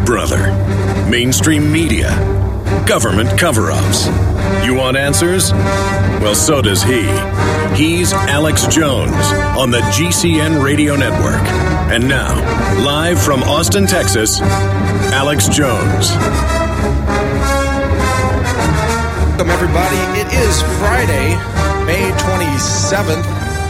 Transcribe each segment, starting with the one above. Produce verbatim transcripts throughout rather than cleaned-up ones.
brother, mainstream media, government cover-ups. You want answers? Well, so does he. He's Alex Jones on the G C N Radio Network. And now, live from Austin, Texas, Alex Jones. Welcome, everybody. It is Friday, May twenty-seventh,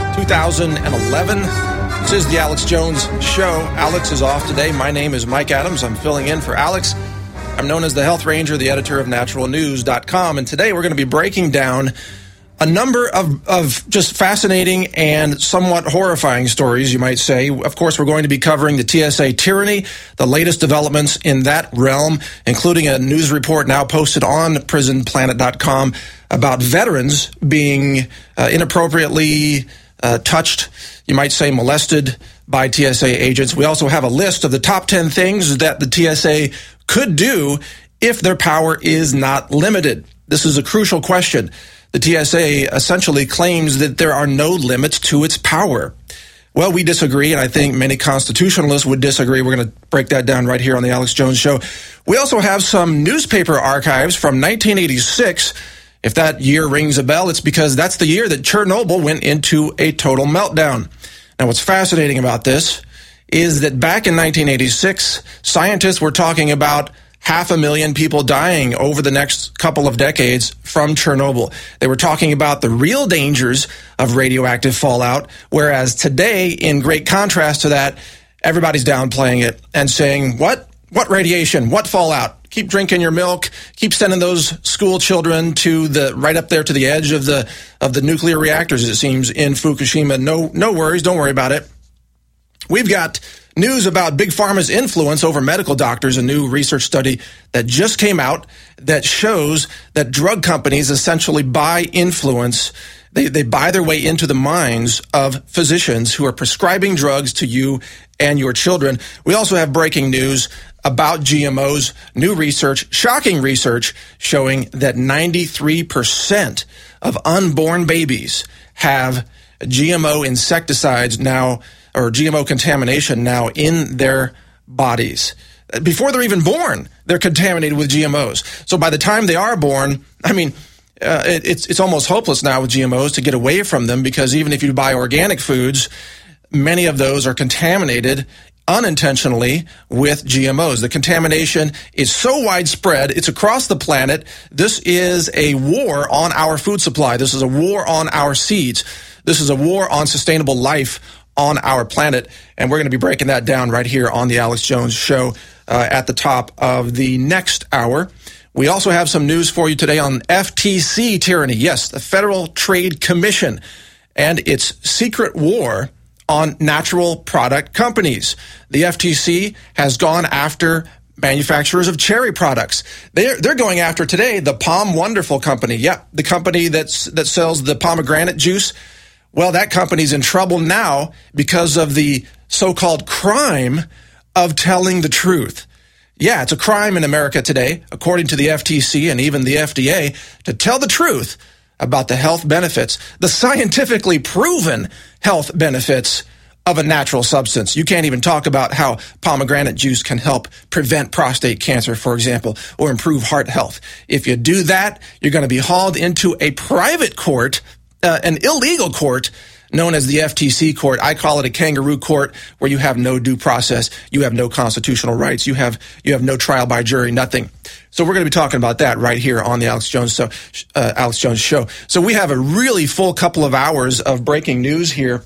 twenty eleven. This is the Alex Jones Show. Alex is off today. My name is Mike Adams. I'm filling in for Alex. I'm known as the Health Ranger, the editor of natural news dot com. And today we're going to be breaking down a number of, of just fascinating and somewhat horrifying stories, you might say. Of course, we're going to be covering the T S A tyranny, the latest developments in that realm, including a news report now posted on prison planet dot com about veterans being uh, inappropriately uh, touched, you might say molested by T S A agents. We also have a list of the top ten things that the T S A could do if their power is not limited. This is a crucial question. The T S A essentially claims that there are no limits to its power. Well, we disagree, and I think many constitutionalists would disagree. We're going to break that down right here on the Alex Jones Show. We also have some newspaper archives from nineteen eighty-six. If that year rings a bell, it's because that's the year that Chernobyl went into a total meltdown. Now, what's fascinating about this is that back in nineteen eighty-six, scientists were talking about half a million people dying over the next couple of decades from Chernobyl. They were talking about the real dangers of radioactive fallout, whereas today, in great contrast to that, everybody's downplaying it and saying, what? What radiation? What fallout? Keep drinking your milk. Keep sending those school children to the right up there to the edge of the of the nuclear reactors, it seems, in Fukushima. No, no worries. Don't worry about it. We've got news about Big Pharma's influence over medical doctors, a new research study that just came out that shows that drug companies essentially buy influence. They, they buy their way into the minds of physicians who are prescribing drugs to you and your children. We also have breaking news about G M Os, new research, shocking research, showing that ninety-three percent of unborn babies have G M O insecticides now, or G M O contamination now in their bodies. Before they're even born, they're contaminated with G M Os. So by the time they are born, I mean, uh, it, it's it's almost hopeless now with G M Os to get away from them, because even if you buy organic foods, many of those are contaminated unintentionally with G M Os. The contamination is so widespread, it's across the planet. This is a war on our food supply. This is a war on our seeds. This is a war on sustainable life on our planet, and we're going to be breaking that down right here on the Alex Jones Show uh, at the top of the next hour. We also have some news for you today on F T C tyranny. Yes, the Federal Trade Commission and its secret war on natural product companies. The F T C has gone after manufacturers of cherry products. They're, they're going after today the Palm Wonderful company. Yeah, the company that's, that sells the pomegranate juice. Well, that company's in trouble now because of the so-called crime of telling the truth. Yeah, it's a crime in America today, according to the F T C and even the F D A, to tell the truth about the health benefits, the scientifically proven health benefits of a natural substance. You can't even talk about how pomegranate juice can help prevent prostate cancer, for example, or improve heart health. If you do that, you're going to be hauled into a private court, uh, an illegal court, known as the F T C court. I call it a kangaroo court, where you have no due process, you have no constitutional rights, you have you have no trial by jury, nothing. So we're going to be talking about that right here on the Alex Jones so, uh, Alex Jones Show. So we have a really full couple of hours of breaking news here,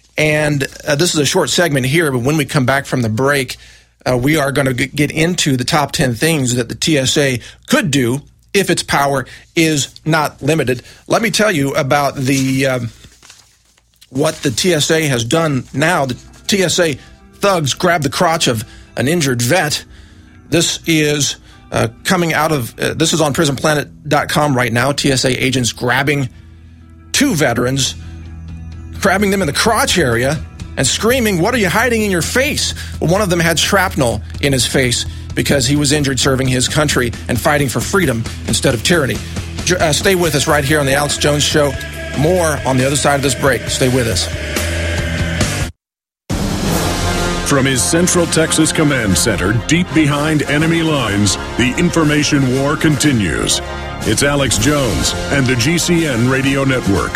and uh, this is a short segment here. But when we come back from the break, uh, we are going to get into the top ten things that the T S A could do if its power is not limited. Let me tell you about the um, what the T S A has done now. The T S A thugs grabbed the crotch of an injured vet. This is uh, coming out of, uh, this is on prison planet dot com right now. T S A agents grabbing two veterans, grabbing them in the crotch area and screaming, "What are you hiding in your face?" Well, one of them had shrapnel in his face because he was injured serving his country and fighting for freedom instead of tyranny. Uh, stay with us right here on the Alex Jones Show. More on the other side of this break. Stay with us. From his Central Texas Command Center, deep behind enemy lines, the information war continues. It's Alex Jones and the G C N Radio Network.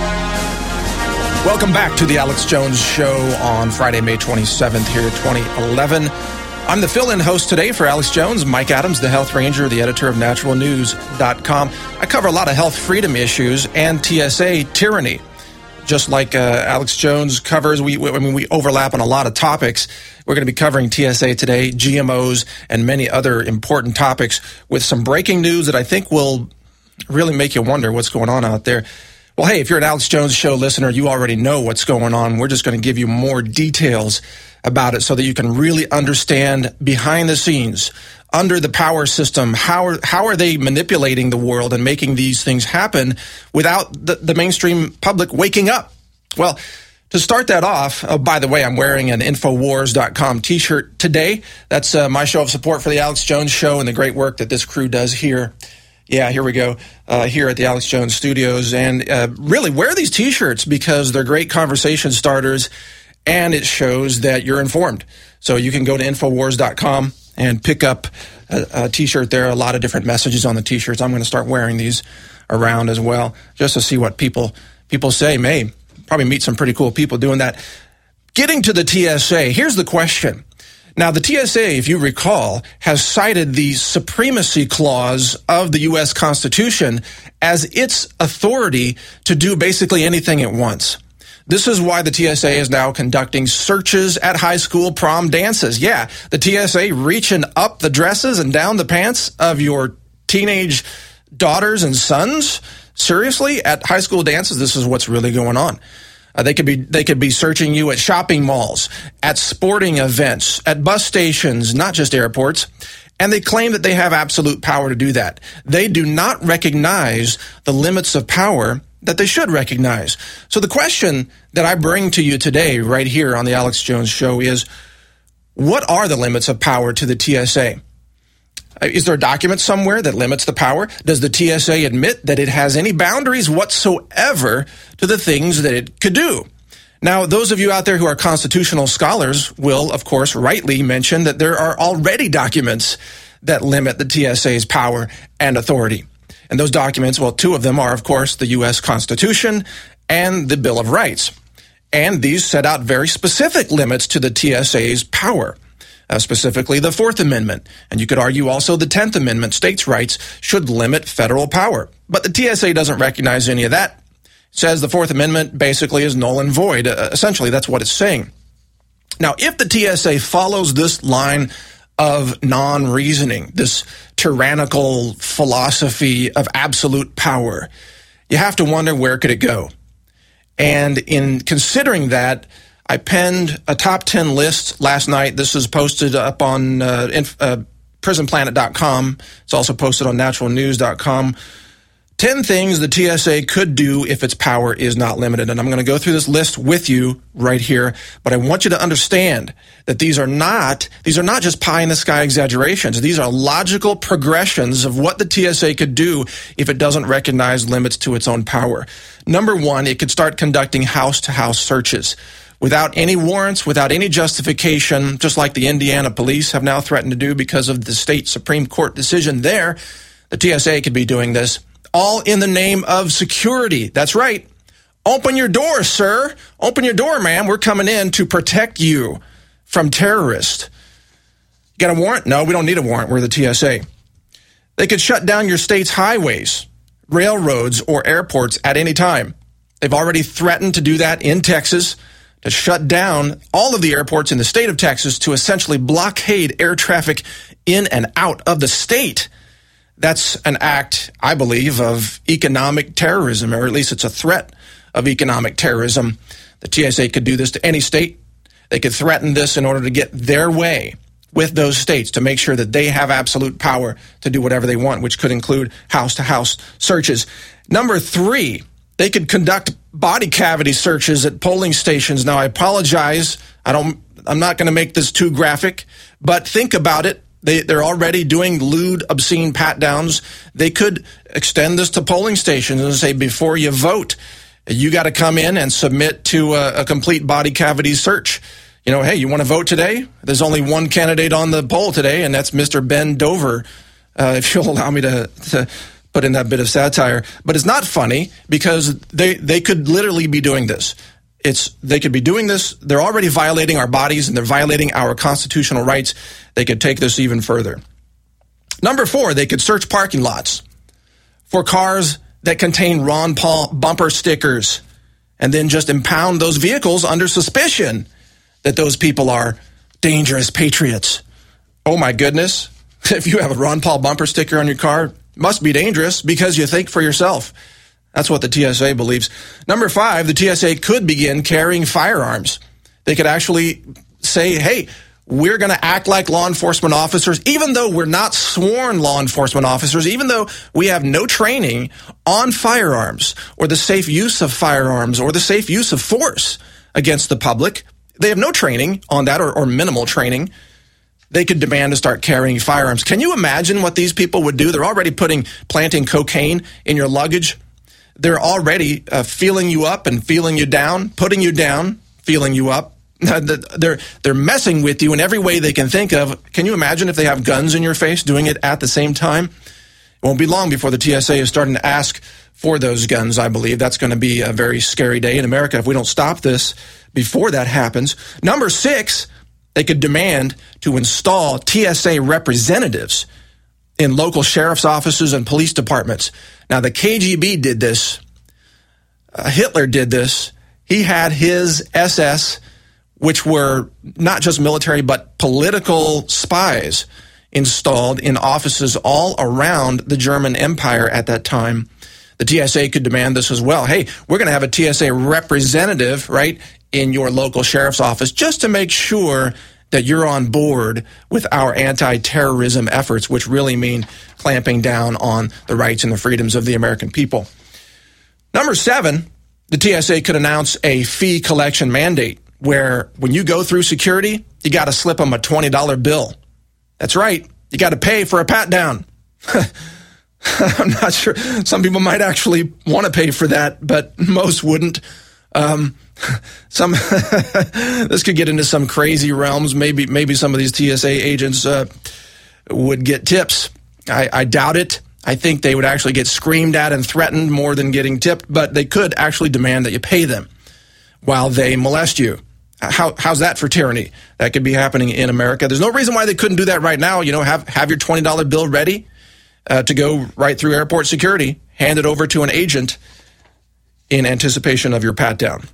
Welcome back to the Alex Jones Show on Friday, May twenty-seventh, here twenty eleven. I'm the fill-in host today for Alex Jones, Mike Adams, the Health Ranger, the editor of natural news dot com. I cover a lot of health freedom issues and T S A tyranny. Just like uh, Alex Jones covers, we, we I mean we overlap on a lot of topics. We're going to be covering T S A today, G M Os, and many other important topics with some breaking news that I think will really make you wonder what's going on out there. Well, hey, if you're an Alex Jones Show listener, you already know what's going on. We're just going to give you more details about it so that you can really understand behind the scenes, under the power system, how are, how are they manipulating the world and making these things happen without the, the mainstream public waking up? Well, to start that off, oh, by the way, I'm wearing an Infowars dot com t-shirt today. That's uh, my show of support for the Alex Jones Show and the great work that this crew does here. Yeah, here we go, uh, here at the Alex Jones Studios. And uh, really, wear these t-shirts because they're great conversation starters, and it shows that you're informed. So you can go to Infowars dot com and pick up a, a t-shirt there. A lot of different messages on the t-shirts. I'm going to start wearing these around as well, just to see what people people say. May probably meet some pretty cool people doing that. Getting to the T S A, here's the question. Now, the T S A, if you recall, has cited the supremacy clause of the U S Constitution as its authority to do basically anything it wants. This is why the T S A is now conducting searches at high school prom dances. Yeah, the T S A reaching up the dresses and down the pants of your teenage daughters and sons. Seriously, at high school dances, this is what's really going on. Uh, they could be they could be searching you at shopping malls, at sporting events, at bus stations, not just airports. And they claim that they have absolute power to do that. They do not recognize the limits of power that they should recognize. So the question that I bring to you today, right here on the Alex Jones Show, is what are the limits of power to the T S A? Is there a document somewhere that limits the power? Does the T S A admit that it has any boundaries whatsoever to the things that it could do? Now, those of you out there who are constitutional scholars will, of course, rightly mention that there are already documents that limit the T S A's power and authority. And those documents, well, two of them are, of course, the U S Constitution and the Bill of Rights. And these set out very specific limits to the T S A's power. Uh, specifically the Fourth Amendment. And you could argue also the Tenth Amendment, states' rights, should limit federal power. But the T S A doesn't recognize any of that. It says the Fourth Amendment basically is null and void. Uh, essentially, that's what it's saying. Now, if the T S A follows this line of non-reasoning, this tyrannical philosophy of absolute power, you have to wonder, where could it go? And in considering that, I penned a top ten list last night. This is posted up on uh, inf- uh, prison planet dot com. It's also posted on natural news dot com. ten things the T S A could do if its power is not limited. And I'm going to go through this list with you right here. But I want you to understand that these are not, these are not just pie-in-the-sky exaggerations. These are logical progressions of what the T S A could do if it doesn't recognize limits to its own power. Number one, it could start conducting house-to-house searches. Without any warrants, without any justification, just like the Indiana police have now threatened to do because of the state Supreme Court decision there, the T S A could be doing this, all in the name of security. That's right. Open your door, sir. Open your door, ma'am. We're coming in to protect you from terrorists. You got a warrant? No, we don't need a warrant. We're the T S A. They could shut down your state's highways, railroads, or airports at any time. They've already threatened to do that in Texas, to shut down all of the airports in the state of Texas, to essentially blockade air traffic in and out of the state. That's an act, I believe, of economic terrorism, or at least it's a threat of economic terrorism. The T S A could do this to any state. They could threaten this in order to get their way with those states, to make sure that they have absolute power to do whatever they want, which could include house-to-house searches. Number three, they could conduct body cavity searches at polling stations. Now, I apologize. I don't, I'm not going to make this too graphic, but think about it. They, they're already doing lewd, obscene pat-downs. They could extend this to polling stations and say, before you vote, you got to come in and submit to a, a complete body cavity search. You know, hey, you want to vote today? There's only one candidate on the poll today, and that's Mister Ben Dover, uh, if you'll allow me to, to put in that bit of satire. But it's not funny because they, they could literally be doing this. It's they could be doing this. They're already violating our bodies, and they're violating our constitutional rights. They could take this even further. Number four, they could search parking lots for cars that contain Ron Paul bumper stickers and then just impound those vehicles under suspicion that those people are dangerous patriots. Oh, my goodness. If you have a Ron Paul bumper sticker on your car, it must be dangerous because you think for yourself. That's what the T S A believes. Number five, the T S A could begin carrying firearms. They could actually say, hey, we're going to act like law enforcement officers, even though we're not sworn law enforcement officers, even though we have no training on firearms or the safe use of firearms or the safe use of force against the public. They have no training on that or, or minimal training. They could demand to start carrying firearms. Can you imagine what these people would do? They're already putting, planting cocaine in your luggage. They're already uh, feeling you up and feeling you down, putting you down, feeling you up. They're they're messing with you in every way they can think of. Can you imagine if they have guns in your face doing it at the same time? It won't be long before the T S A is starting to ask for those guns, I believe. That's going to be a very scary day in America if we don't stop this before that happens. Number six, they could demand to install T S A representatives in local sheriff's offices and police departments. Now, the K G B did this. Uh, Hitler did this. He had his S S, which were not just military, but political spies installed in offices all around the German Empire at that time. The T S A could demand this as well. Hey, we're going to have a T S A representative, right, in your local sheriff's office just to make sure that you're on board with our anti-terrorism efforts, which really mean clamping down on the rights and the freedoms of the American people. Number seven, the T S A could announce a fee collection mandate where when you go through security, you got to slip them a twenty dollar bill. That's right. You got to pay for a pat down. I'm not sure. Some people might actually want to pay for that, but most wouldn't. Um, some this could get into some crazy realms. Maybe maybe some of these T S A agents uh, would get tips. I, I doubt it. I think they would actually get screamed at and threatened more than getting tipped, but they could actually demand that you pay them while they molest you. How, how's that for tyranny? That could be happening in America. There's no reason why they couldn't do that right now. You know, have, have your twenty dollar bill ready uh, to go right through airport security, hand it over to an agent in anticipation of your pat down.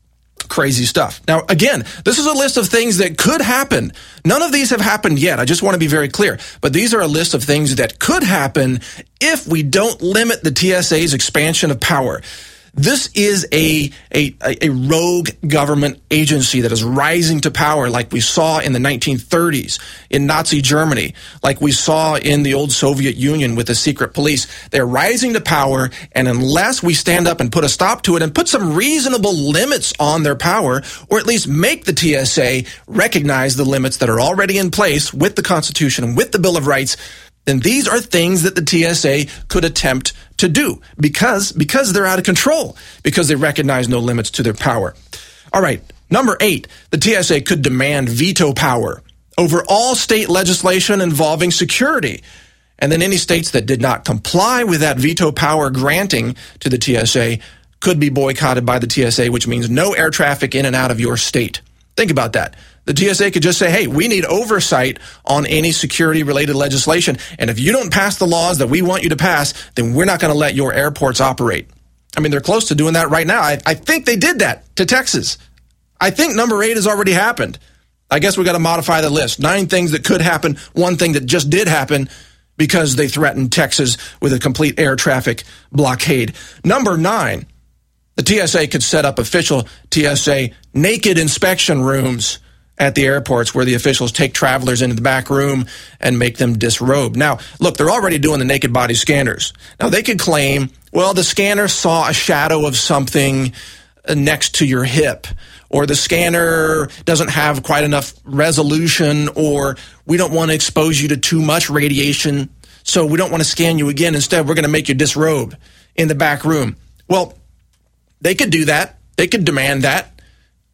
Crazy stuff. Now, again, this is a list of things that could happen. None of these have happened yet. I just want to be very clear. But these are a list of things that could happen if we don't limit the T S A's expansion of power. This is a, a, a rogue government agency that is rising to power like we saw in the nineteen thirties in Nazi Germany, like we saw in the old Soviet Union with the secret police. They're rising to power, and unless we stand up and put a stop to it and put some reasonable limits on their power, or at least make the T S A recognize the limits that are already in place with the Constitution and with the Bill of Rights, then these are things that the T S A could attempt to do because, because they're out of control, because they recognize no limits to their power. All right, number eight, the T S A could demand veto power over all state legislation involving security. And then any states that did not comply with that veto power granting to the T S A could be boycotted by the T S A, which means no air traffic in and out of your state. Think about that. The T S A could just say, hey, we need oversight on any security-related legislation, and if you don't pass the laws that we want you to pass, then we're not going to let your airports operate. I mean, they're close to doing that right now. I, I think they did that to Texas. I think number eight has already happened. I guess we got to modify the list. Nine things that could happen, one thing that just did happen because they threatened Texas with a complete air traffic blockade. Number nine, the T S A could set up official T S A naked inspection rooms at the airports where the officials take travelers into the back room and make them disrobe. Now, look, they're already doing the naked body scanners. Now, they could claim, well, the scanner saw a shadow of something next to your hip, or the scanner doesn't have quite enough resolution, or we don't want to expose you to too much radiation, so we don't want to scan you again. Instead, we're going to make you disrobe in the back room. Well, they could do that. They could demand that.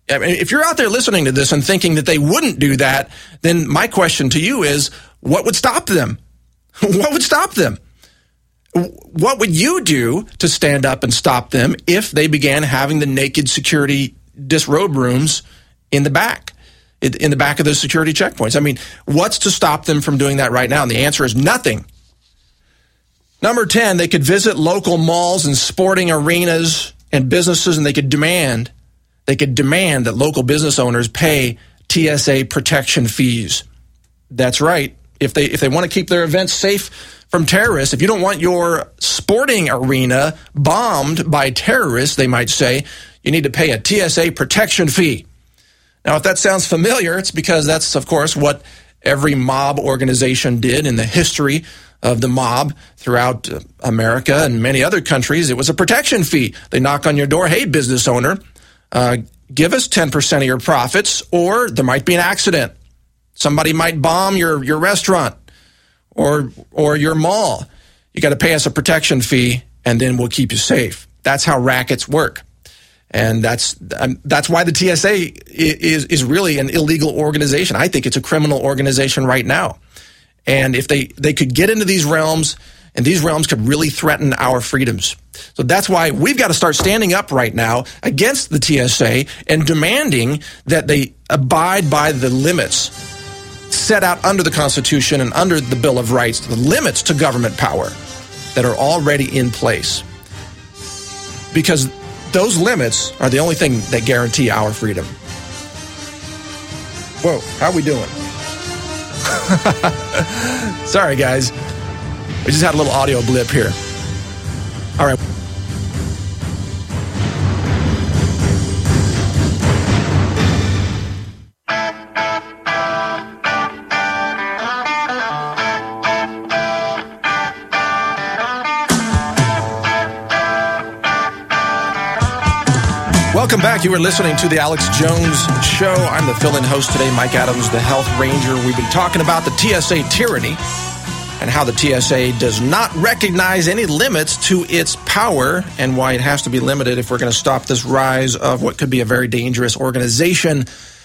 I mean, if you're out there listening to this and thinking that they wouldn't do that, then my question to you is, what would stop them? What would stop them? What would you do to stand up and stop them if they began having the naked security disrobe rooms in the back, in the back of those security checkpoints? I mean, what's to stop them from doing that right now? And the answer is nothing. Number ten, they could visit local malls and sporting arenas and businesses, and they could demand They could demand that local business owners pay T S A protection fees. That's right. If they if they want to keep their events safe from terrorists, if you don't want your sporting arena bombed by terrorists, they might say, you need to pay a T S A protection fee. Now, if that sounds familiar, it's because that's, of course, what every mob organization did in the history of the mob throughout America and many other countries. It was a protection fee. They knock on your door, hey, business owner, Uh, give us ten percent of your profits, or there might be an accident. Somebody might bomb your, your restaurant or or your mall. You got to pay us a protection fee, and then we'll keep you safe. That's how rackets work. And that's um, that's why the T S A is, is really an illegal organization. I think it's a criminal organization right now. And if they, they could get into these realms, and these realms could really threaten our freedoms. So that's why we've got to start standing up right now against the T S A and demanding that they abide by the limits set out under the Constitution and under the Bill of Rights, the limits to government power that are already in place. Because those limits are the only thing that guarantee our freedom. Whoa, how are we doing? Sorry, guys. We just had a little audio blip here. All right. Welcome back. You are listening to the Alex Jones Show. I'm the fill-in host today, Mike Adams, the Health Ranger. We've been talking about the T S A tyranny and how the T S A does not recognize any limits to its power and why it has to be limited if we're going to stop this rise of what could be a very dangerous organization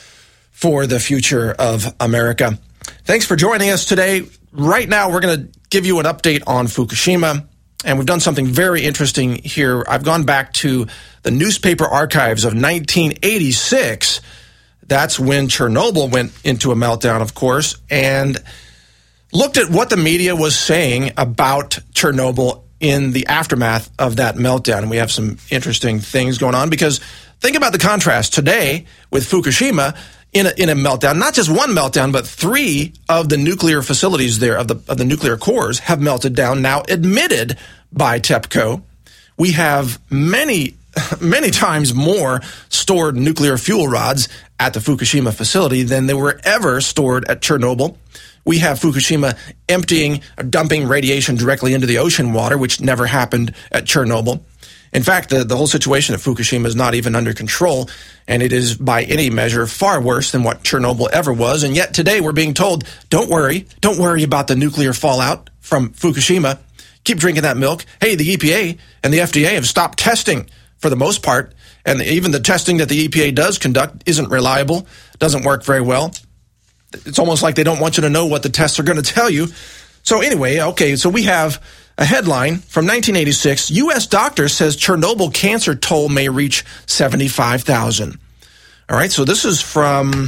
for the future of America. Thanks for joining us today. Right now, we're going to give you an update on Fukushima, and we've done something very interesting here. I've gone back to the newspaper archives of nineteen eighty-six. That's when Chernobyl went into a meltdown, of course, and looked at what the media was saying about Chernobyl in the aftermath of that meltdown. And we have some interesting things going on because think about the contrast today with Fukushima in a, in a meltdown. Not just one meltdown, but three of the nuclear facilities there, of the, of the nuclear cores, have melted down, now admitted by TEPCO. We have many, many times more stored nuclear fuel rods at the Fukushima facility than there were ever stored at Chernobyl. We have Fukushima emptying or dumping radiation directly into the ocean water, which never happened at Chernobyl. In fact, the, the whole situation at Fukushima is not even under control, and it is by any measure far worse than what Chernobyl ever was. And yet today we're being told, don't worry, don't worry about the nuclear fallout from Fukushima. Keep drinking that milk. Hey, the E P A and the F D A have stopped testing for the most part, and even the testing that the E P A does conduct isn't reliable, doesn't work very well. It's almost like they don't want you to know what the tests are going to tell you. So anyway, okay, so we have a headline from nineteen eighty-six. U S doctor says Chernobyl cancer toll may reach seventy-five thousand. All right, so this is from,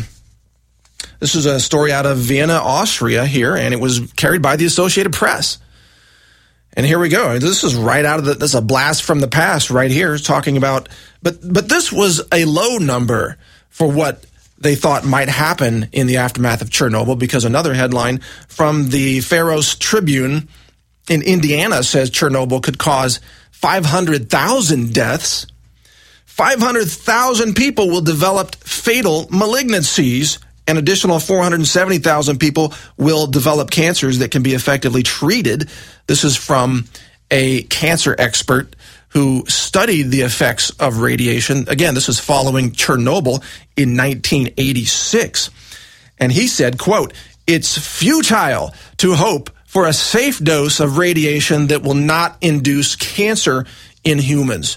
this is a story out of Vienna, Austria here, and it was carried by the Associated Press. And here we go. This is right out of the, this is a blast from the past right here, talking about, but but this was a low number for what they thought might happen in the aftermath of Chernobyl, because another headline from the Pharos Tribune in Indiana says Chernobyl could cause five hundred thousand deaths. five hundred thousand people will develop fatal malignancies. An additional four hundred seventy thousand people will develop cancers that can be effectively treated. This is from a cancer expert who studied the effects of radiation. Again, this is following Chernobyl in nineteen eighty-six. And he said, quote, "It's futile to hope for a safe dose of radiation that will not induce cancer in humans."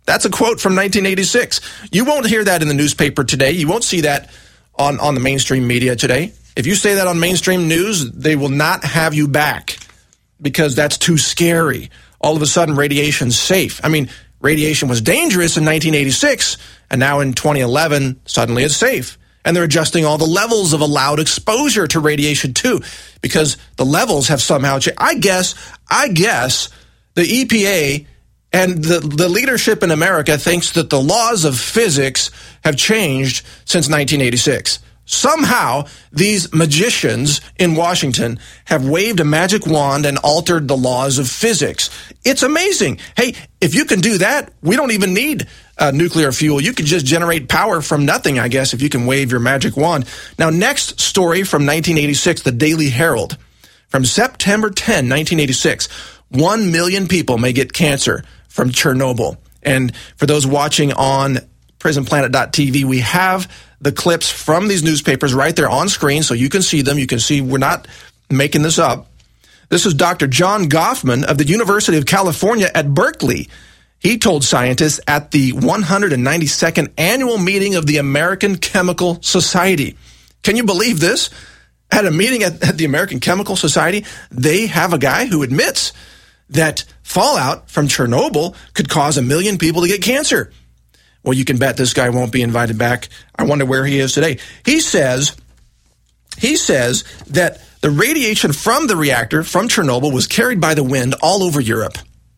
That's a quote from nineteen eighty-six. You won't hear that in the newspaper today. You won't see that on, on the mainstream media today. If you say that on mainstream news, they will not have you back because that's too scary. All of a sudden, radiation's safe. I mean, radiation was dangerous in nineteen eighty-six, and now in twenty eleven, suddenly it's safe. And they're adjusting all the levels of allowed exposure to radiation, too, because the levels have somehow changed. I guess, I guess the E P A and the, the leadership in America thinks that the laws of physics have changed since nineteen eighty-six. Somehow, these magicians in Washington have waved a magic wand and altered the laws of physics. It's amazing. Hey, if you can do that, we don't even need uh, nuclear fuel. You can just generate power from nothing, I guess, if you can wave your magic wand. Now, next story from nineteen eighty-six, the Daily Herald. From September tenth, nineteen eighty-six, one million people may get cancer from Chernobyl. And for those watching on prison planet dot t v, we have the clips from these newspapers right there on screen so you can see them. You can see we're not making this up. This is Doctor John Goffman of the University of California at Berkeley. He told scientists at the one hundred ninety-second annual meeting of the American Chemical Society. Can you believe this? At a meeting at, at the American Chemical Society, they have a guy who admits that fallout from Chernobyl could cause a million people to get cancer. Well, you can bet this guy won't be invited back. I wonder where he is today. He says, he says that the radiation from the reactor from Chernobyl was carried by the wind all over Europe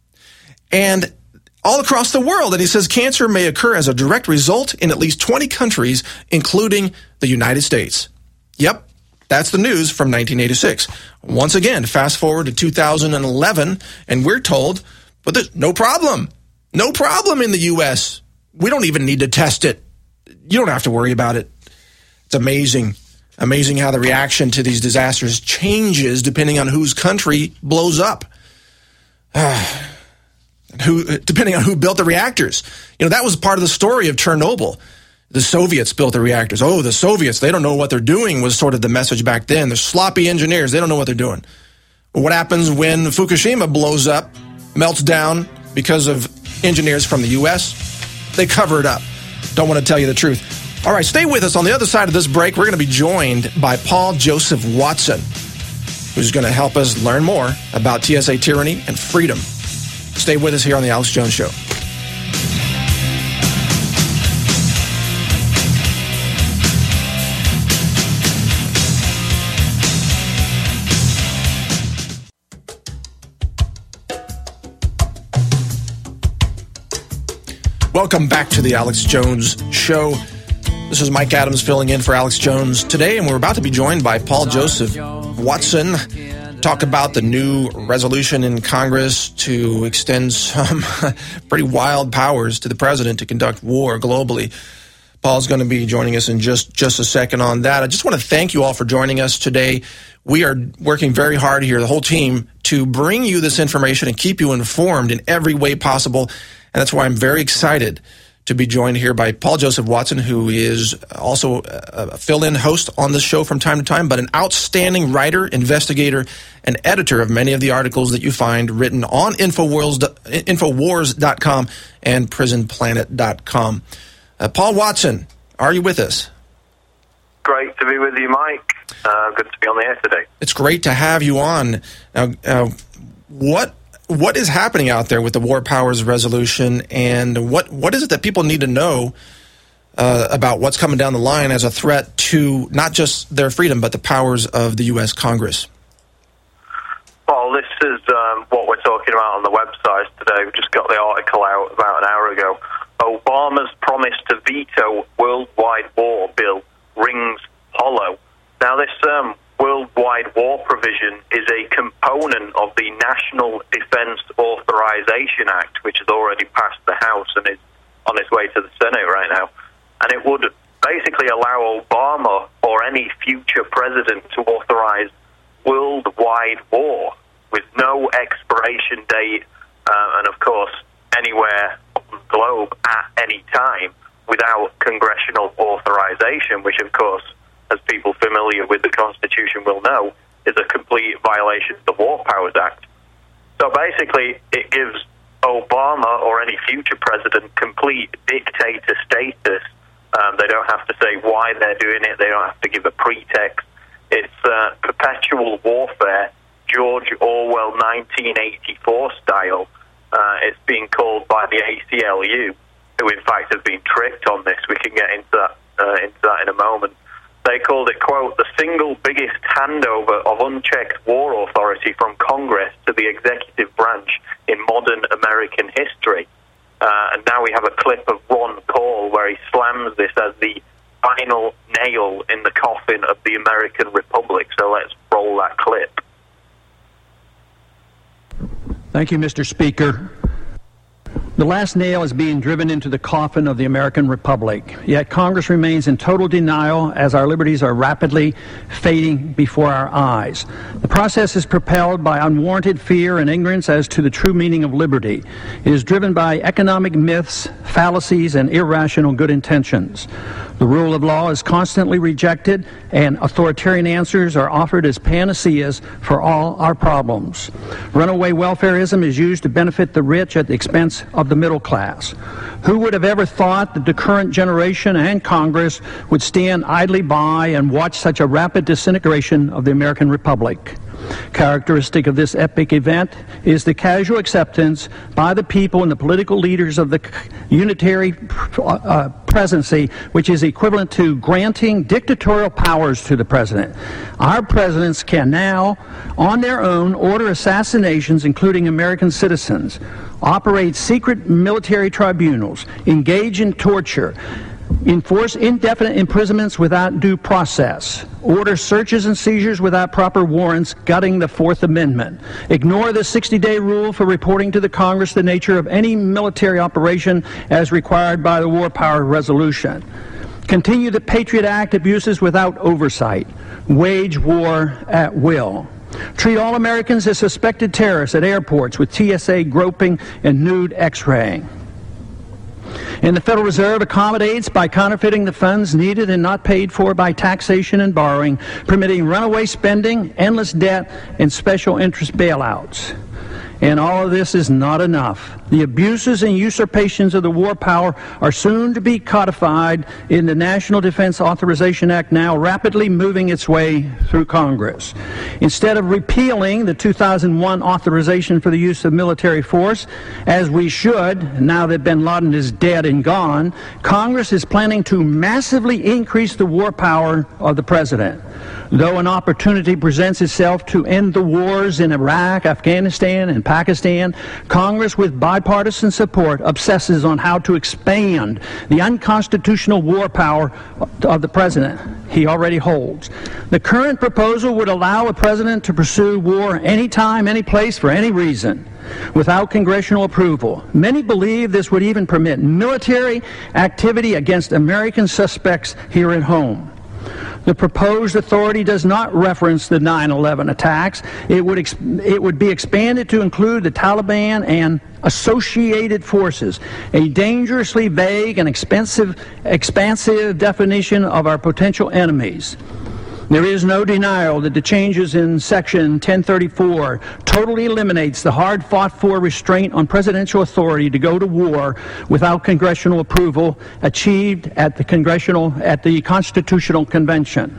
and all across the world. And he says cancer may occur as a direct result in at least twenty countries, including the United States. Yep, that's the news from nineteen eighty-six. Once again, fast forward to two thousand eleven, and we're told, but there's no problem. No problem in the U S We don't even need to test it. You don't have to worry about it. It's amazing. Amazing how the reaction to these disasters changes depending on whose country blows up. Uh, who, depending on who built the reactors. You know, that was part of the story of Chernobyl. The Soviets built the reactors. Oh, the Soviets, they don't know what they're doing was sort of the message back then. They're sloppy engineers. They don't know what they're doing. Well, what happens when Fukushima blows up, melts down because of engineers from the U S? They cover it up. Don't want to tell you the truth. All right, stay with us. On the other side of this break, we're going to be joined by Paul Joseph Watson, who's going to help us learn more about T S A tyranny and freedom. Stay with us here on The Alex Jones Show. Welcome back to the Alex Jones Show. This is Mike Adams filling in for Alex Jones today, and we're about to be joined by Paul Joseph Watson. Talk about the new resolution in Congress to extend some pretty wild powers to the president to conduct war globally. Paul's going to be joining us in just, just a second on that. I just want to thank you all for joining us today. We are working very hard here, the whole team, to bring you this information and keep you informed in every way possible. And that's why I'm very excited to be joined here by Paul Joseph Watson, who is also a fill-in host on this show from time to time, but an outstanding writer, investigator, and editor of many of the articles that you find written on Infowars dot com and prison planet dot com. Uh, Paul Watson, are you with us? Great to be with you, Mike. Uh, good to be on the air today. It's great to have you on. Now, uh, what what is happening out there with the War Powers Resolution, and what what is it that people need to know uh, about what's coming down the line as a threat to not just their freedom, but the powers of the U S Congress? Well, this is um, what we're talking about on the website today. We just got the article out about an hour ago. Obama's promise to veto worldwide war bill rings hollow. Now, this um, worldwide war provision is a component of the National Defense Authorization Act, which has already passed the House and is on its way to the Senate right now. And it would basically allow Obama or any future president to authorize worldwide war with no expiration date uh, and, of course, anywhere on the globe at any time without congressional authorization, which, of course, as people familiar with the Constitution will know, is a complete violation of the War Powers Act. So basically, it gives Obama or any future president complete dictator status. Um, they don't have to say why they're doing it. They don't have to give a pretext. It's uh, perpetual warfare, George Orwell nineteen eighty-four style. Uh, it's being called by the A C L U, who in fact have been tricked on this. We can get into that, uh, into that in a moment. They called it, quote, the single biggest handover of unchecked war authority from Congress to the executive branch in modern American history. Uh, and now we have a clip of Ron Paul where he slams this as the final nail in the coffin of the American Republic. So let's roll that clip. Thank you, Mister Speaker. The last nail is being driven into the coffin of the American Republic, yet Congress remains in total denial as our liberties are rapidly fading before our eyes. The process is propelled by unwarranted fear and ignorance as to the true meaning of liberty. It is driven by economic myths, fallacies, and irrational good intentions. The rule of law is constantly rejected, and authoritarian answers are offered as panaceas for all our problems. Runaway welfareism is used to benefit the rich at the expense of the middle class. Who would have ever thought that the current generation and Congress would stand idly by and watch such a rapid disintegration of the American Republic? Characteristic of this epic event is the casual acceptance by the people and the political leaders of the unitary uh, presidency, which is equivalent to granting dictatorial powers to the president. Our presidents can now, on their own, order assassinations, including American citizens, operate secret military tribunals, engage in torture, enforce indefinite imprisonments without due process, order searches and seizures without proper warrants, gutting the Fourth Amendment, ignore the sixty-day rule for reporting to the Congress the nature of any military operation as required by the War Power Resolution, continue the Patriot Act abuses without oversight, wage war at will, treat all Americans as suspected terrorists at airports with T S A groping and nude x-raying. And the Federal Reserve accommodates by counterfeiting the funds needed and not paid for by taxation and borrowing, permitting runaway spending, endless debt, and special interest bailouts. And all of this is not enough. The abuses and usurpations of the war power are soon to be codified in the National Defense Authorization Act, now rapidly moving its way through Congress. Instead of repealing the two thousand one authorization for the use of military force, as we should, now that bin Laden is dead and gone, Congress is planning to massively increase the war power of the president. Though an opportunity presents itself to end the wars in Iraq, Afghanistan, and Pakistan, Congress, with bipartisan support, obsesses on how to expand the unconstitutional war power of the president he already holds. The current proposal would allow a president to pursue war anytime, any place, for any reason, without congressional approval. Many believe this would even permit military activity against American suspects here at home. The proposed authority does not reference the nine eleven attacks. It would, ex it would be expanded to include the Taliban and associated forces, a dangerously vague and expensive, expansive definition of our potential enemies. There is no denial that the changes in Section ten thirty-four totally eliminates the hard-fought-for restraint on presidential authority to go to war without congressional approval achieved at the congressional at the Constitutional Convention.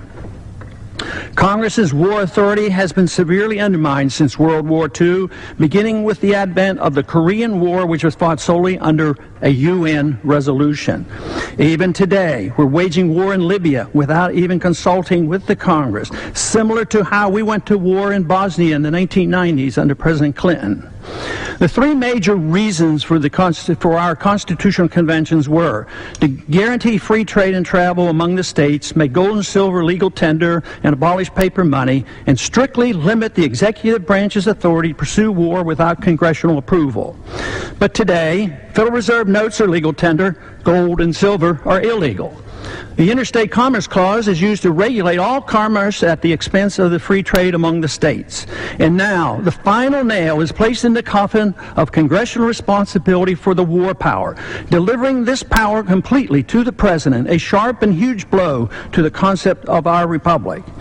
Congress's war authority has been severely undermined since World War Two, beginning with the advent of the Korean War, which was fought solely under a U N resolution. Even today, we're waging war in Libya without even consulting with the Congress, similar to how we went to war in Bosnia in the nineteen nineties under President Clinton. The three major reasons for, the Consti for our constitutional conventions were to guarantee free trade and travel among the states, make gold and silver legal tender, and abolish paper money, and strictly limit the executive branch's authority to pursue war without congressional approval. But today, Federal Reserve notes are legal tender, gold and silver are illegal. The Interstate Commerce Clause is used to regulate all commerce at the expense of the free trade among the states. And now, the final nail is placed in the coffin of congressional responsibility for the war power, delivering this power completely to the president, a sharp and huge blow to the concept of our republic.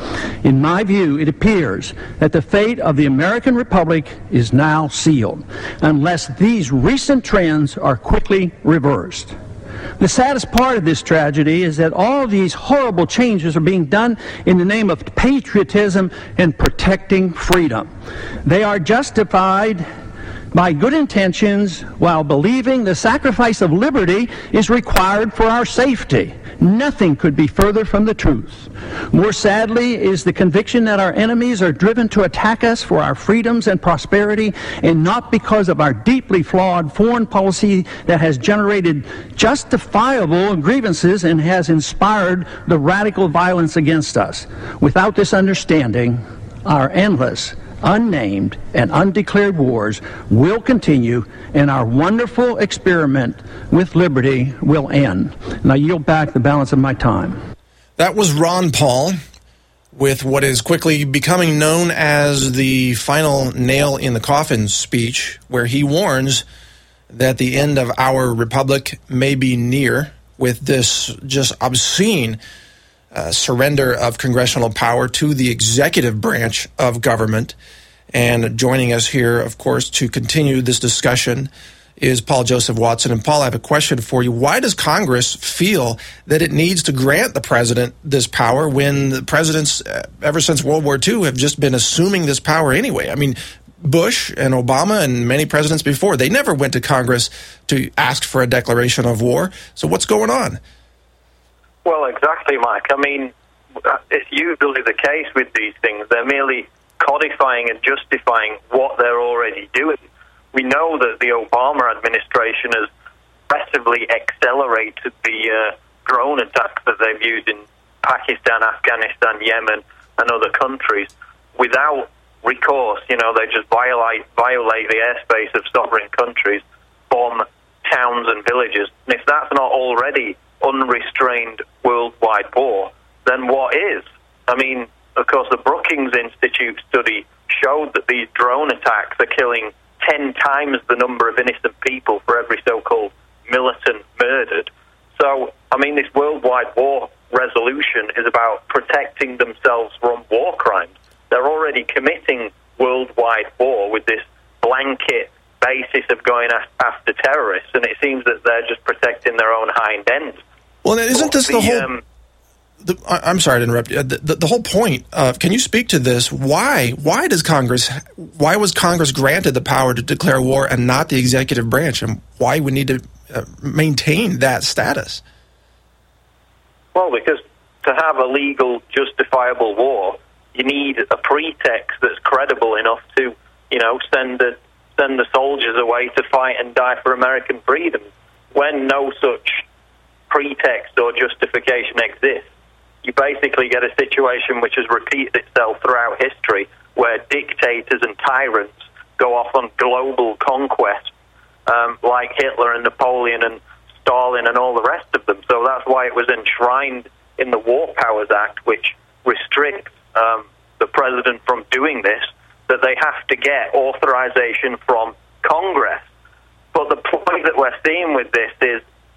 In my view, it appears that the fate of the American Republic is now sealed, unless these recent trends are quickly reversed. The saddest part of this tragedy is that all of these horrible changes are being done in the name of patriotism and protecting freedom. They are justified by good intentions while believing the sacrifice of liberty is required for our safety. Nothing could be further from the truth. More sadly is the conviction that our enemies are driven to attack us for our freedoms and prosperity, and not because of our deeply flawed foreign policy that has generated justifiable grievances and has inspired the radical violence against us. Without this understanding, our endless, unnamed, and undeclared wars will continue, and our wonderful experiment with liberty will end. And I yield back the balance of my time. That was Ron Paul with what is quickly becoming known as the final nail in the coffin speech, where he warns that the end of our republic may be near with this just obscene Uh, surrender of congressional power to the executive branch of government. And joining us here, of course, to continue this discussion is Paul Joseph Watson. And Paul, I have a question for you. Why does Congress feel that it needs to grant the president this power when the presidents, uh, ever since World War Two, have just been assuming this power anyway? I mean, Bush and Obama and many presidents before, they never went to Congress to ask for a declaration of war. So what's going on? Well, exactly, Mike. I mean, it's usually the case with these things. They're merely codifying and justifying what they're already doing. We know that the Obama administration has aggressively accelerated the uh, drone attacks that they've used in Pakistan, Afghanistan, Yemen, and other countries without recourse. You know, they just violate, violate the airspace of sovereign countries, bomb towns and villages. And if that's not already unrestrained worldwide war, then what is? I mean, of course, the Brookings Institute study showed that these drone attacks are killing ten times the number of innocent people for every so-called militant murdered. So, I mean, this worldwide war resolution is about protecting themselves from war crimes. They're already committing worldwide war with this blanket basis of going after terrorists, and it seems that they're just protecting their own hind end. Well, isn't this the, the whole... Um, the, I'm sorry to interrupt you. The, the, the whole point of... Can you speak to this? Why? Why does Congress... Why was Congress granted the power to declare war and not the executive branch? And why we need to uh, maintain that status? Well, because to have a legal, justifiable war, you need a pretext that's credible enough to, you know, send the, send the soldiers away to fight and die for American freedom. When no such pretext or justification exists, you basically get a situation which has repeated itself throughout history, where dictators and tyrants go off on global conquest, um, like Hitler and Napoleon and Stalin and all the rest of them. So that's why it was enshrined in the War Powers Act, which restricts um, the president from doing this, that they have to get authorization from Congress. But the point that we're seeing with this is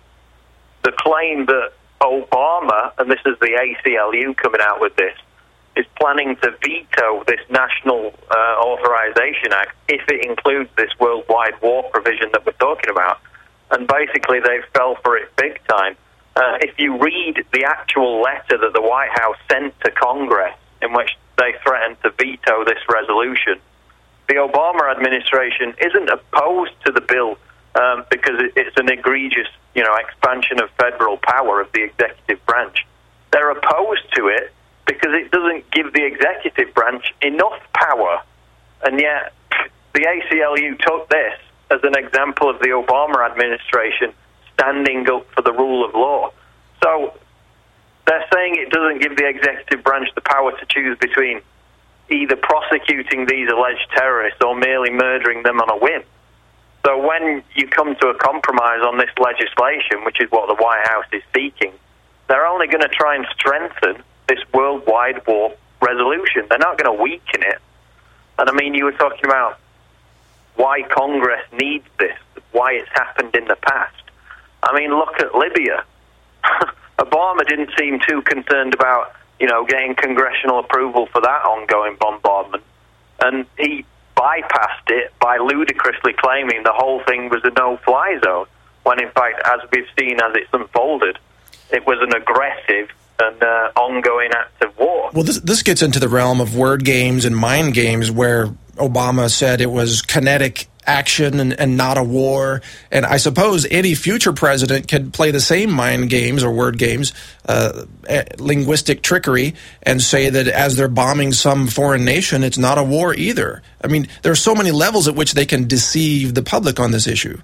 the claim that Obama, and this is the A C L U coming out with this, is planning to veto this National uh, Authorization Act if it includes this worldwide war provision that we're talking about. And basically they fell for it big time. Uh, if you read the actual letter that the White House sent to Congress in which they threatened to veto this resolution, the Obama administration isn't opposed to the bill um, because it, it's an egregious, you know, expansion of federal power of the executive branch. They're opposed to it because it doesn't give the executive branch enough power. And yet the A C L U took this as an example of the Obama administration standing up for the rule of law. So they're saying it doesn't give the executive branch the power to choose between either prosecuting these alleged terrorists or merely murdering them on a whim. So when you come to a compromise on this legislation, which is what the White House is seeking, they're only going to try and strengthen this worldwide war resolution. They're not going to weaken it. And I mean, you were talking about why Congress needs this, why it's happened in the past. I mean, look at Libya. Obama didn't seem too concerned about you know, getting congressional approval for that ongoing bombardment. And he bypassed it by ludicrously claiming the whole thing was a no-fly zone, when in fact, as we've seen as it's unfolded, it was an aggressive and uh, ongoing act of war. Well, this, this gets into the realm of word games and mind games, where Obama said it was kinetic action and, and not a war. And I suppose any future president could play the same mind games or word games, uh, linguistic trickery, and say that as they're bombing some foreign nation, it's not a war either. I mean, there are so many levels at which they can deceive the public on this issue.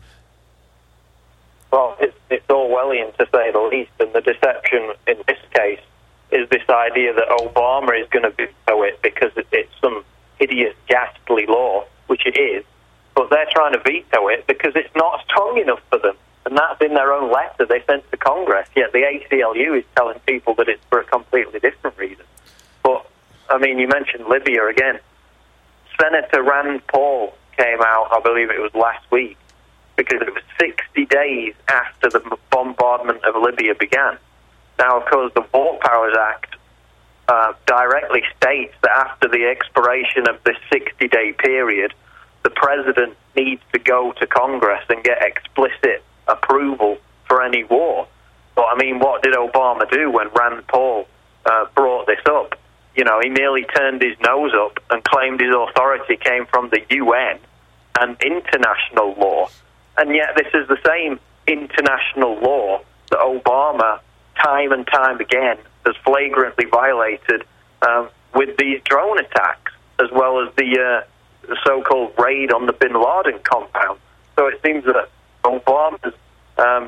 Well, it's, it's Orwellian, to say the least, and the deception in this case is this idea that Obama is going to veto it because it's some hideous, ghastly law, which it is, but they're trying to veto it because it's not strong enough for them, and that's in their own letter they sent to Congress, yet the A C L U is telling people that it's for a completely different reason. But, I mean, you mentioned Libya again. Senator Rand Paul came out, I believe it was last week, because it was sixty days after the bombardment of Libya began. Now, of course, the War Powers Act uh, directly states that after the expiration of this sixty-day period, the president needs to go to Congress and get explicit approval for any war. But, I mean, what did Obama do when Rand Paul uh, brought this up? You know, he merely turned his nose up and claimed his authority came from the U N and international law. And yet this is the same international law that Obama, time and time again, has flagrantly violated um, with these drone attacks, as well as the, uh, the so-called raid on the bin Laden compound. So it seems that Obama's um,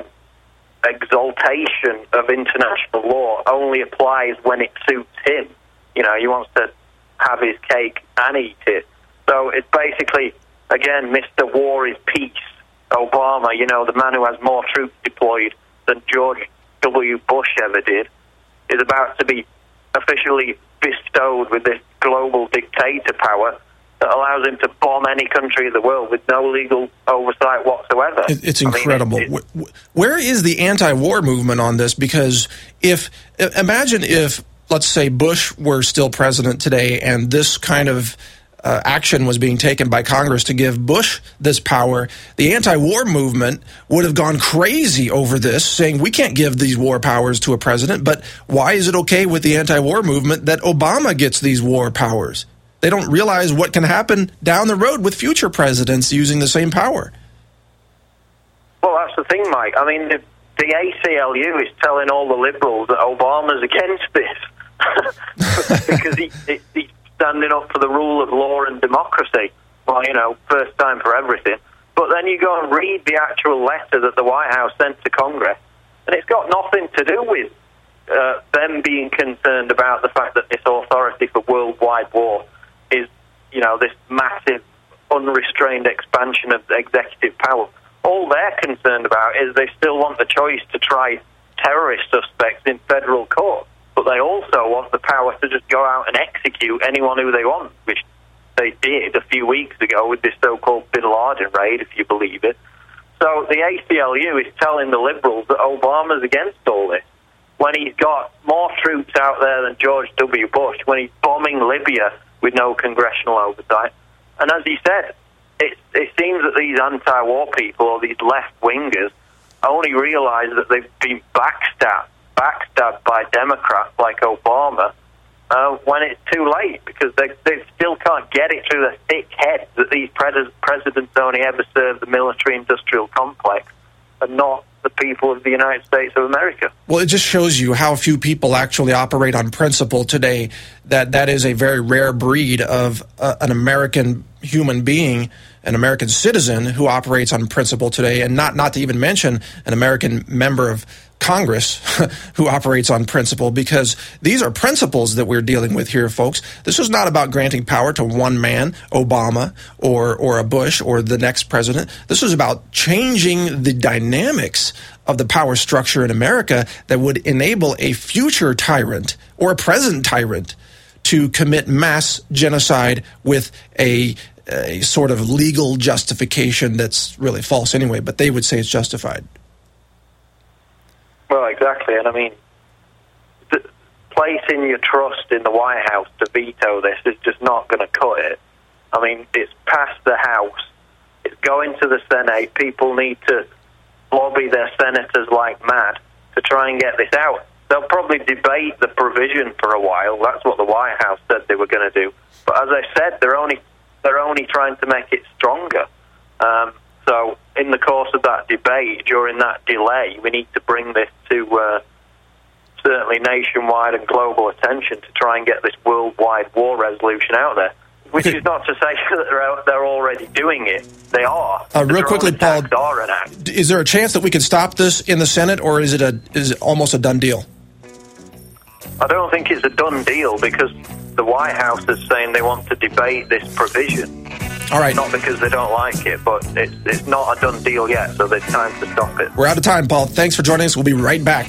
exaltation of international law only applies when it suits him. You know, he wants to have his cake and eat it. So it's basically, again, Mister War is Peace. Obama, you know, the man who has more troops deployed than George W. Bush ever did, is about to be officially bestowed with this global dictator power that allows him to bomb any country in the world with no legal oversight whatsoever. It's incredible. I mean, it, it, Where is the anti-war movement on this? Because if, imagine if, let's say, Bush were still president today and this kind of Uh, action was being taken by Congress to give Bush this power, the anti-war movement would have gone crazy over this, saying we can't give these war powers to a president, but why is it okay with the anti-war movement that Obama gets these war powers? They don't realize what can happen down the road with future presidents using the same power. Well, that's the thing, Mike. I mean, the, the A C L U is telling all the liberals that Obama's against this because he, he, he standing up for the rule of law and democracy. Well, you know, first time for everything. But then you go and read the actual letter that the White House sent to Congress, and it's got nothing to do with uh, them being concerned about the fact that this authority for worldwide war is, you know, this massive, unrestrained expansion of the executive power. All they're concerned about is they still want the choice to try terrorist suspects in federal court. But they also want the power to just go out and execute anyone who they want, which they did a few weeks ago with this so-called bin Laden raid, if you believe it. So the A C L U is telling the liberals that Obama's against all this, when he's got more troops out there than George W. Bush, when he's bombing Libya with no congressional oversight. And as he said, it, it seems that these anti-war people, or these left-wingers, only realize that they've been backstabbed backstabbed by Democrats like Obama uh, when it's too late, because they, they still can't get it through their thick heads that these pres- presidents only ever serve the military-industrial complex and not the people of the United States of America. Well, it just shows you how few people actually operate on principle today, that that is a very rare breed of uh, an American human being, an American citizen who operates on principle today, and not, not to even mention an American member of Congress who operates on principle, because these are principles that we're dealing with here, folks. This is not about granting power to one man, Obama, or or a Bush, or the next president. This is about changing the dynamics of the power structure in America that would enable a future tyrant or a present tyrant to commit mass genocide with a, a sort of legal justification that's really false anyway, but they would say it's justified. Well, exactly, and I mean, th- placing your trust in the White House to veto this is just not going to cut it. I mean, it's passed the House. It's going to the Senate. People need to lobby their senators like mad to try and get this out. They'll probably debate the provision for a while. That's what the White House said they were going to do. But as I said, they're only they're only trying to make it stronger. Um, so in the course of that debate, during that delay, we need to bring this to uh, certainly nationwide and global attention to try and get this worldwide war resolution out there. Which is not to say that they're, out, they're already doing it. They are. Uh, real quickly, Paul, are an act. Is there a chance that we could stop this in the Senate, or is it a is it almost a done deal? I don't think it's a done deal because the White House is saying they want to debate this provision. All right. Not because they don't like it, but it's, it's not a done deal yet, so there's time to stop it. We're out of time, Paul. Thanks for joining us. We'll be right back.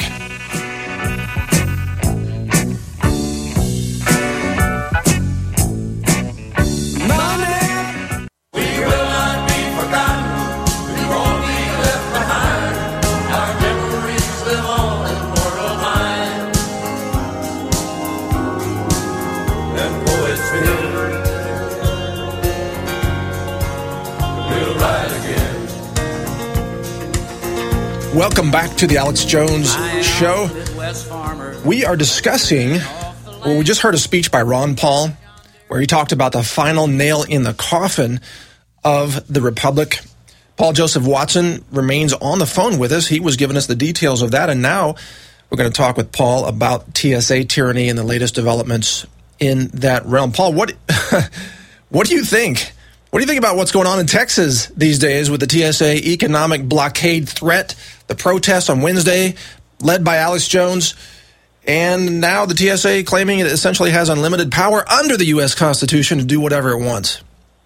Welcome back to the Alex Jones Show. We are discussing, well, we just heard a speech by Ron Paul where he talked about the final nail in the coffin of the Republic. Paul Joseph Watson remains on the phone with us. He was giving us the details of that, and now we're going to talk with Paul about T S A tyranny and the latest developments in that realm. Paul, what what do you think? What do you think about what's going on in Texas these days with the T S A economic blockade threat, the protests on Wednesday led by Alex Jones, and now the T S A claiming it essentially has unlimited power under the U S Constitution to do whatever it wants?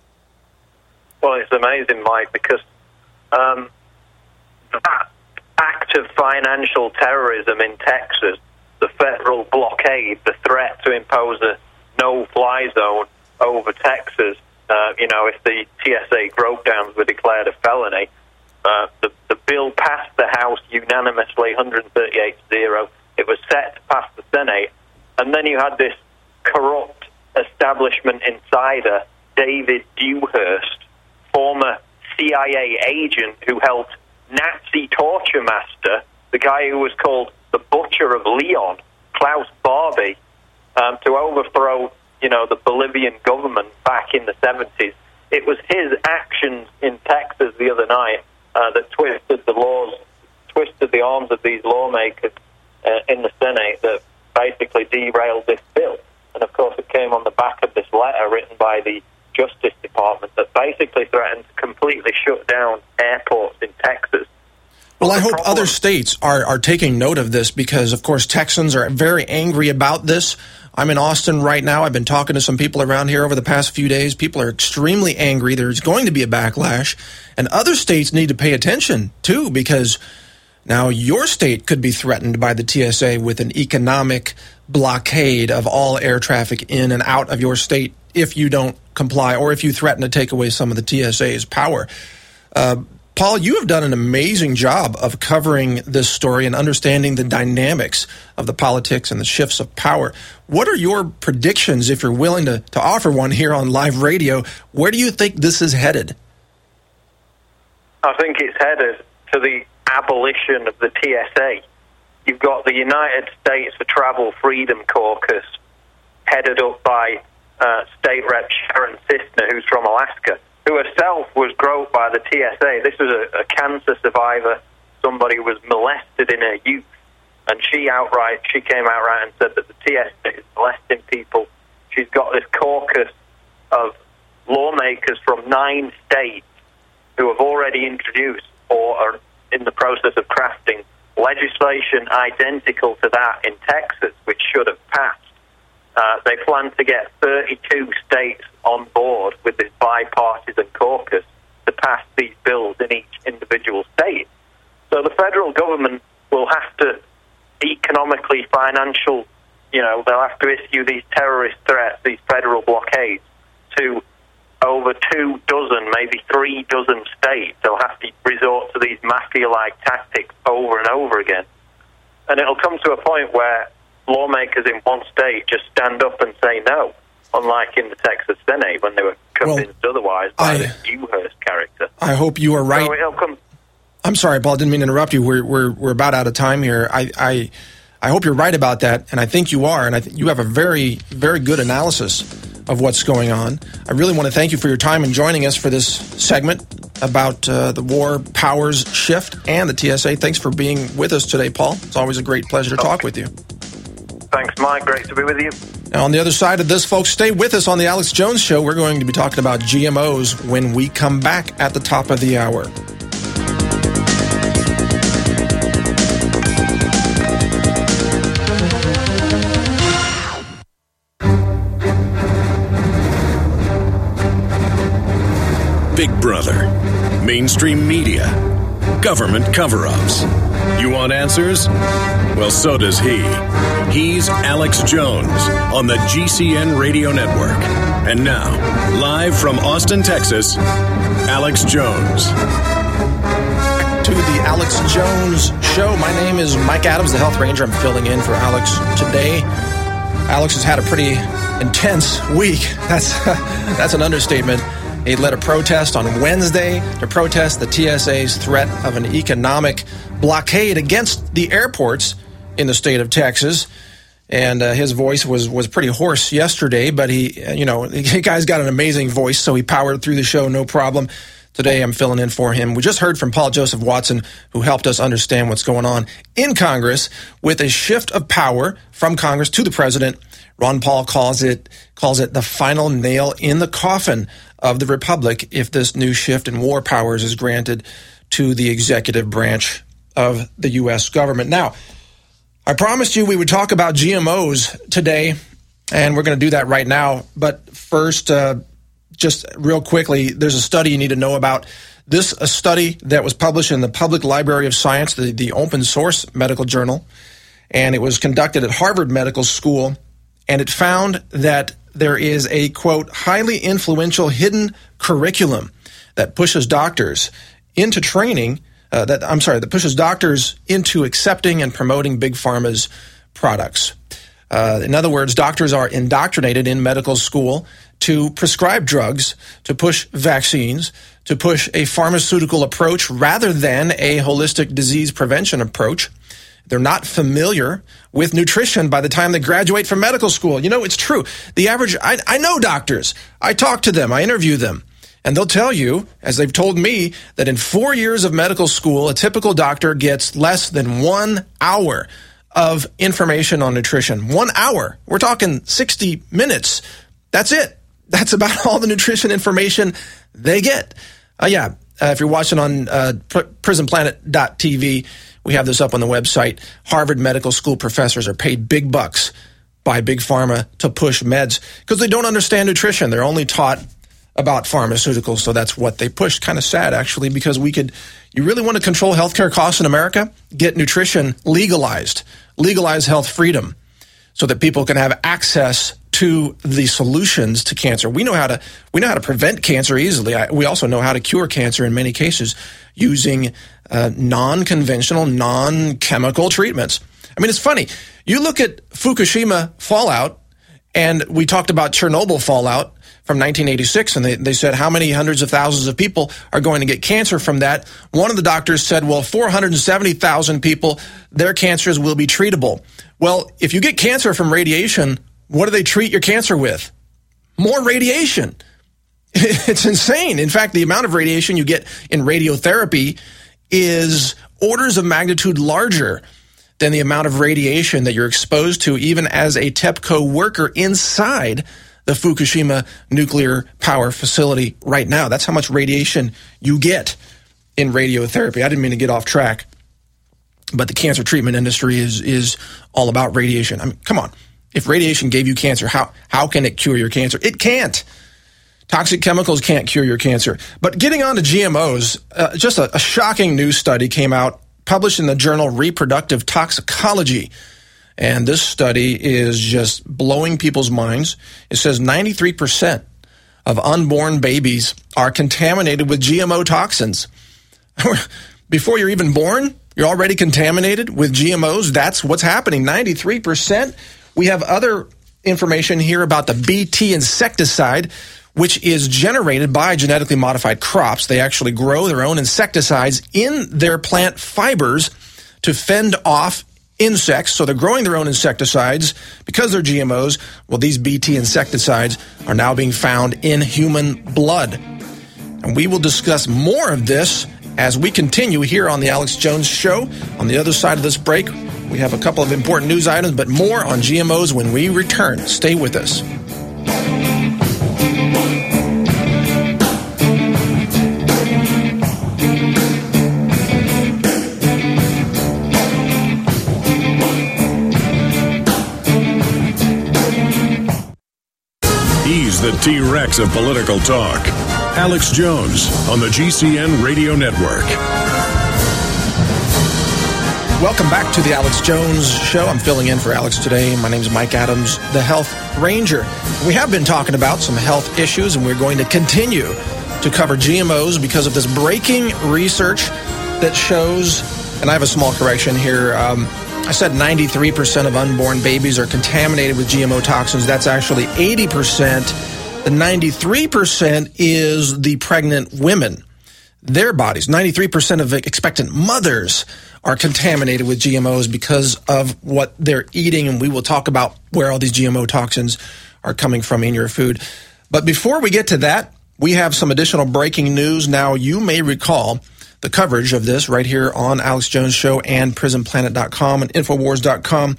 Well, it's amazing, Mike, because um, that act of financial terrorism in Texas, the federal blockade, the threat to impose a no-fly zone over Texas, Uh, you know, if the T S A broke downs were declared a felony, uh, the, the bill passed the House unanimously, one thirty-eight to zero. It was set to pass the Senate. And then you had this corrupt establishment insider, David Dewhurst, former C I A agent who helped Nazi torture master, the guy who was called the Butcher of Leon, Klaus Barbie, um, to overthrow you know, the Bolivian government back in the seventies. It was his actions in Texas the other night uh, that twisted the laws, twisted the arms of these lawmakers uh, in the Senate that basically derailed this bill. And, of course, it came on the back of this letter written by the Justice Department that basically threatened to completely shut down airports in Texas. Well, I hope other states are, are taking note of this because, of course, Texans are very angry about this. I'm in Austin right now. I've been talking to some people around here over the past few days. People are extremely angry. There's going to be a backlash. And other states need to pay attention, too, because now your state could be threatened by the T S A with an economic blockade of all air traffic in and out of your state if you don't comply or if you threaten to take away some of the T S A's power. Uh, Paul, you have done an amazing job of covering this story and understanding the dynamics of the politics and the shifts of power. What are your predictions, if you're willing to, to offer one here on live radio? Where do you think this is headed? I think it's headed to the abolition of the T S A. You've got the United States for Travel Freedom Caucus, headed up by uh, State Rep Sharon Sisner, who's from Alaska, who herself was groped by the T S A. This was a, a cancer survivor, somebody who was molested in her youth, and she outright, she came outright and said that the T S A is molesting people. She's got this caucus of lawmakers from nine states who have already introduced or are in the process of crafting legislation identical to that in Texas, which should have passed. Uh, they plan to get thirty-two states on board with this bipartisan caucus to pass these bills in each individual state. So the federal government will have to economically, financial, you know, they'll have to issue these terrorist threats, these federal blockades to over two dozen, maybe three dozen states. They'll have to resort to these mafia-like tactics over and over again. And it'll come to a point where lawmakers in one state just stand up and say no, unlike in the Texas Senate when they were convinced well, otherwise by I, the Dewhurst character. I hope you are right. So it'll come. I'm sorry, Paul, didn't mean to interrupt you. We're we're we're about out of time here. I I, I hope you're right about that, and I think you are, and I think you have a very, very good analysis of what's going on. I really want to thank you for your time and joining us for this segment about uh, the war powers shift and the T S A. Thanks for being with us today, Paul. It's always a great pleasure to okay. talk with you. Thanks, Mike. Great to be with you. Now, on the other side of this, folks, stay with us on the Alex Jones Show. We're going to be talking about G M Os when we come back at the top of the hour. Big Brother, mainstream media, government cover-ups. You want answers? Well, so does he. He's Alex Jones on the G C N Radio Network. And now, live from Austin, Texas, Alex Jones. To the Alex Jones Show. My name is Mike Adams, the Health Ranger. I'm filling in for Alex today. Alex has had a pretty intense week. That's that's an understatement. He led a protest on Wednesday to protest the T S A's threat of an economic blockade against the airports in the state of Texas. And uh, his voice was, was pretty hoarse yesterday, but he, you know, the guy's got an amazing voice, so he powered through the show, no problem. Today I'm filling in for him. We just heard from Paul Joseph Watson, who helped us understand what's going on in Congress with a shift of power from Congress to the president. Ron Paul calls it calls it the final nail in the coffin of the Republic if this new shift in war powers is granted to the executive branch of the U S government. Now, I promised you we would talk about G M Os today, and we're going to do that right now. But first, uh, just real quickly, there's a study you need to know about. This a study that was published in the Public Library of Science, the, the open source medical journal, and it was conducted at Harvard Medical School, and it found that there is a, quote, highly influential hidden curriculum that pushes doctors into training, uh, that I'm sorry, that pushes doctors into accepting and promoting Big Pharma's products. Uh, in other words, doctors are indoctrinated in medical school to prescribe drugs, to push vaccines, to push a pharmaceutical approach rather than a holistic disease prevention approach. They're not familiar with nutrition by the time they graduate from medical school. You know, it's true. The average, I, I know doctors. I talk to them. I interview them. And they'll tell you, as they've told me, that in four years of medical school, a typical doctor gets less than one hour of information on nutrition. One hour. We're talking sixty minutes. That's it. That's about all the nutrition information they get. Uh, yeah, uh, if you're watching on uh, prison planet dot t v, we have this up on the website. Harvard Medical School professors are paid big bucks by Big Pharma to push meds because they don't understand nutrition. They're only taught about pharmaceuticals, so that's what they push. Kind of sad, actually, because we could, you really want to control healthcare costs in America? Get nutrition legalized. Legalize health freedom so that people can have access to the solutions to cancer. We know how to we know how to prevent cancer easily. I, we also know how to cure cancer in many cases using uh, non-conventional, non-chemical treatments. I mean, it's funny. You look at Fukushima fallout, and we talked about Chernobyl fallout from nineteen eighty-six, and they, they said how many hundreds of thousands of people are going to get cancer from that. One of the doctors said, well, four hundred seventy thousand people, their cancers will be treatable. Well, if you get cancer from radiation, what do they treat your cancer with? More radiation. It's insane. In fact, the amount of radiation you get in radiotherapy is orders of magnitude larger than the amount of radiation that you're exposed to even as a TEPCO worker inside the Fukushima nuclear power facility right now. That's how much radiation you get in radiotherapy. I didn't mean to get off track, but the cancer treatment industry is is all about radiation. I mean, come on. If radiation gave you cancer, how how can it cure your cancer? It can't. Toxic chemicals can't cure your cancer. But getting on to G M Os, uh, just a, a shocking news study came out, published in the journal Reproductive Toxicology. And this study is just blowing people's minds. It says ninety-three percent of unborn babies are contaminated with G M O toxins. Before you're even born, You're already contaminated with G M Os. That's what's happening. ninety-three percent. We have other information here about the B T insecticide, which is generated by genetically modified crops. They actually grow their own insecticides in their plant fibers to fend off insects. So they're growing their own insecticides because they're G M Os. Well, these B T insecticides are now being found in human blood. And we will discuss more of this as we continue here on the Alex Jones Show. On the other side of this break, we have a couple of important news items, but more on G M Os when we return. Stay with us. He's the T-Rex of political talk. Alex Jones on the G C N Radio Network. Welcome back to the Alex Jones Show. I'm filling in for Alex today. My name is Mike Adams, the Health Ranger. We have been talking about some health issues, and we're going to continue to cover G M Os because of this breaking research that shows, and I have a small correction here, um, I said ninety-three percent of unborn babies are contaminated with G M O toxins. That's actually eighty percent. The ninety-three percent is the pregnant women, their bodies. ninety-three percent of expectant mothers are contaminated with G M Os because of what they're eating, and we will talk about where all these G M O toxins are coming from in your food. But before we get to that, we have some additional breaking news. Now, you may recall the coverage of this right here on Alex Jones Show and prison planet dot com and infowars dot com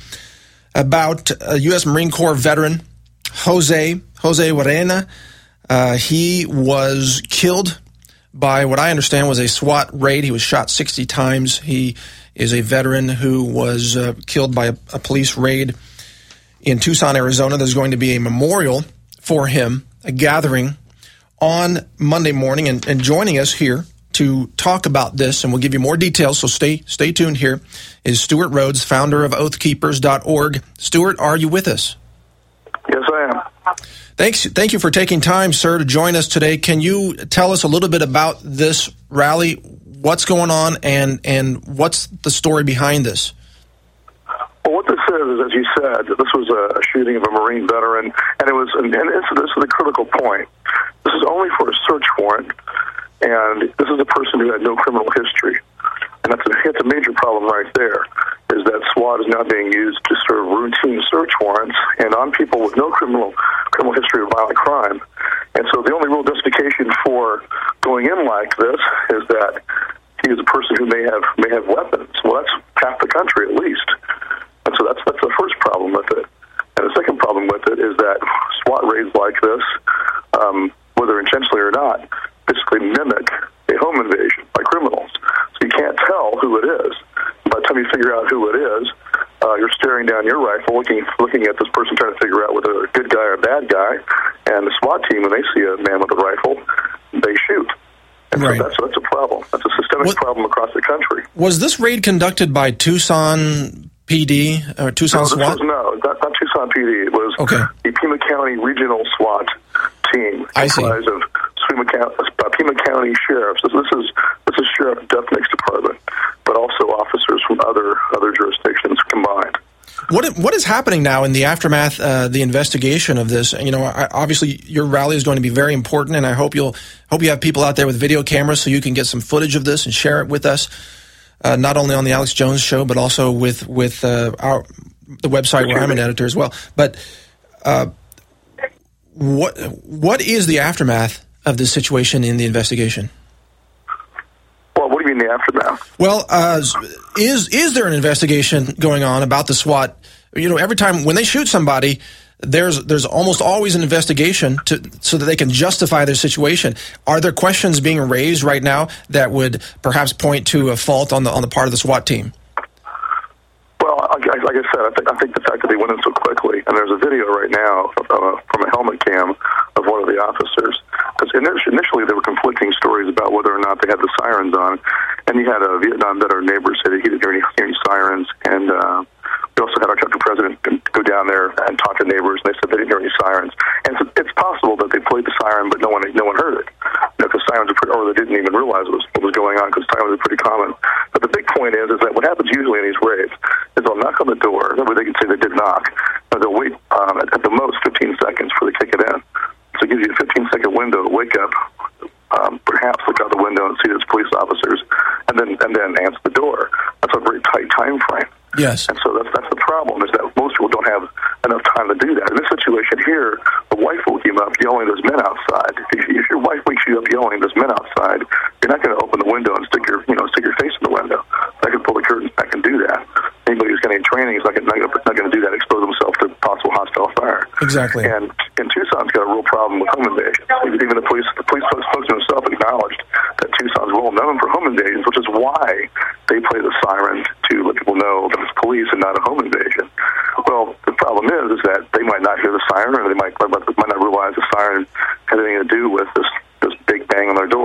about a U S Marine Corps veteran, Jose, Jose Warena. Uh, he was killed by what I understand was a SWAT raid. He was shot sixty times. He is a veteran who was uh, killed by a, a police raid in Tucson, Arizona. There's going to be a memorial for him, a gathering on Monday morning, and, and joining us here to talk about this, and we'll give you more details, so stay stay tuned here, is Stuart Rhodes, founder of oath keepers dot org. Stuart, are you with us? Yes, I am. Thanks. Thank you for taking time, sir, to join us today. Can you tell us a little bit about this rally, what's going on, and, and what's the story behind this? Well, what this is, is, as you said, this was a shooting of a Marine veteran, and it was, and this, this is the critical point. This is only for a search warrant, and this is a person who had no criminal history. And that's a, it's a major problem right there, is that SWAT is now being used to serve routine search warrants and on people with no criminal criminal history of violent crime. And so the only real justification for going in like this is that he is a person who may have may have weapons. Well, that's half the country at least. And so that's that's the first problem with it. And the second problem with it is that SWAT raids like this, um, whether intentionally or not, basically mimic a home invasion by criminals. So you can't tell who it is. By the time you figure out who it is, uh, you're staring down your rifle, looking looking at this person, trying to figure out whether they're a good guy or a bad guy. And the SWAT team, when they see a man with a rifle, they shoot. And right. so that's, so that's a problem. That's a systemic what, problem across the country. Was this raid conducted by Tucson P D or Tucson no, SWAT? Was, no, not, not Tucson P D. It was okay. the Pima County Regional SWAT team, comprised of Pima County, uh, Pima County sheriffs. This, this is this is Sheriff Dufnick's department, but also officers from other other jurisdictions combined. What what is happening now in the aftermath, uh, the investigation of this? You know, I, obviously your rally is going to be very important, and I hope you'll hope you have people out there with video cameras so you can get some footage of this and share it with us, uh, not only on the Alex Jones Show, but also with with uh, our the website where I'm an editor as well. But uh, what what is the aftermath of this situation in the investigation? Well, what do you mean the aftermath? Well, uh, is is there an investigation going on about the SWAT? You know, every time when they shoot somebody, there's there's almost always an investigation to so that they can justify their situation. Are there questions being raised right now that would perhaps point to a fault on the on the part of the SWAT team? Well, like I said, I think, I think the fact that they went in so quickly, and there's a video right now uh, from a helmet cam of one of the officers. Because initially there were conflicting stories about whether or not they had the sirens on, and you had a Vietnam veteran neighbor say that he didn't hear any, hear any sirens, and uh, we also had our chapter president go down there and talk to neighbors, and they said they didn't hear any sirens. And so it's possible that they played the siren, but no one no one heard it, because you know, sirens are pretty, or they didn't even realize what was, what was going on, because sirens are pretty common. But the big point is, is that wake up, um, perhaps look out the window and see those police officers, and then and then answer the door. That's a very tight time frame. Yes. And so that's that's the problem, is that most people don't have enough time to do that. In this situation here, the wife woke him up yelling, "There's men outside." If, if your wife wakes you up yelling, "There's men outside," you're not going to open the window and stick your you know stick your face in the window. I can pull the curtains back and do that. Anybody who's getting training is not going not going to do that, expose himself to possible hostile fire. Exactly. And and Tucson's got a real problem with home invasions. Even the police the police spokesman himself acknowledged that Tucson's well known for home invasions, which is why they play the siren to let people know that it's police and not a home invasion. Well, the problem is, is that they might not hear the siren, or they might might not realize the siren has anything to do with this this big bang on their door.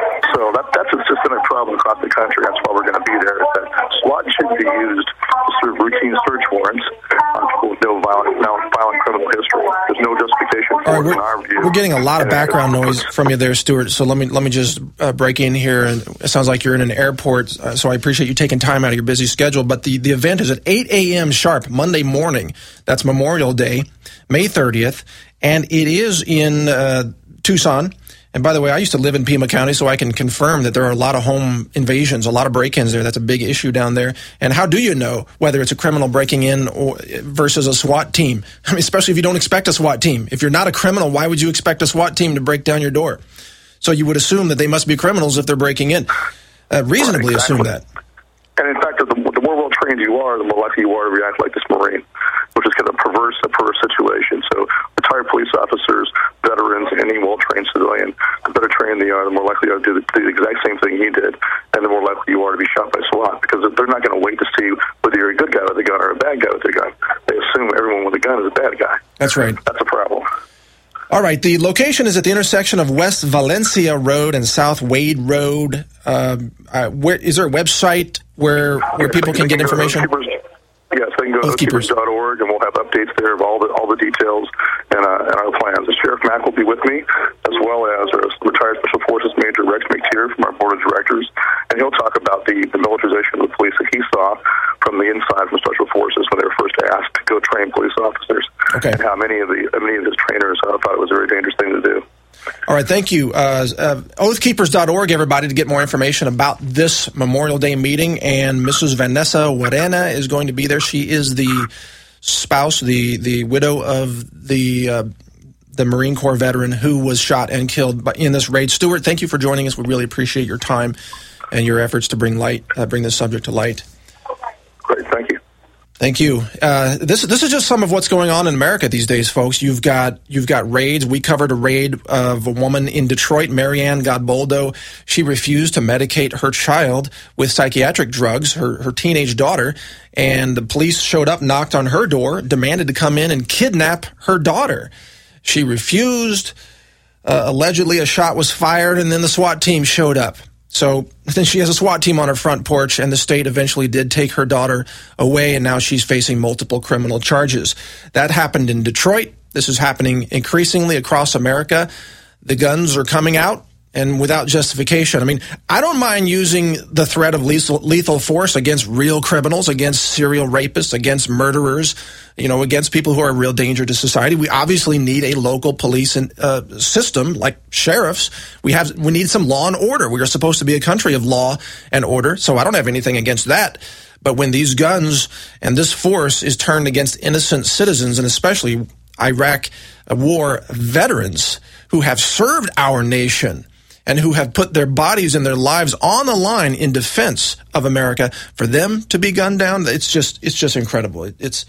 So that that's a systemic problem across the country. That's why we're going to be there. Is that SWAT should be used to serve routine search warrants on people with no violent, no violent criminal history. There's no justification for it in our view. We're getting a lot of background noise from you there, Stuart. So let me let me just uh, break in here. And it sounds like you're in an airport, uh, so I appreciate you taking time out of your busy schedule. But the, the event is at eight a.m. sharp, Monday morning. That's Memorial Day, May thirtieth. And it is in uh, Tucson. And by the way, I used to live in Pima County, so I can confirm that there are a lot of home invasions, a lot of break-ins there. That's a big issue down there. And how do you know whether it's a criminal breaking in or, versus a SWAT team? I mean, especially if you don't expect a SWAT team. If you're not a criminal, why would you expect a SWAT team to break down your door? So you would assume that they must be criminals if they're breaking in. Uh, reasonably right, exactly. assume that. And in fact, the, the more well-trained you are, the more likely you are to react like this Marine, which is kind of a perverse, a perverse situation. So retired police officers, veterans, any well-trained civilian, the better trained they are, the more likely you are to do the, the exact same thing he did, and the more likely you are to be shot by SWAT, because they're not going to wait to see whether you're a good guy with a gun or a bad guy with a gun. They assume everyone with a gun is a bad guy. That's right. That's a problem. All right, the location is at the intersection of West Valencia Road and South Wade Road. Uh, uh, where is there a website where where yes, people can get information? Yes, they can go to oath keepers dot org, and we'll have updates there of all the all the details and, uh, and our plans. And Sheriff Mack will be with me, as well as our retired Special Forces Major Rex McTier from our Board of Directors, and he'll talk about the, the militarization of the police that he saw from the inside from Special Forces when they were first asked to go train police officers, okay. and how many of the many of his trainers uh, thought it was a very dangerous thing to do. All right, thank you. Uh, uh, oath keepers dot org, everybody, to get more information about this Memorial Day meeting. And Missus Vanessa Warena is going to be there. She is the spouse, the the widow of the uh, the Marine Corps veteran who was shot and killed by, in this raid. Stuart, thank you for joining us. We really appreciate your time and your efforts to bring light, uh, bring this subject to light. Great, thank you. Thank you. Uh, this this is just some of what's going on in America these days, folks. You've got you've got raids. We covered a raid of a woman in Detroit, Marianne Godboldo. She refused to medicate her child with psychiatric drugs, her her teenage daughter, and the police showed up, knocked on her door, demanded to come in and kidnap her daughter. She refused. Uh, allegedly, a shot was fired, and then the SWAT team showed up. So then she has a SWAT team on her front porch, and the state eventually did take her daughter away, and now she's facing multiple criminal charges. That happened in Detroit. This is happening increasingly across America. The guns are coming out, and without justification. I mean, I don't mind using the threat of lethal, lethal force against real criminals, against serial rapists, against murderers, you know, against people who are a real danger to society. We obviously need a local police and, uh, system like sheriffs. We have we need some law and order. We are supposed to be a country of law and order, so I don't have anything against that. But when these guns and this force is turned against innocent citizens, and especially Iraq war veterans who have served our nation and who have put their bodies and their lives on the line in defense of America, for them to be gunned down, it's just it's just incredible. It, it's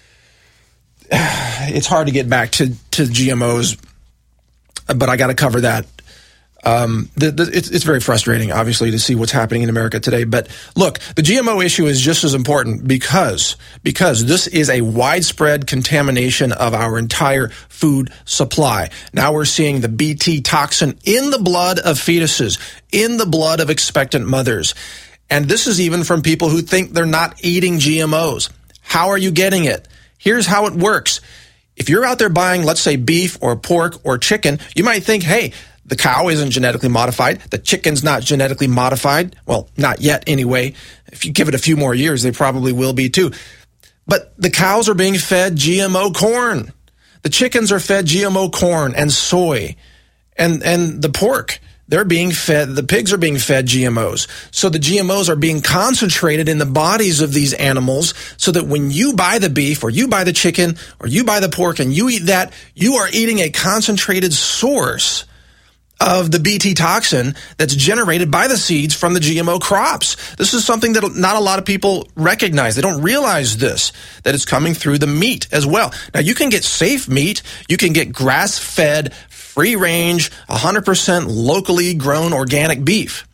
it's hard to get back to, to G M Os, but I got to cover that. Um, the, the, it's, it's very frustrating, obviously, to see what's happening in America today. But look, the G M O issue is just as important because because this is a widespread contamination of our entire food supply. Now we're seeing the B T toxin in the blood of fetuses, in the blood of expectant mothers. And this is even from people who think they're not eating G M Os. How are you getting it? Here's how it works. If you're out there buying, let's say, beef or pork or chicken, you might think, hey, the cow isn't genetically modified. The chicken's not genetically modified. Well, not yet anyway. If you give it a few more years, they probably will be too. But the cows are being fed G M O corn. The chickens are fed G M O corn and soy and and the pork. They're being fed, the pigs are being fed G M Os. So the G M Os are being concentrated in the bodies of these animals so that when you buy the beef or you buy the chicken or you buy the pork and you eat that, you are eating a concentrated source of the B T toxin that's generated by the seeds from the G M O crops. This is something that not a lot of people recognize. They don't realize this, that it's coming through the meat as well. Now, you can get safe meat. You can get grass-fed, free-range, one hundred percent locally grown organic beef.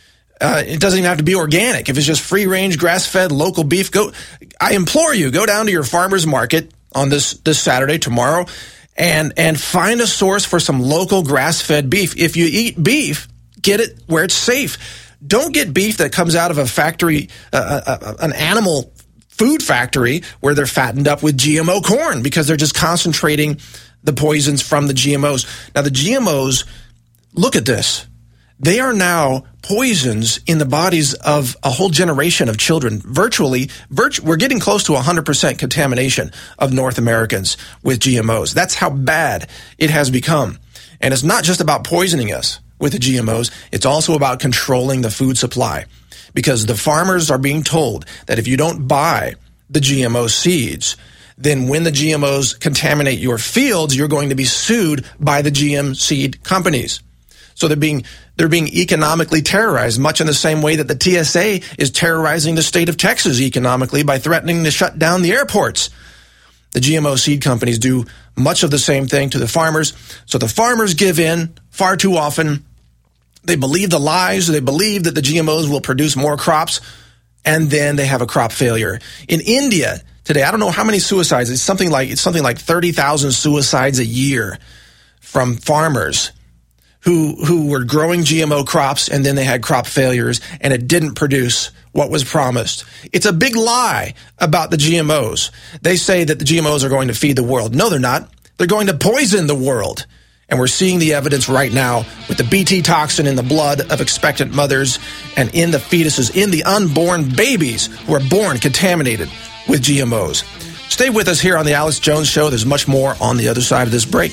Uh, it doesn't even have to be organic. If it's just free-range, grass-fed, local beef, go. I implore you, go down to your farmer's market on this, this Saturday, tomorrow, and and find a source for some local grass-fed beef. If you eat beef, get it where it's safe. Don't get beef that comes out of a factory, uh, uh, an animal food factory where they're fattened up with G M O corn because they're just concentrating the poisons from the G M Os. Now, the G M Os, look at this. They are now poisons in the bodies of a whole generation of children. Virtually, virtu- we're getting close to one hundred percent contamination of North Americans with G M Os. That's how bad it has become. And it's not just about poisoning us with the G M Os. It's also about controlling the food supply. Because the farmers are being told that if you don't buy the G M O seeds, then when the G M Os contaminate your fields, you're going to be sued by the G M seed companies. So they're being they're being economically terrorized, much in the same way that the T S A is terrorizing the state of Texas economically by threatening to shut down the airports. The G M O seed companies do much of the same thing to the farmers. So the farmers give in far too often. They believe the lies. They believe that the G M Os will produce more crops, and then they have a crop failure. In India today, I don't know how many suicides. It's something like it's something like thirty thousand suicides a year from farmers who who were growing G M O crops, and then they had crop failures, and it didn't produce what was promised. It's a big lie about the G M Os. They say that the G M Os are going to feed the world. No, they're not. They're going to poison the world. And we're seeing the evidence right now with the B T toxin in the blood of expectant mothers and in the fetuses, in the unborn babies who are born contaminated with G M Os. Stay with us here on the Alex Jones Show. There's much more on the other side of this break.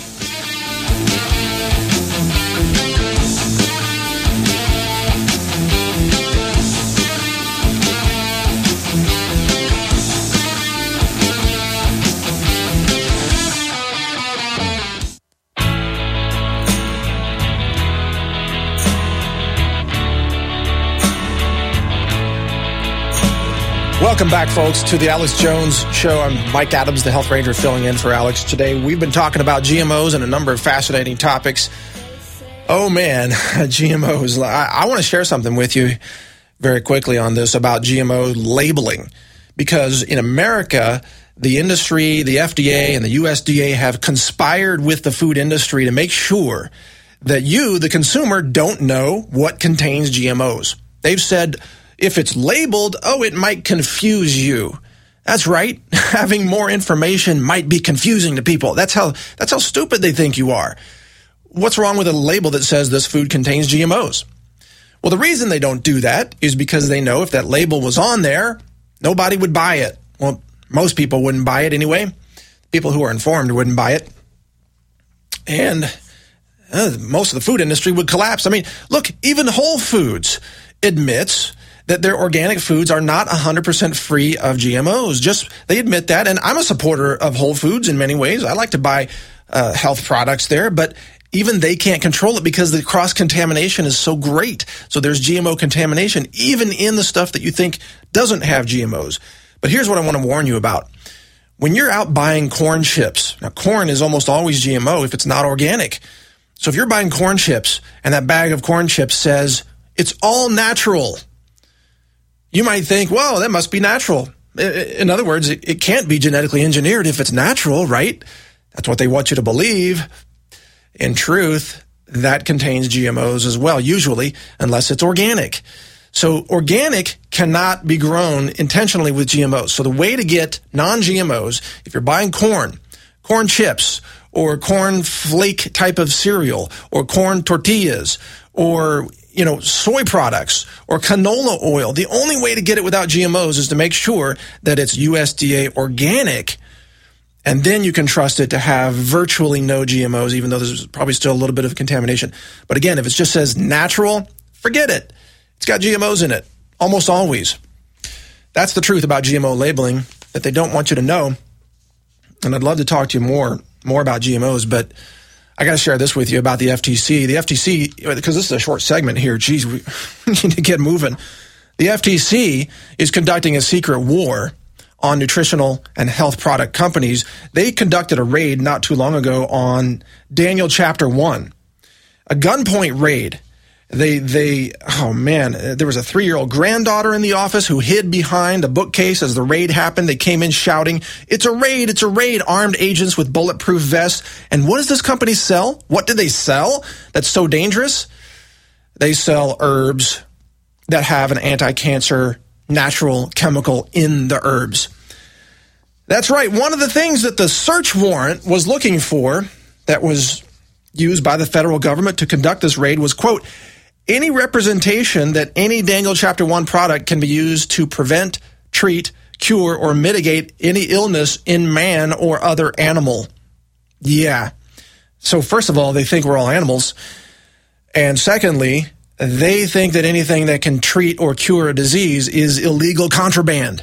Welcome back, folks, to the Alex Jones Show. I'm Mike Adams, the Health Ranger, filling in for Alex today. We've been talking about G M Os and a number of fascinating topics. Oh, man, G M Os. I, I want to share something with you very quickly on this about G M O labeling, because in America, the industry, the F D A, and the U S D A have conspired with the food industry to make sure that you, the consumer, don't know what contains G M Os. They've said, if it's labeled, oh, it might confuse you. That's right. Having more information might be confusing to people. That's how that's how stupid they think you are. What's wrong with a label that says this food contains G M Os? Well, the reason they don't do that is because they know if that label was on there, nobody would buy it. Well, most people wouldn't buy it anyway. People who are informed wouldn't buy it. And uh, most of the food industry would collapse. I mean, look, even Whole Foods admits that their organic foods are not one hundred percent free of G M Os. Just, they admit that, and I'm a supporter of Whole Foods in many ways. I like to buy uh, health products there, but even they can't control it because the cross-contamination is so great. So there's G M O contamination, even in the stuff that you think doesn't have G M Os. But here's what I want to warn you about. When you're out buying corn chips, now corn is almost always G M O if it's not organic. So if you're buying corn chips and that bag of corn chips says it's all natural, you might think, well, that must be natural. In other words, it, it can't be genetically engineered if it's natural, right? That's what they want you to believe. In truth, that contains G M Os as well, usually, unless it's organic. So organic cannot be grown intentionally with G M Os. So the way to get non-G M Os, if you're buying corn, corn chips, or corn flake type of cereal, or corn tortillas, or you know, soy products or canola oil, the only way to get it without G M Os is to make sure that it's U S D A organic And then you can trust it to have virtually no G M Os, even though there's probably still a little bit of contamination. But again, if it just says natural, forget it. It's got G M Os in it, almost always. That's the truth about G M O labeling that they don't want you to know. And I'd love to talk to you more, more about G M Os, but I got to share this with you about the F T C. The F T C, because this is a short segment here, geez, we need to get moving. The F T C is conducting a secret war on nutritional and health product companies. They conducted a raid not too long ago on Daniel Chapter one, a gunpoint raid. They, they, oh man, there was a three-year-old granddaughter in the office who hid behind a bookcase as the raid happened. They came in shouting, "It's a raid, it's a raid," armed agents with bulletproof vests. And what does this company sell? What do they sell that's so dangerous? They sell herbs that have an anti-cancer natural chemical in the herbs. That's right. One of the things that the search warrant was looking for that was used by the federal government to conduct this raid was, quote, any representation that any Daniel Chapter one product can be used to prevent, treat, cure, or mitigate any illness in man or other animal. Yeah. So first of all, they think we're all animals. And secondly, they think that anything that can treat or cure a disease is illegal contraband.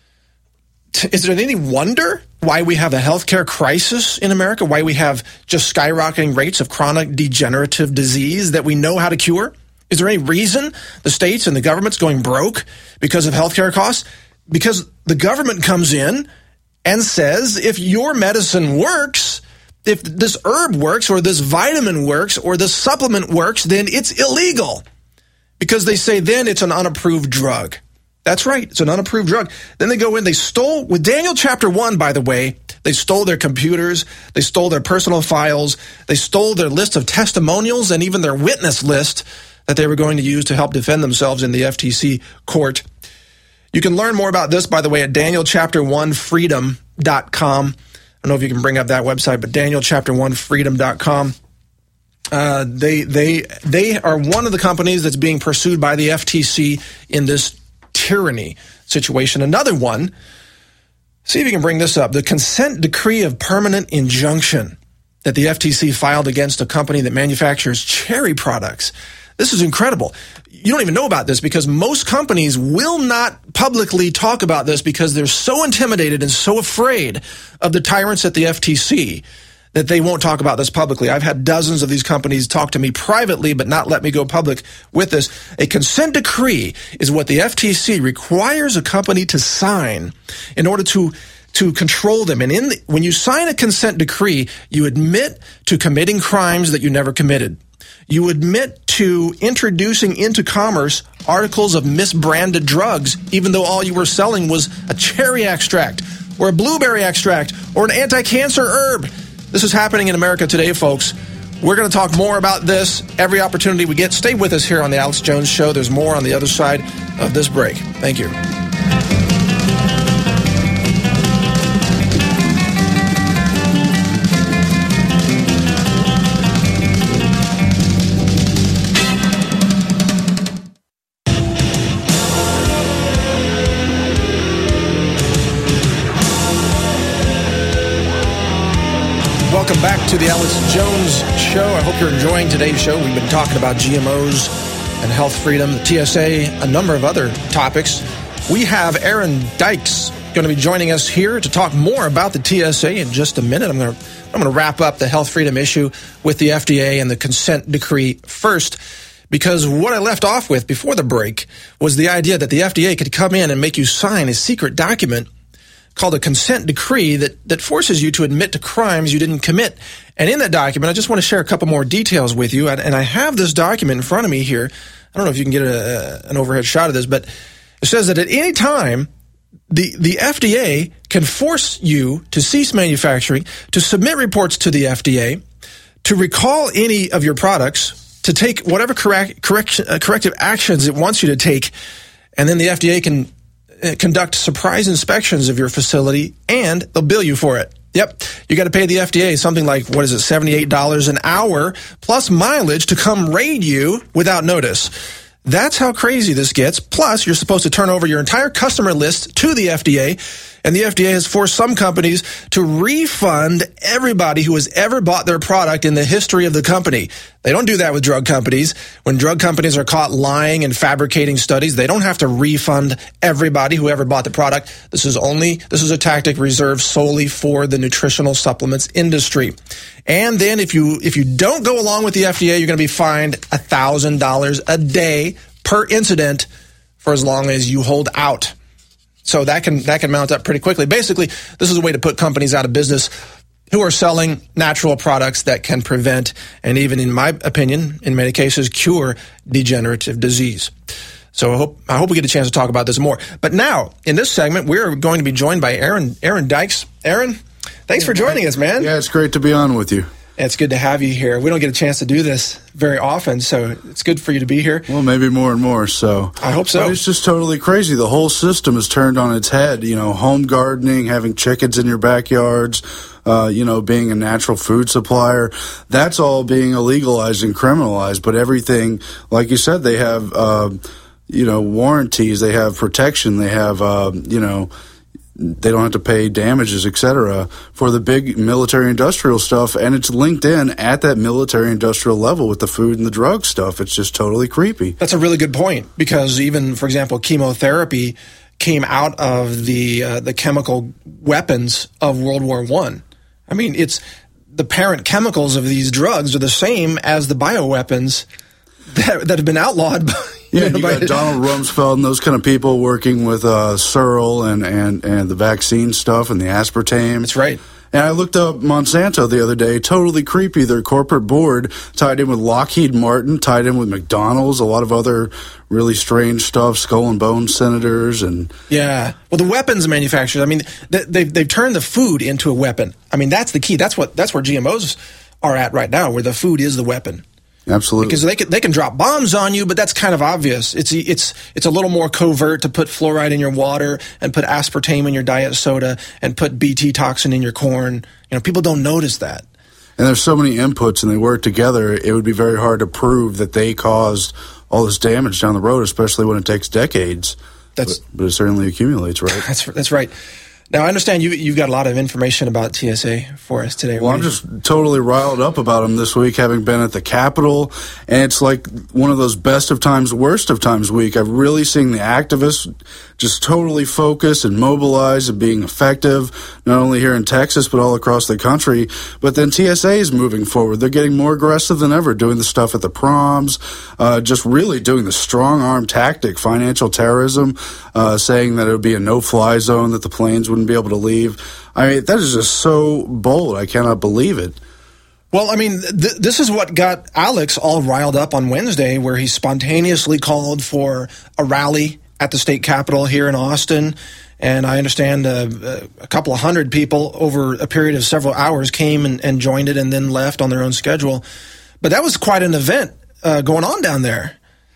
Is there any wonder why we have a healthcare crisis in America? Why we have just skyrocketing rates of chronic degenerative disease that we know how to cure? Is there any reason the states and the government's going broke because of healthcare costs? Because the government comes in and says, if your medicine works, if this herb works or this vitamin works or this supplement works, then it's illegal. Because they say then it's an unapproved drug. That's right. It's an unapproved drug. Then they go in, they stole, with Daniel Chapter one, by the way, they stole their computers, they stole their personal files, they stole their list of testimonials and even their witness list that they were going to use to help defend themselves in the F T C court. You can learn more about this, by the way, at Daniel Chapter one freedom dot com. I don't know if you can bring up that website, but Daniel Chapter one freedom dot com. Uh, they, they, they are one of the companies that's being pursued by the F T C in this tyranny situation. Another one, see if you can bring this up, the consent decree of permanent injunction that the F T C filed against a company that manufactures cherry products. This is incredible. You don't even know about this because most companies will not publicly talk about this because they're so intimidated and so afraid of the tyrants at the F T C that they won't talk about this publicly. I've had dozens of these companies talk to me privately but not let me go public with this. A consent decree is what the F T C requires a company to sign in order to to control them. And in the, when you sign a consent decree, you admit to committing crimes that you never committed. You admit to introducing into commerce articles of misbranded drugs, even though all you were selling was a cherry extract or a blueberry extract or an anti-cancer herb. This is happening in America today, folks. We're going to talk more about this every opportunity we get. Stay with us here on the Alex Jones Show. There's more on the other side of this break. Thank you. Welcome back to the Alex Jones Show. I hope you're enjoying today's show. We've been talking about G M Os and health freedom, the T S A, a number of other topics. We have Aaron Dykes going to be joining us here to talk more about the T S A in just a minute. I'm going to I'm going to wrap up the health freedom issue with the F D A and the consent decree first, because what I left off with before the break was the idea that the F D A could come in and make you sign a secret document called a consent decree that, that forces you to admit to crimes you didn't commit. And in that document, I just want to share a couple more details with you. And, and I have this document in front of me here. I don't know if you can get a, an overhead shot of this, but it says that at any time, the, the F D A can force you to cease manufacturing, to submit reports to the F D A, to recall any of your products, to take whatever correct, correction, uh, corrective actions it wants you to take, and then the F D A can conduct surprise inspections of your facility, and they'll bill you for it. Yep, you got to pay the F D A something like, what is it, seventy-eight dollars an hour, plus mileage to come raid you without notice. That's how crazy this gets. Plus, you're supposed to turn over your entire customer list to the F D A, And the F D A has forced some companies to refund everybody who has ever bought their product in the history of the company. They don't do that with drug companies. When drug companies are caught lying and fabricating studies, they don't have to refund everybody who ever bought the product. This is only, this is a tactic reserved solely for the nutritional supplements industry. And then if you, if you don't go along with the F D A, you're going to be fined one thousand dollars a day per incident for as long as you hold out. So that can that can mount up pretty quickly. Basically, this is a way to put companies out of business who are selling natural products that can prevent and even, in my opinion, in many cases, cure degenerative disease. So I hope I hope we get a chance to talk about this more. But now, in this segment, we're going to be joined by Aaron Aaron Dykes. Aaron, thanks for joining us, man. Yeah, it's great to be on with you. It's good to have you here. We don't get a chance to do this very often, so it's good for you to be here. Well, maybe more and more, so. I hope so. But it's just totally crazy. The whole system is turned on its head. You know, home gardening, having chickens in your backyards, uh, you know, being a natural food supplier. That's all being illegalized and criminalized. But everything, like you said, they have, uh, you know, warranties. They have protection. They have, uh, you know, they don't have to pay damages, et cetera, for the big military-industrial stuff, and it's linked in at that military-industrial level with the food and the drug stuff. It's just totally creepy. That's a really good point, because even, for example, chemotherapy came out of the uh, the chemical weapons of World War One. I. I mean, it's the parent chemicals of these drugs are the same as the bioweapons that, that have been outlawed by... Yeah, you got Donald Rumsfeld and those kind of people working with uh, Searle and, and, and the vaccine stuff and the aspartame. That's right. And I looked up Monsanto the other day. Totally creepy. Their corporate board tied in with Lockheed Martin, tied in with McDonald's, a lot of other really strange stuff, skull and bone senators. And yeah. Well, the weapons manufacturers, I mean, they, they've, they've turned the food into a weapon. I mean, that's the key. That's what that's where G M Os are at right now, where the food is the weapon. Absolutely, because they can they can drop bombs on you, but that's kind of obvious. It's it's it's a little more covert to put fluoride in your water and put aspartame in your diet soda and put B T toxin in your corn. You know, people don't notice that. And there's so many inputs, and they work together. It would be very hard to prove that they caused all this damage down the road, especially when it takes decades. That's but, but it certainly accumulates, right? That's that's right. Now, I understand you, you've got a lot of information about T S A for us today. Well, I'm just totally riled up about them this week, having been at the Capitol, and it's like one of those best of times, worst of times week. I've really seen the activists just totally focus and mobilize and being effective, not only here in Texas, but all across the country. But then T S A is moving forward. They're getting more aggressive than ever, doing the stuff at the proms, uh, just really doing the strong-arm tactic, financial terrorism, uh, saying that it would be a no-fly zone, that the planes wouldn't be able to leave. I mean, that is just so bold. I cannot believe it. Well, I mean, th- this is what got Alex all riled up on Wednesday, where he spontaneously called for a rally at the state capitol here in Austin. And I understand uh, a couple of hundred people over a period of several hours came and, and joined it and then left on their own schedule. But that was quite an event uh, going on down there.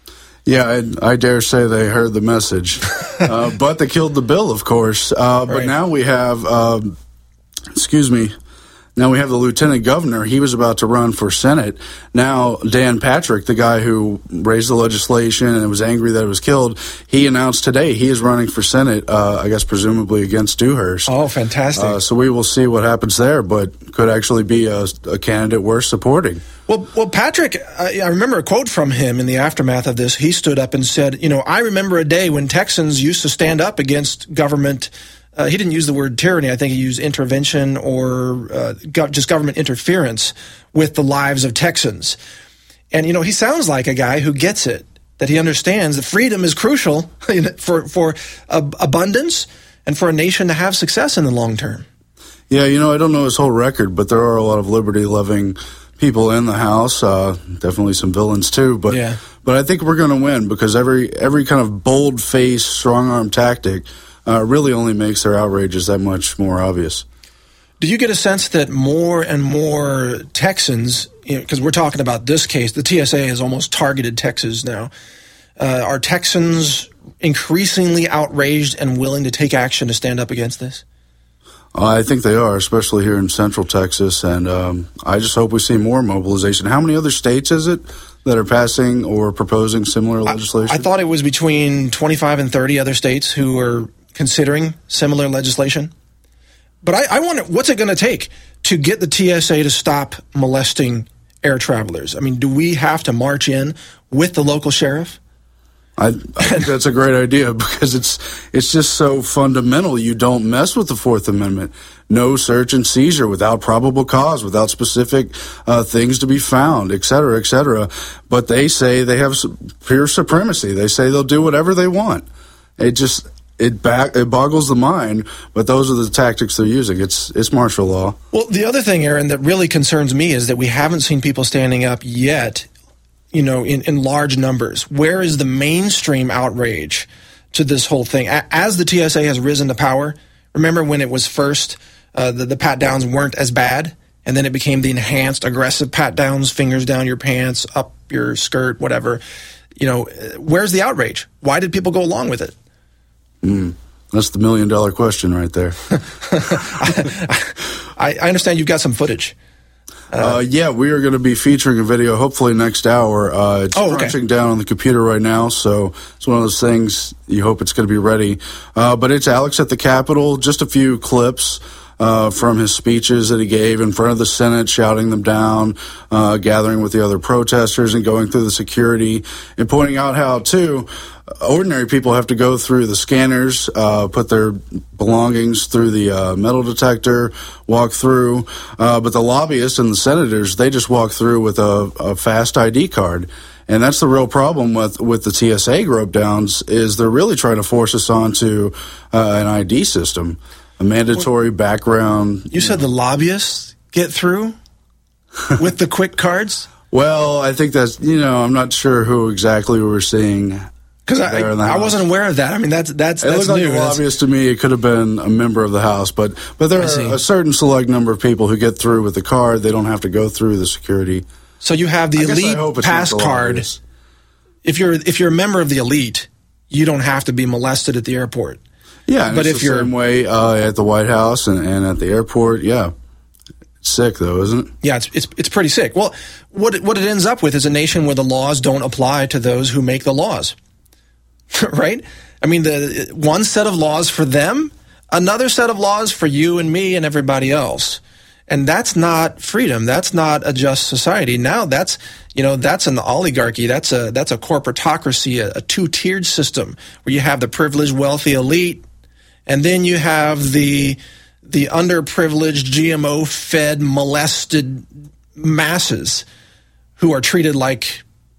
Yeah, I, I dare say they heard the message. uh, but they killed the bill, of course. Uh, but right. now we have, um, excuse me, now we have the lieutenant governor. He was about to run for Senate. Now, Dan Patrick, the guy who raised the legislation and was angry that it was killed, he announced today he is running for Senate, uh, I guess presumably against Dewhurst. Oh, fantastic. Uh, so we will see what happens there, but could actually be a, a candidate worth supporting. Well, well, Patrick, I, I remember a quote from him in the aftermath of this. He stood up and said, you know, I remember a day when Texans used to stand up against government. Uh, he didn't use the word tyranny. I think he used intervention or uh, go- just government interference with the lives of Texans. And, you know, he sounds like a guy who gets it, that he understands that freedom is crucial for, for ab- abundance and for a nation to have success in the long term. Yeah, you know, I don't know his whole record, but there are a lot of liberty-loving people in the House, uh, definitely some villains too, but yeah. but I think we're going to win because every every kind of bold-faced, strong-arm tactic uh, really only makes their outrages that much more obvious. Do you get a sense that more and more Texans, because you know, we're talking about this case, the T S A has almost targeted Texas now, uh, are Texans increasingly outraged and willing to take action to stand up against this? I think they are, especially here in Central Texas, and um, I just hope we see more mobilization. How many other states is it that are passing or proposing similar legislation? I, I thought it was between twenty-five and thirty other states who are considering similar legislation. But I, I wonder, what's it going to take to get the T S A to stop molesting air travelers? I mean, do we have to march in with the local sheriff? I, I think that's a great idea because it's it's just so fundamental. You don't mess with the Fourth Amendment. No search and seizure without probable cause, without specific uh, things to be found, et cetera, et cetera. But they say they have pure supremacy. They say they'll do whatever they want. It just it back it boggles the mind. But those are the tactics they're using. It's it's martial law. Well, the other thing, Aaron, that really concerns me is that we haven't seen people standing up yet, you know, in, in large numbers. Where is the mainstream outrage to this whole thing? As the T S A has risen to power, remember when it was first, uh, the, the pat-downs weren't as bad, and then it became the enhanced aggressive pat-downs, fingers down your pants, up your skirt, whatever. You know, where's the outrage? Why did people go along with it? Mm, that's the million-dollar question right there. I, I understand you've got some footage. Uh, yeah, we are going to be featuring a video hopefully next hour. Uh, it's oh, okay. crunching down on the computer right now, so it's one of those things you hope it's going to be ready. Uh, but it's Alex at the Capitol, just a few clips uh, from his speeches that he gave in front of the Senate, shouting them down, uh, gathering with the other protesters and going through the security and pointing out how, too, ordinary people have to go through the scanners, uh, put their belongings through the uh, metal detector, walk through. Uh, but the lobbyists and the senators, they just walk through with a, a fast I D card. And that's the real problem with, with the T S A grope downs is they're really trying to force us onto uh, an I D system, a mandatory background. You said the lobbyists get through with the quick cards? Well, I think that's, you know, I'm not sure who exactly we're seeing. Because I, I wasn't aware of that. I mean, that's that's it that's looked new. like a lobbyist to me. It could have been a member of the House, but but there are a certain select number of people who get through with the card. They don't have to go through the security. So you have the I elite pass card. If you're if you're a member of the elite, you don't have to be molested at the airport. Yeah, and but it's if the you're same way uh, at the White House and, and at the airport, yeah. It's sick, though, isn't it? Yeah, it's, it's it's pretty sick. Well, what it, what it ends up with is a nation where the laws don't apply to those who make the laws. Right? I mean, the one set of laws for them, another set of laws for you and me and everybody else. And that's not freedom. That's not a just society. Now that's, you know, that's an oligarchy. That's a that's a corporatocracy, a, a two-tiered system where you have the privileged, wealthy elite, and then you have the the underprivileged, G M O-fed, molested masses who are treated like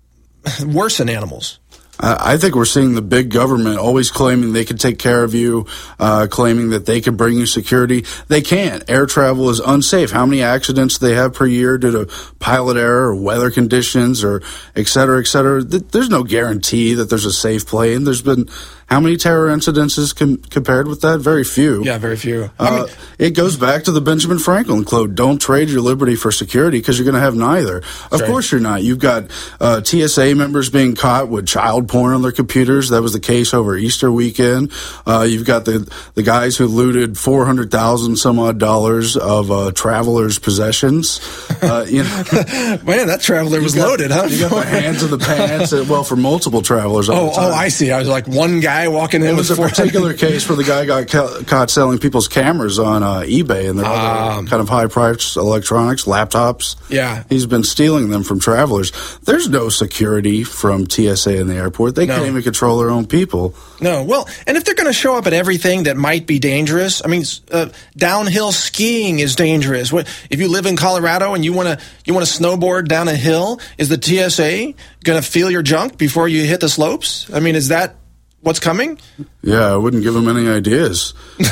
worse than animals. I think we're seeing the big government always claiming they can take care of you, uh, claiming that they can bring you security. They can't. Air travel is unsafe. How many accidents do they have per year due to pilot error or weather conditions or et cetera, et cetera? There's no guarantee that there's a safe plane. There's been how many terror incidences com- compared with that? Very few. Yeah, very few. Uh, I mean, it goes back to the Benjamin Franklin quote, don't trade your liberty for security because you're going to have neither. Of right. course you're not. You've got uh, T S A members being caught with child porn on their computers. That was the case over Easter weekend. Uh, you've got the the guys who looted four hundred thousand some odd dollars of uh, travelers' possessions. Uh, you know, man, that traveler was got, loaded, huh? You got the hands in the pants. Uh, well, for multiple travelers. All oh, the time. oh, I see. I was like one guy walking in. It was with a particular case where the guy got ca- caught selling people's cameras on uh, eBay and their um, other kind of high-priced electronics, laptops. Yeah, he's been stealing them from travelers. There's no security from T S A in the airport. They no. can't even control their own people. No, well, and if they're going to show up at everything that might be dangerous, I mean, uh, downhill skiing is dangerous. What, if you live in Colorado and you want to you want to snowboard down a hill, is the T S A going to feel your junk before you hit the slopes? I mean, is that what's coming? Yeah, I wouldn't give them any ideas.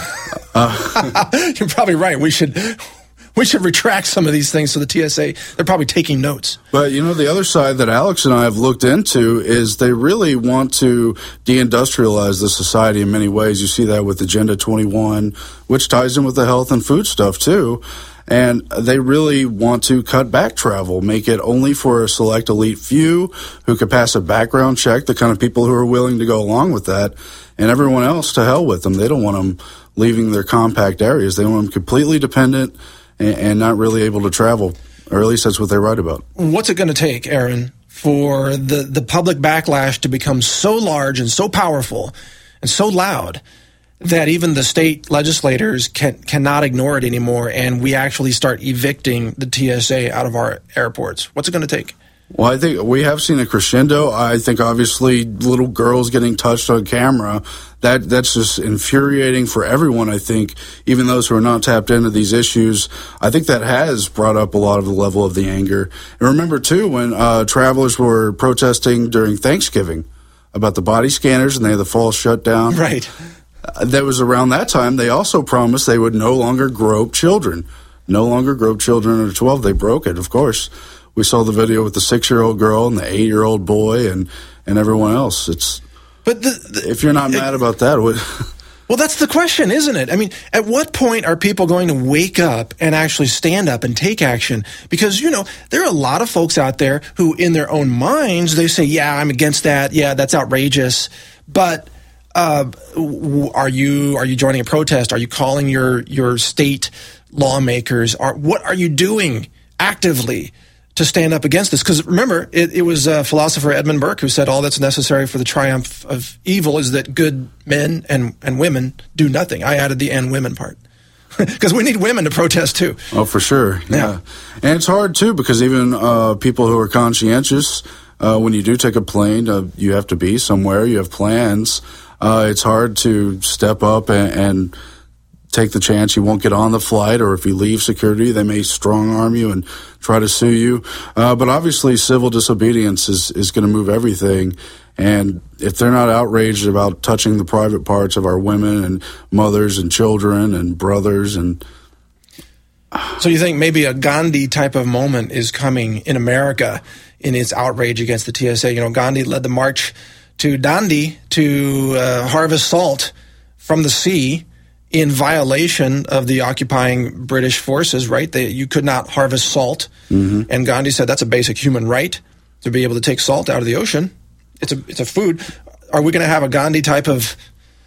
uh. You're probably right. We should we should retract some of these things so the T S A, they're probably taking notes. But, you know, the other side that Alex and I have looked into is they really want to deindustrialize the society in many ways. You see that with Agenda twenty-one, which ties in with the health and food stuff, too. And they really want to cut back travel, make it only for a select elite few who could pass a background check, the kind of people who are willing to go along with that, and everyone else, to hell with them. They don't want them leaving their compact areas. They want them completely dependent and, and not really able to travel, or at least that's what they write about. What's it going to take, Aaron, for the, the public backlash to become so large and so powerful and so loud that even the state legislators can cannot ignore it anymore, and we actually start evicting the T S A out of our airports? What's it going to take? Well, I think we have seen a crescendo. I think obviously little girls getting touched on camera, that that's just infuriating for everyone, I think, even those who are not tapped into these issues. I think that has brought up a lot of the level of the anger. And remember, too, when uh, travelers were protesting during Thanksgiving about the body scanners and they had the false shutdown. Right. Uh, that was around that time. They also promised they would no longer grope children. No longer grope children under twelve. They broke it, of course. We saw the video with the six-year-old girl and the eight-year-old boy and, and everyone else. It's but the, the, if you're not it, mad about that, what? Well, that's the question, isn't it? I mean, at what point are people going to wake up and actually stand up and take action? Because, you know, there are a lot of folks out there who, in their own minds, they say, yeah, I'm against that. Yeah, that's outrageous. But uh, are you are you joining a protest? Are you calling your, your state lawmakers? Are, what are you doing actively to stand up against this? Because remember, it, it was uh, philosopher Edmund Burke who said all that's necessary for the triumph of evil is that good men and, and women do nothing. I added the "and women" part. Because we need women to protest, too. Oh, for sure. Yeah. yeah. And it's hard, too, because even uh, people who are conscientious, uh, when you do take a plane, uh, you have to be somewhere, you have plans. Uh, it's hard to step up and, and take the chance you won't get on the flight, or if you leave security, they may strong-arm you and try to sue you. Uh, but obviously, civil disobedience is, is going to move everything. And if they're not outraged about touching the private parts of our women and mothers and children and brothers and... So you think maybe a Gandhi type of moment is coming in America in its outrage against the T S A? You know, Gandhi led the march to Dandi to uh, harvest salt from the sea in violation of the occupying British forces, right? They, you could not harvest salt. Mm-hmm. And Gandhi said that's a basic human right to be able to take salt out of the ocean. It's a it's a food. Are we going to have a Gandhi type of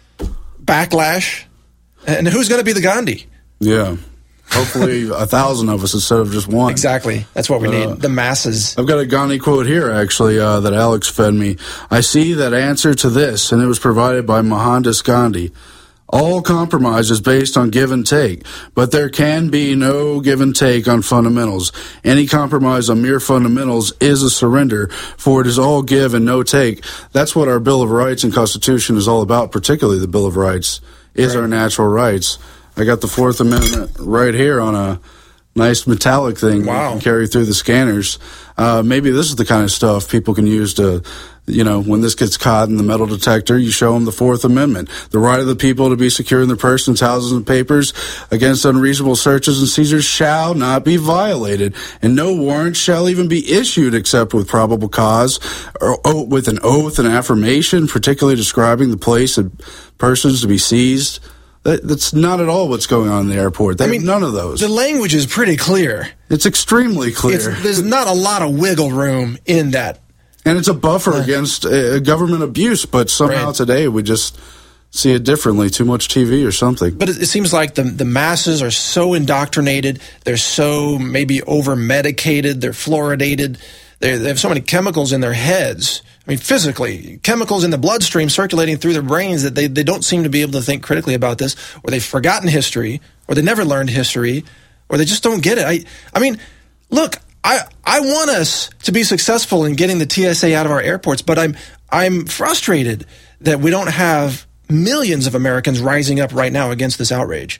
backlash? And who's going to be the Gandhi? Yeah. Hopefully a thousand of us instead of just one. Exactly. That's what we uh, need, the masses. I've got a Gandhi quote here, actually, uh, that Alex fed me. I see that answer to this, and it was provided by Mohandas Gandhi. All compromise is based on give and take, but there can be no give and take on fundamentals. Any compromise on mere fundamentals is a surrender, for it is all give and no take. That's what our Bill of Rights and Constitution is all about, particularly the Bill of Rights, is right. Our natural rights. I got the Fourth Amendment right here on a nice metallic thing wow. you can carry through the scanners. Uh, maybe this is the kind of stuff people can use to, you know, when this gets caught in the metal detector, you show them the Fourth Amendment. The right of the people to be secure in their persons, houses, and papers against unreasonable searches and seizures shall not be violated, and no warrant shall even be issued except with probable cause or oh, with an oath and affirmation, particularly describing the place and persons to be seized. That's not at all what's going on in the airport. They I mean, have none of those. The language is pretty clear. It's extremely clear. It's, there's not a lot of wiggle room in that. And it's a buffer uh, against uh, government abuse, but somehow right. today we just see it differently. Too much T V or something. But it, it seems like the, the masses are so indoctrinated. They're so maybe over-medicated. They're fluoridated. They're, they have so many chemicals in their heads. I mean, physically, chemicals in the bloodstream circulating through their brains that they, they don't seem to be able to think critically about this, or they've forgotten history, or they never learned history, or they just don't get it. I, I mean, look, I, I want us to be successful in getting the T S A out of our airports, but I'm, I'm frustrated that we don't have millions of Americans rising up right now against this outrage.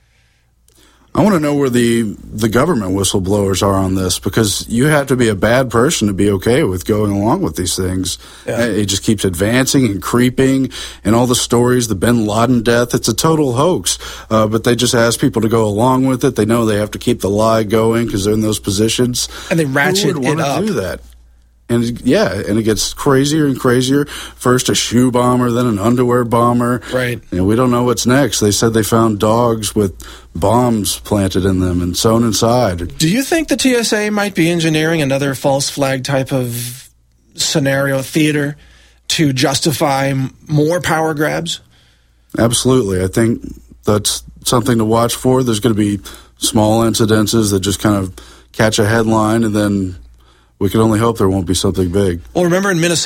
I want to know where the the government whistleblowers are on this, because you have to be a bad person to be okay with going along with these things. Yeah. It just keeps advancing and creeping, and all the stories, the Bin Laden death, it's a total hoax. Uh, but they just ask people to go along with it. They know they have to keep the lie going because they're in those positions. And they ratchet Who would want it to up. do that? And yeah, and it gets crazier and crazier. First a shoe bomber, then an underwear bomber. Right. And we don't know what's next. They said they found dogs with bombs planted in them and sewn inside. Do you think the T S A might be engineering another false flag type of scenario theater to justify more power grabs? Absolutely. I think that's something to watch for. There's going to be small incidences that just kind of catch a headline, and then we can only hope there won't be something big. Well, remember in Minnesota,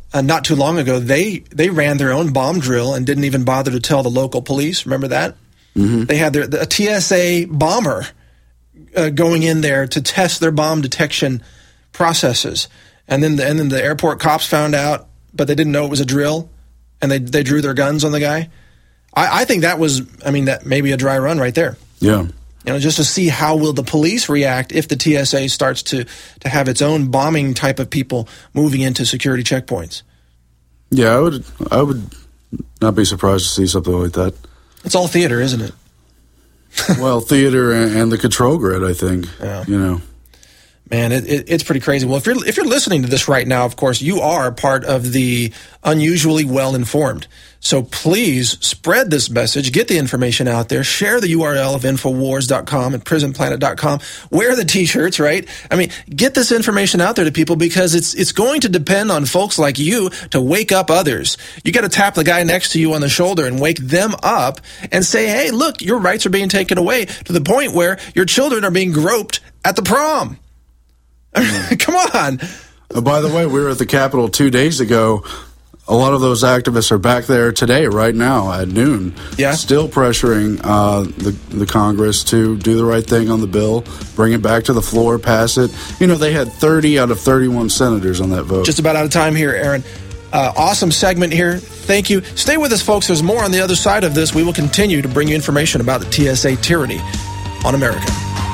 uh, not too long ago, they, they ran their own bomb drill and didn't even bother to tell the local police. Remember that? Mm-hmm. They had their, a T S A bomber uh, going in there to test their bomb detection processes. And then, the, and then the airport cops found out, but they didn't know it was a drill, and they they drew their guns on the guy. I, I think that was, I mean, that maybe a dry run right there. Yeah. You know, just to see how will the police react if the T S A starts to, to have its own bombing type of people moving into security checkpoints. Yeah, I would I would not be surprised to see something like that. It's all theater, isn't it? Well, theater and, and the control grid, I think. Yeah. You know. Man, it, it, it's pretty crazy. Well, if you're if you're listening to this right now, of course, you are part of the unusually well-informed. So please spread this message, get the information out there, share the U R L of Infowars dot com and Prison Planet dot com. Wear the T-shirts, right? I mean, get this information out there to people because it's it's going to depend on folks like you to wake up others. You got to tap the guy next to you on the shoulder and wake them up and say, hey, look, your rights are being taken away to the point where your children are being groped at the prom. Come on. Uh, by the way, we were at the Capitol two days ago. A lot of those activists are back there today, right now, at noon. Yeah. Still pressuring uh, the, the Congress to do the right thing on the bill, bring it back to the floor, pass it. You know, they had thirty out of thirty-one senators on that vote. Just about out of time here, Aaron. Uh, awesome segment here. Thank you. Stay with us, folks. There's more on the other side of this. We will continue to bring you information about the T S A tyranny on America.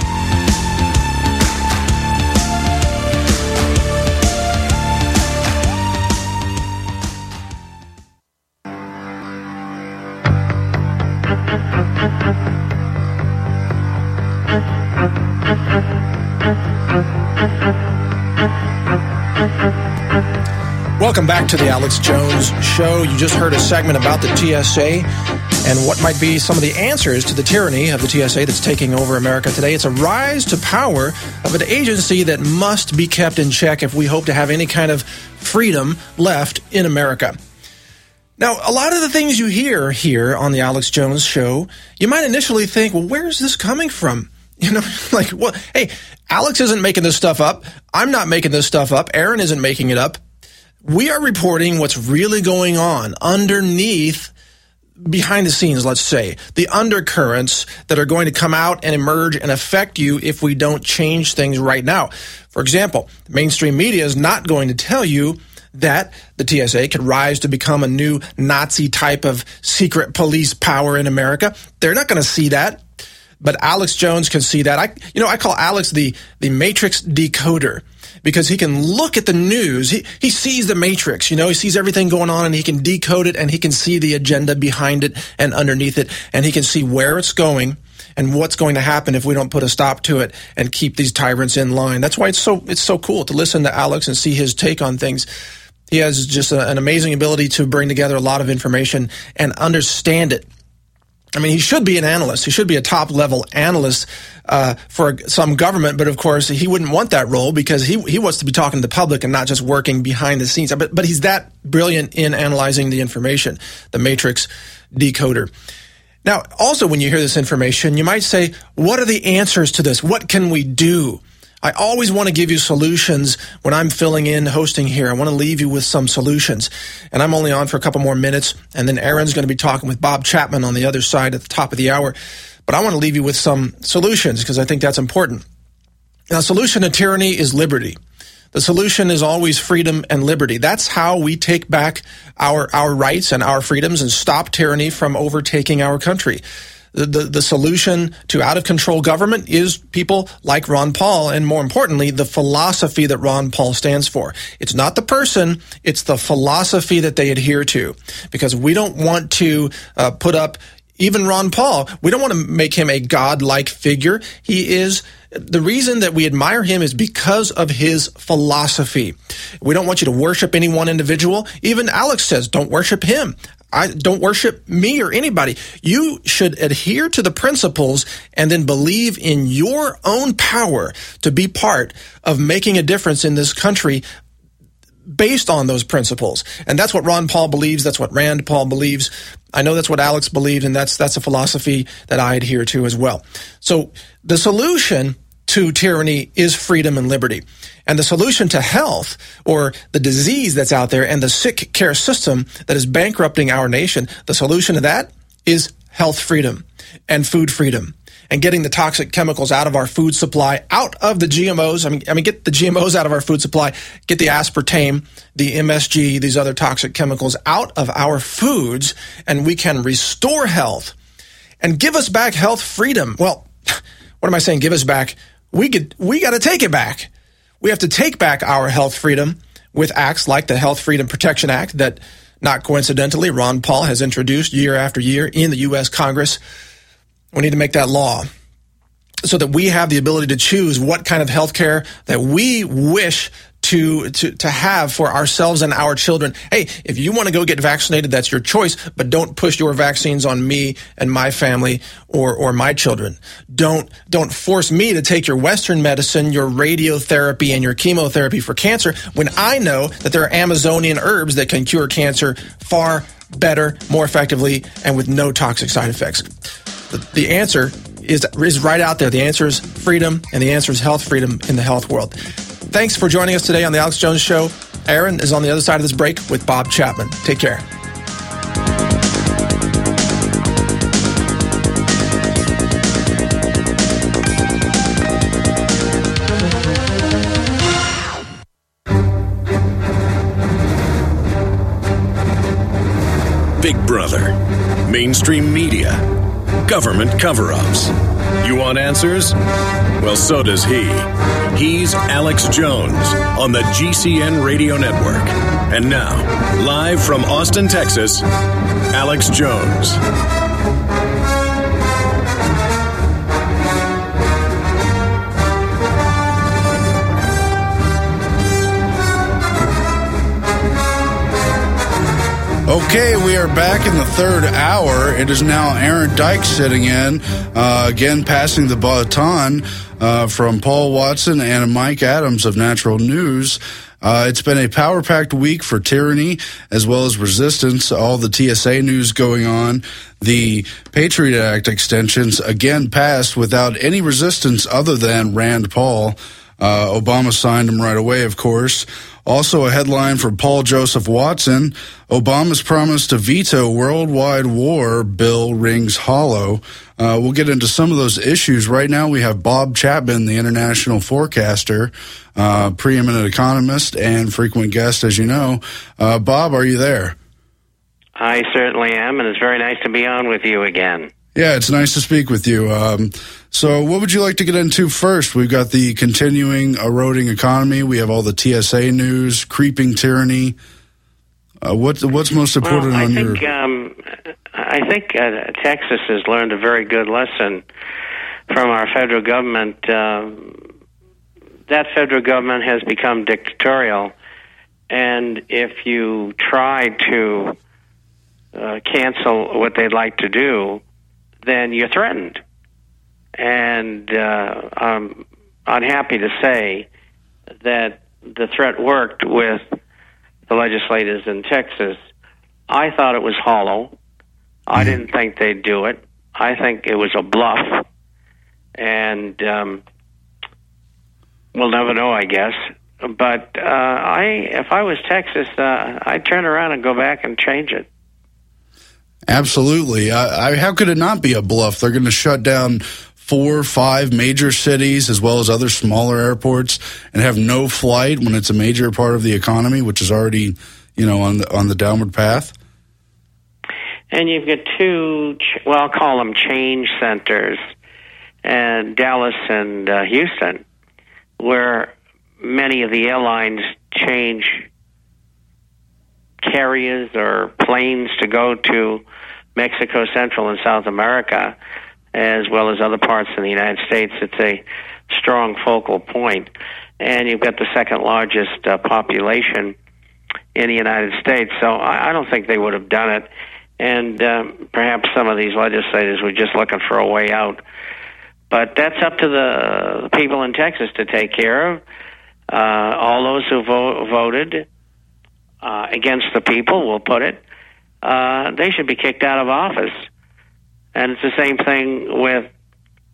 Welcome back to the Alex Jones Show. You just heard a segment about the T S A and what might be some of the answers to the tyranny of the T S A that's taking over America today. It's a rise to power of an agency that must be kept in check if we hope to have any kind of freedom left in America. Now, a lot of the things you hear here on the Alex Jones Show, you might initially think, well, where's this coming from? You know, like, well, hey, Alex isn't making this stuff up. I'm not making this stuff up. Aaron isn't making it up. We are reporting what's really going on underneath, behind the scenes, let's say, the undercurrents that are going to come out and emerge and affect you if we don't change things right now. For example, the mainstream media is not going to tell you that the T S A could rise to become a new Nazi type of secret police power in America. They're not going to see that. But Alex Jones can see that. I, you know, I call Alex the, the Matrix decoder because he can look at the news. He, he sees the Matrix, you know, he sees everything going on and he can decode it and he can see the agenda behind it and underneath it. And he can see where it's going and what's going to happen if we don't put a stop to it and keep these tyrants in line. That's why it's so, it's so cool to listen to Alex and see his take on things. He has just a, an amazing ability to bring together a lot of information and understand it. I mean, he should be an analyst. He should be a top-level analyst uh, for some government, but of course, he wouldn't want that role because he he wants to be talking to the public and not just working behind the scenes. But but he's that brilliant in analyzing the information, the Matrix decoder. Now, also, when you hear this information, you might say, what are the answers to this? What can we do? I always want to give you solutions when I'm filling in, hosting here. I want to leave you with some solutions. And I'm only on for a couple more minutes, and then Aaron's going to be talking with Bob Chapman on the other side at the top of the hour. But I want to leave you with some solutions because I think that's important. Now, the solution to tyranny is liberty. The solution is always freedom and liberty. That's how we take back our, our rights and our freedoms and stop tyranny from overtaking our country. The, the, the solution to out-of-control government is people like Ron Paul, and more importantly, the philosophy that Ron Paul stands for. It's not the person, it's the philosophy that they adhere to. Because we don't want to uh, put up even Ron Paul. We don't want to make him a god-like figure. He is, the reason that we admire him is because of his philosophy. We don't want you to worship any one individual. Even Alex says, don't worship him. I don't worship me or anybody. You should adhere to the principles and then believe in your own power to be part of making a difference in this country based on those principles. And that's what Ron Paul believes. That's what Rand Paul believes. I know that's what Alex believed, and that's that's a philosophy that I adhere to as well. So the solution to tyranny is freedom and liberty. And the solution to health, or the disease that's out there and the sick care system that is bankrupting our nation, the solution to that is health freedom and food freedom, and getting the toxic chemicals out of our food supply, out of the G M Os. I mean, I mean, get the G M Os out of our food supply, get the aspartame, the M S G, these other toxic chemicals out of our foods, and we can restore health and give us back health freedom. Well, what am I saying? Give us back. We get, we got to take it back. We have to take back our health freedom with acts like the Health Freedom Protection Act that, not coincidentally, Ron Paul has introduced year after year in the U S Congress. We need to make that law so that we have the ability to choose what kind of health care that we wish to, to, to have for ourselves and our children. Hey, if you want to go get vaccinated, that's your choice, but don't push your vaccines on me and my family or, or my children. Don't, don't force me to take your Western medicine, your radiotherapy, and your chemotherapy for cancer when I know that there are Amazonian herbs that can cure cancer far better, more effectively, and with no toxic side effects. The, the answer is, is right out there. The answer is freedom, and the answer is health freedom in the health world. Thanks for joining us today on the Alex Jones Show. Aaron is on the other side of this break with Bob Chapman. Take care. Big Brother, mainstream media, government cover-ups. You want answers? Well, so does he. He's Alex Jones on the G C N Radio Network. And now, live from Austin, Texas, Alex Jones. Okay, we are back in the third hour. It is now Aaron Dykes sitting in, uh, again passing the baton uh, from Paul Watson and Mike Adams of Natural News. Uh, it's been a power-packed week for tyranny as well as resistance. All the T S A news going on. The Patriot Act extensions again passed without any resistance other than Rand Paul. Uh, Obama signed them right away, of course. Also a headline for Paul Joseph Watson, Obama's promise to veto worldwide war bill rings hollow. Uh, we'll get into some of those issues. Right now we have Bob Chapman, the international forecaster, uh, preeminent economist and frequent guest, as you know. Uh, Bob, are you there? I certainly am, and it's very nice to be on with you again. Yeah, it's nice to speak with you. Um, so what would you like to get into first? We've got the continuing eroding economy. We have all the T S A news, creeping tyranny. Uh, what, what's most important well, I on think, your... Um, I think uh, Texas has learned a very good lesson from our federal government. Uh, that federal government has become dictatorial, and if you try to uh, cancel what they'd like to do, then you're threatened. And uh, I'm unhappy to say that the threat worked with the legislators in Texas. I thought it was hollow. I didn't think they'd do it. I think it was a bluff. And um, we'll never know, I guess. But uh, I, if I was Texas, uh, I'd turn around and go back and change it. Absolutely. I, I, how could it not be a bluff? They're going to shut down four or five major cities as well as other smaller airports and have no flight when it's a major part of the economy, which is already, you know, on the on the downward path. And you've got two, well, I'll call them change centers, and Dallas and uh, Houston, where many of the airlines change carriers or planes to go to Mexico, Central, and South America, as well as other parts of the United States. It's a strong focal point. And you've got the second largest uh, population in the United States. So I, I don't think they would have done it. And um, perhaps some of these legislators were just looking for a way out. But that's up to the people in Texas to take care of. Uh, all those who vo- voted Uh, against the people, we'll put it, uh, they should be kicked out of office. And it's the same thing with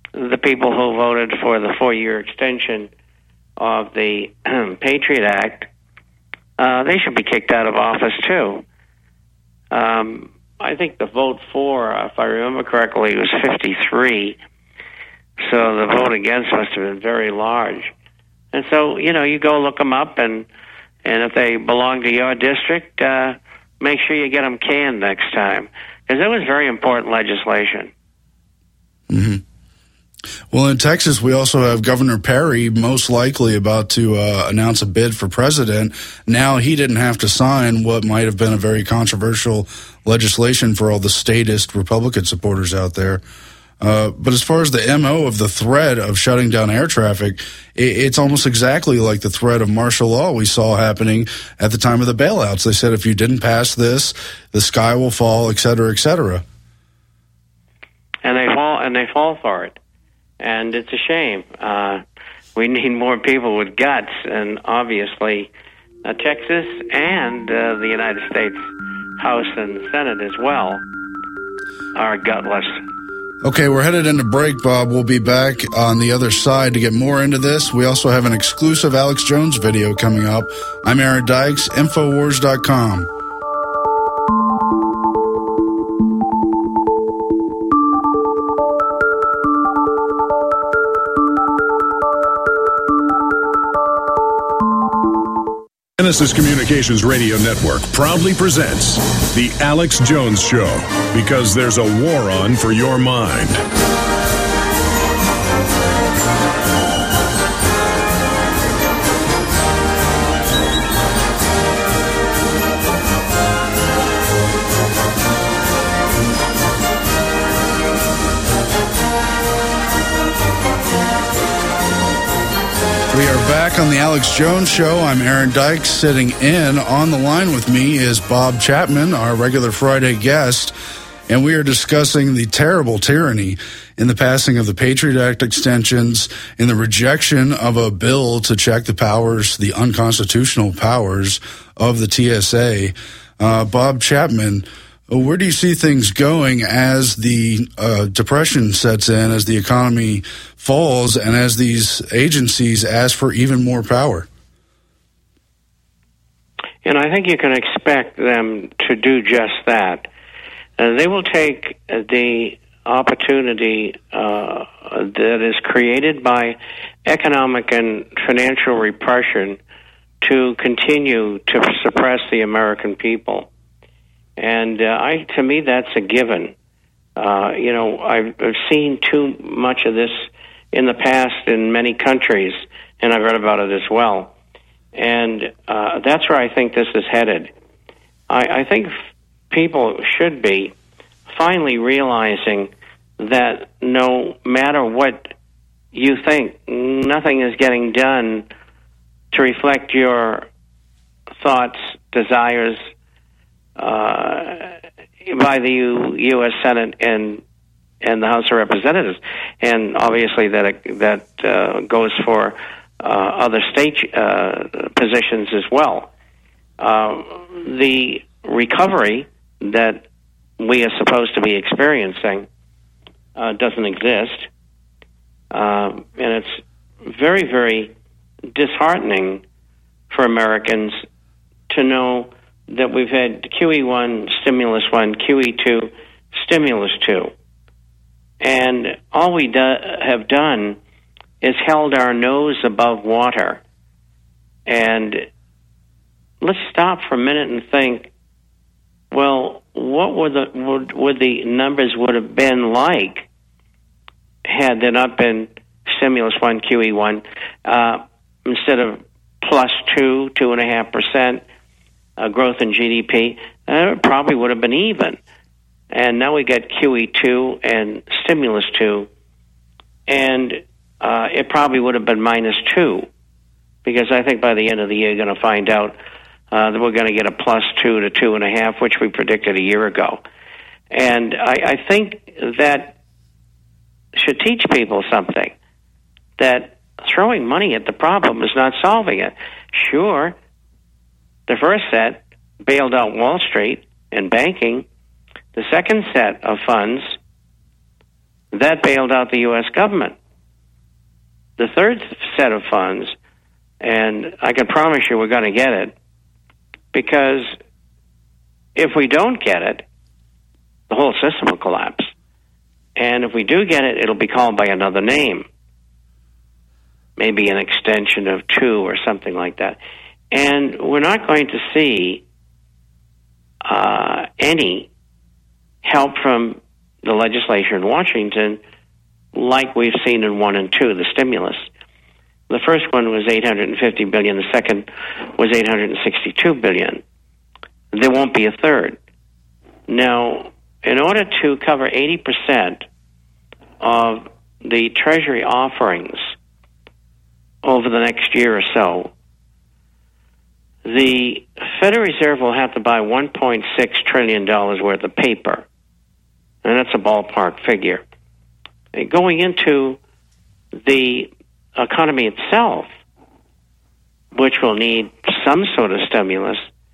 the people who voted for the four-year extension of the Patriot Act, uh, they should be kicked out of office too. Um, I think the vote for, if I remember correctly, was fifty-three. So the vote against must have been very large. And so, you know, you go look them up, and and if they belong to your district, uh, make sure you get them canned next time, because that was very important legislation. Mm-hmm. Well, in Texas, we also have Governor Perry most likely about to uh, announce a bid for president. Now he didn't have to sign what might have been a very controversial legislation for all the statist Republican supporters out there. Uh, but as far as the M O of the threat of shutting down air traffic, it, it's almost exactly like the threat of martial law we saw happening at the time of the bailouts. They said if you didn't pass this, the sky will fall, et cetera, et cetera. And they fall, and they fall for it. And it's a shame. Uh, we need more people with guts, and obviously uh, Texas and uh, the United States House and Senate as well are gutless. Okay, we're headed into break, Bob. We'll be back on the other side to get more into this. We also have an exclusive Alex Jones video coming up. I'm Aaron Dykes, Infowars dot com. Genesis Communications Radio Network proudly presents The Alex Jones Show, because there's a war on for your mind. We are back on the Alex Jones Show. I'm Aaron Dykes. Sitting in on the line with me is Bob Chapman, our regular Friday guest, and we are discussing the terrible tyranny in the passing of the Patriot Act extensions, in the rejection of a bill to check the powers, the unconstitutional powers of the T S A. Uh, Bob Chapman, where do you see things going as the uh, depression sets in, as the economy falls, and as these agencies ask for even more power? And I think you can expect them to do just that. Uh, they will take the opportunity uh, that is created by economic and financial repression to continue to suppress the American people. And uh, I, to me, that's a given. Uh, you know, I've, I've seen too much of this in the past in many countries, and I've read about it as well. And uh, that's where I think this is headed. I, I think f- people should be finally realizing that no matter what you think, nothing is getting done to reflect your thoughts, desires, Uh, by the U- U S Senate and and the House of Representatives, and obviously that that uh, goes for uh, other state uh, positions as well. Uh, the recovery that we are supposed to be experiencing uh, doesn't exist, uh, and it's very, very disheartening for Americans to know that we've had Q E one, stimulus one, Q E two, stimulus two. And all we do, have done is held our nose above water. And let's stop for a minute and think, well, what would the, would, would the numbers would have been like had there not been stimulus one, Q E one, uh, instead of plus two, two and a half percent, Uh, growth in G D P, uh, it probably would have been even. And now we get Q E two and stimulus two, and uh, it probably would have been minus two, because I think by the end of the year you're going to find out uh, that we're going to get a plus two to two and a half, which we predicted a year ago. And I, I think that should teach people something, that throwing money at the problem is not solving it. Sure, the first set bailed out Wall Street and banking. The second set of funds That bailed out the U S government. The third set of funds, and I can promise you we're going to get it, because if we don't get it, the whole system will collapse. And if we do get it, it'll be called by another name. Maybe an extension of two or something like that. And we're not going to see uh, any help from the legislature in Washington like we've seen in one and two, the stimulus. The first one was eight hundred fifty billion dollars. The second was eight hundred sixty-two billion dollars. There won't be a third. Now, in order to cover eighty percent of the Treasury offerings over the next year or so, the Federal Reserve will have to buy one point six trillion dollars worth of paper. And that's a ballpark figure. And going into the economy itself, which will need some sort of stimulus,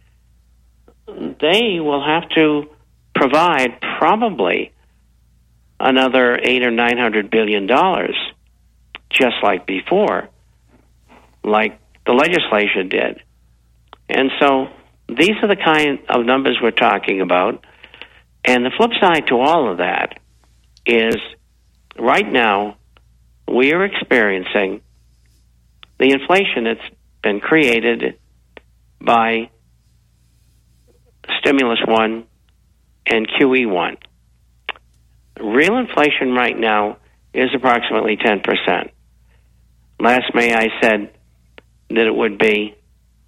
they will have to provide probably another eight or nine hundred billion dollars, just like before, like the legislature did. And so these are the kind of numbers we're talking about. And the flip side to all of that is right now we are experiencing the inflation that's been created by Stimulus one and Q E one. Real inflation right now is approximately ten percent. Last May I said that it would be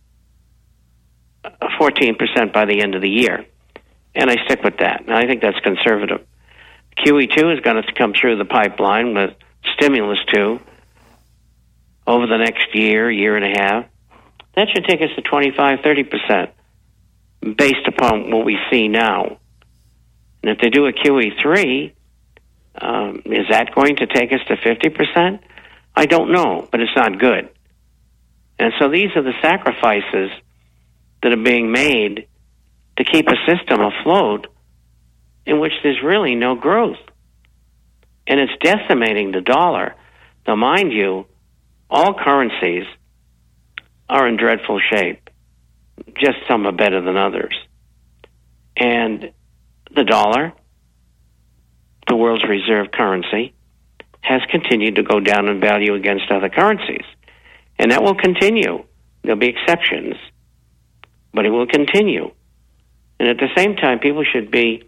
fourteen percent by the end of the year. And I stick with that. And I think that's conservative. Q E two is going to come through the pipeline with Stimulus two over the next year, year and a half. That should take us to twenty-five, thirty percent based upon what we see now. And if they do a Q E three, um, is that going to take us to fifty percent? I don't know, but it's not good. And so these are the sacrifices that are being made to keep a system afloat in which there's really no growth. And it's decimating the dollar. Now, mind you, all currencies are in dreadful shape. Just some are better than others. And the dollar, the world's reserve currency, has continued to go down in value against other currencies. And that will continue. There'll be exceptions, but it will continue. And at the same time, people should be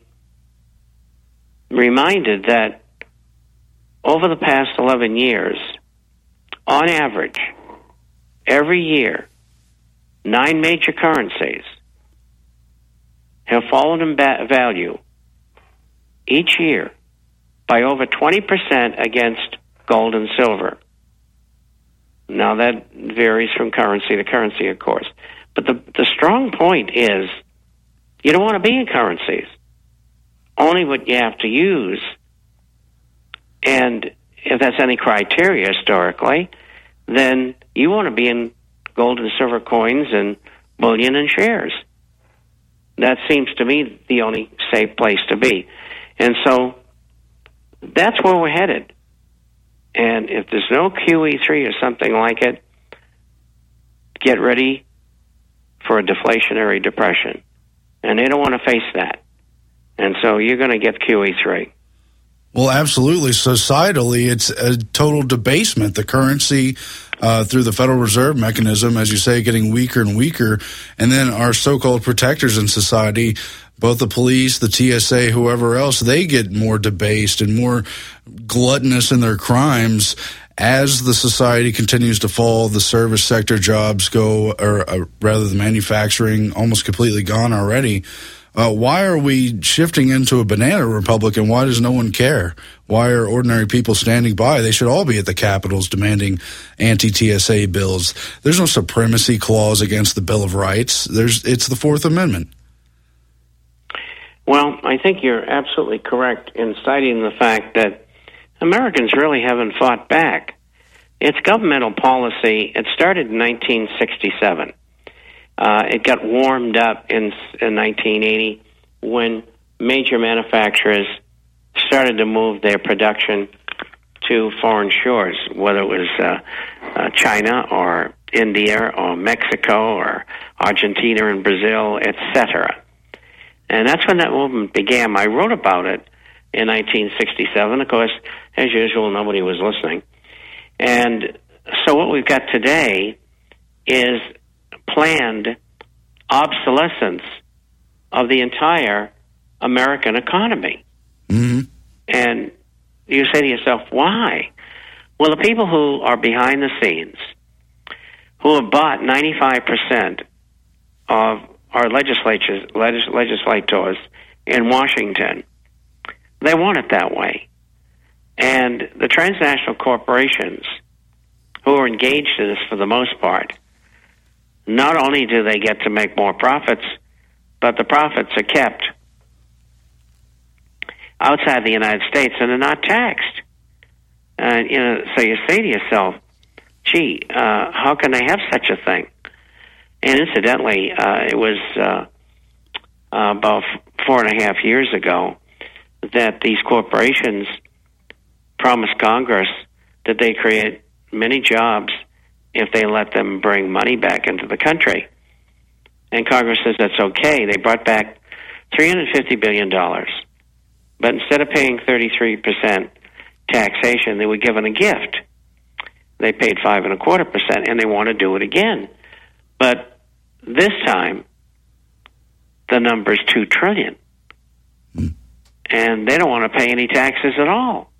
reminded that over the past eleven years, on average, every year, nine major currencies have fallen in ba- value each year by over twenty percent against gold and silver. Now, that varies from currency to currency, of course. But the, the strong point is you don't want to be in currencies. Only what you have to use. And if that's any criteria historically, then you want to be in gold and silver coins and bullion and shares. That seems to me the only safe place to be. And so that's where we're headed. And if there's no Q E three or something like it, get ready for a deflationary depression. And they don't want to face that. And so you're going to get Q E three. Well, absolutely. Societally, it's a total debasement. The currency, uh, through the Federal Reserve mechanism, as you say, getting weaker and weaker. And then our so-called protectors in society, both the police, the T S A, whoever else, they get more debased and more gluttonous in their crimes as the society continues to fall. The service sector jobs go, or uh, rather the manufacturing, almost completely gone already. Uh, why are we shifting into a banana republic, and why does no one care? Why are ordinary people standing by? They should all be at the capitals demanding anti-T S A bills. There's no supremacy clause against the Bill of Rights. There's it's the Fourth Amendment. Well, I think you're absolutely correct in citing the fact that Americans really haven't fought back. It's governmental policy. It started in nineteen sixty-seven. Uh, it got warmed up in, in nineteen eighty when major manufacturers started to move their production to foreign shores, whether it was uh, uh, China or India or Mexico or Argentina and Brazil, et cetera. And that's when that movement began. I wrote about it in nineteen sixty-seven. Of course, as usual, nobody was listening. And so what we've got today is planned obsolescence of the entire American economy. Mm-hmm. And you say to yourself, why? Well, the people who are behind the scenes, who have bought ninety-five percent of our legislatures, legis, legislators in Washington, they want it that way. And the transnational corporations who are engaged in this for the most part, not only do they get to make more profits, but the profits are kept outside the United States and are not taxed. Uh, you know, so you say to yourself, gee, uh, how can they have such a thing? And incidentally, uh, it was uh, uh, about four and a half years ago that these corporations promised Congress that they create many jobs if they let them bring money back into the country. And Congress says that's okay. They brought back three hundred fifty billion dollars. But instead of paying thirty-three percent taxation, they were given a gift. They paid five and a quarter percent, and they want to do it again. But this time, the number's two trillion, mm. and they don't want to pay any taxes at all.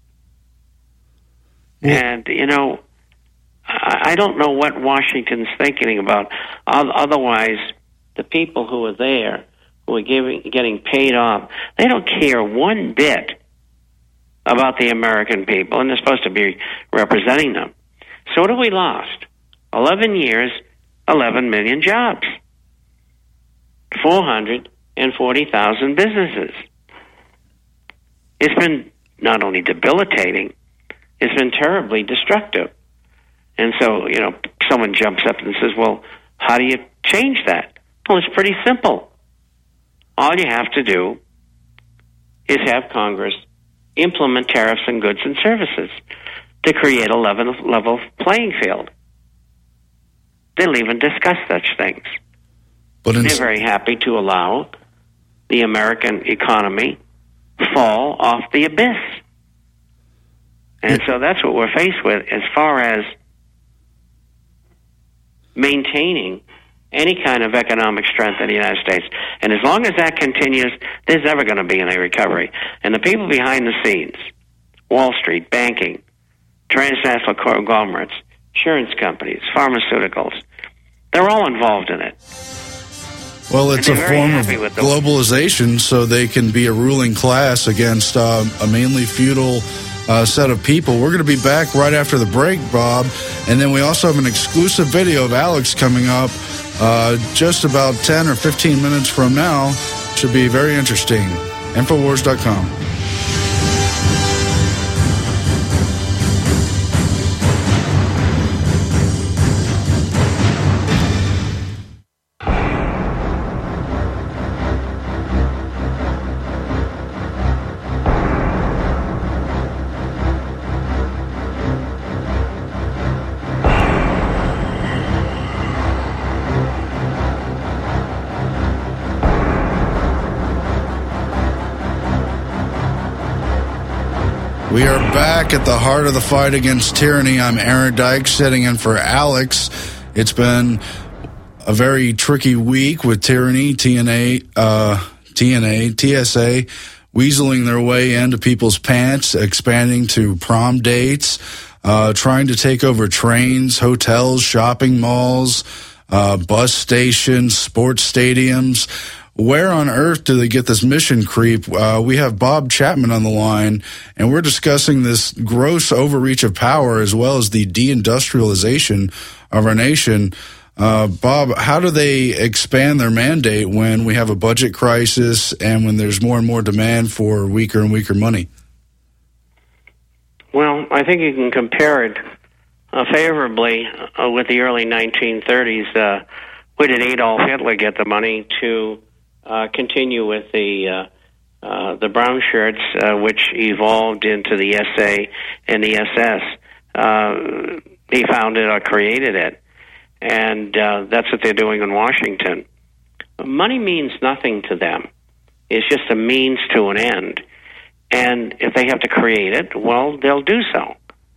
Mm. And you know, I, I don't know what Washington's thinking about. Otherwise, the people who are there, who are giving, getting paid off, they don't care one bit about the American people, and they're supposed to be representing them. So what have we lost? Eleven years. eleven million jobs, four hundred forty thousand businesses. It's been not only debilitating, it's been terribly destructive. And so, you know, someone jumps up and says, well, how do you change that? Well, it's pretty simple. All you have to do is have Congress implement tariffs on goods and services to create a level, level playing field. They'll even discuss such things. But in They're very happy to allow the American economy fall off the abyss. And so that's what we're faced with as far as maintaining any kind of economic strength in the United States. And as long as that continues, there's never going to be any recovery. And the people behind the scenes, Wall Street, banking, transnational conglomerates, insurance companies, pharmaceuticals, they're all involved in it. Well, it's a form of globalization, so they can be a ruling class against uh, a mainly feudal uh, set of people. We're going to be back right after the break, Bob, and then we also have an exclusive video of Alex coming up uh, just about ten or fifteen minutes from now. Should be very interesting. Infowars dot com. We are back at the heart of the fight against tyranny. I'm Aaron Dyke, sitting in for Alex. It's been a very tricky week with tyranny, T N A, uh, T N A, T S A, weaseling their way into people's pants, expanding to prom dates, uh, trying to take over trains, hotels, shopping malls, uh, bus stations, sports stadiums. Where on earth do they get this mission creep? Uh, we have Bob Chapman on the line, and we're discussing this gross overreach of power as well as the deindustrialization of our nation. Uh, Bob, how do they expand their mandate when we have a budget crisis and when there's more and more demand for weaker and weaker money? Well, I think you can compare it uh, favorably uh, with the early nineteen thirties. Uh, where did Adolf Hitler get the money to Uh, continue with the uh, uh, the brown shirts, uh, which evolved into the S A and the S S. Uh, he founded or created it, and uh, that's what they're doing in Washington. Money means nothing to them. It's just a means to an end. And if they have to create it, well, they'll do so.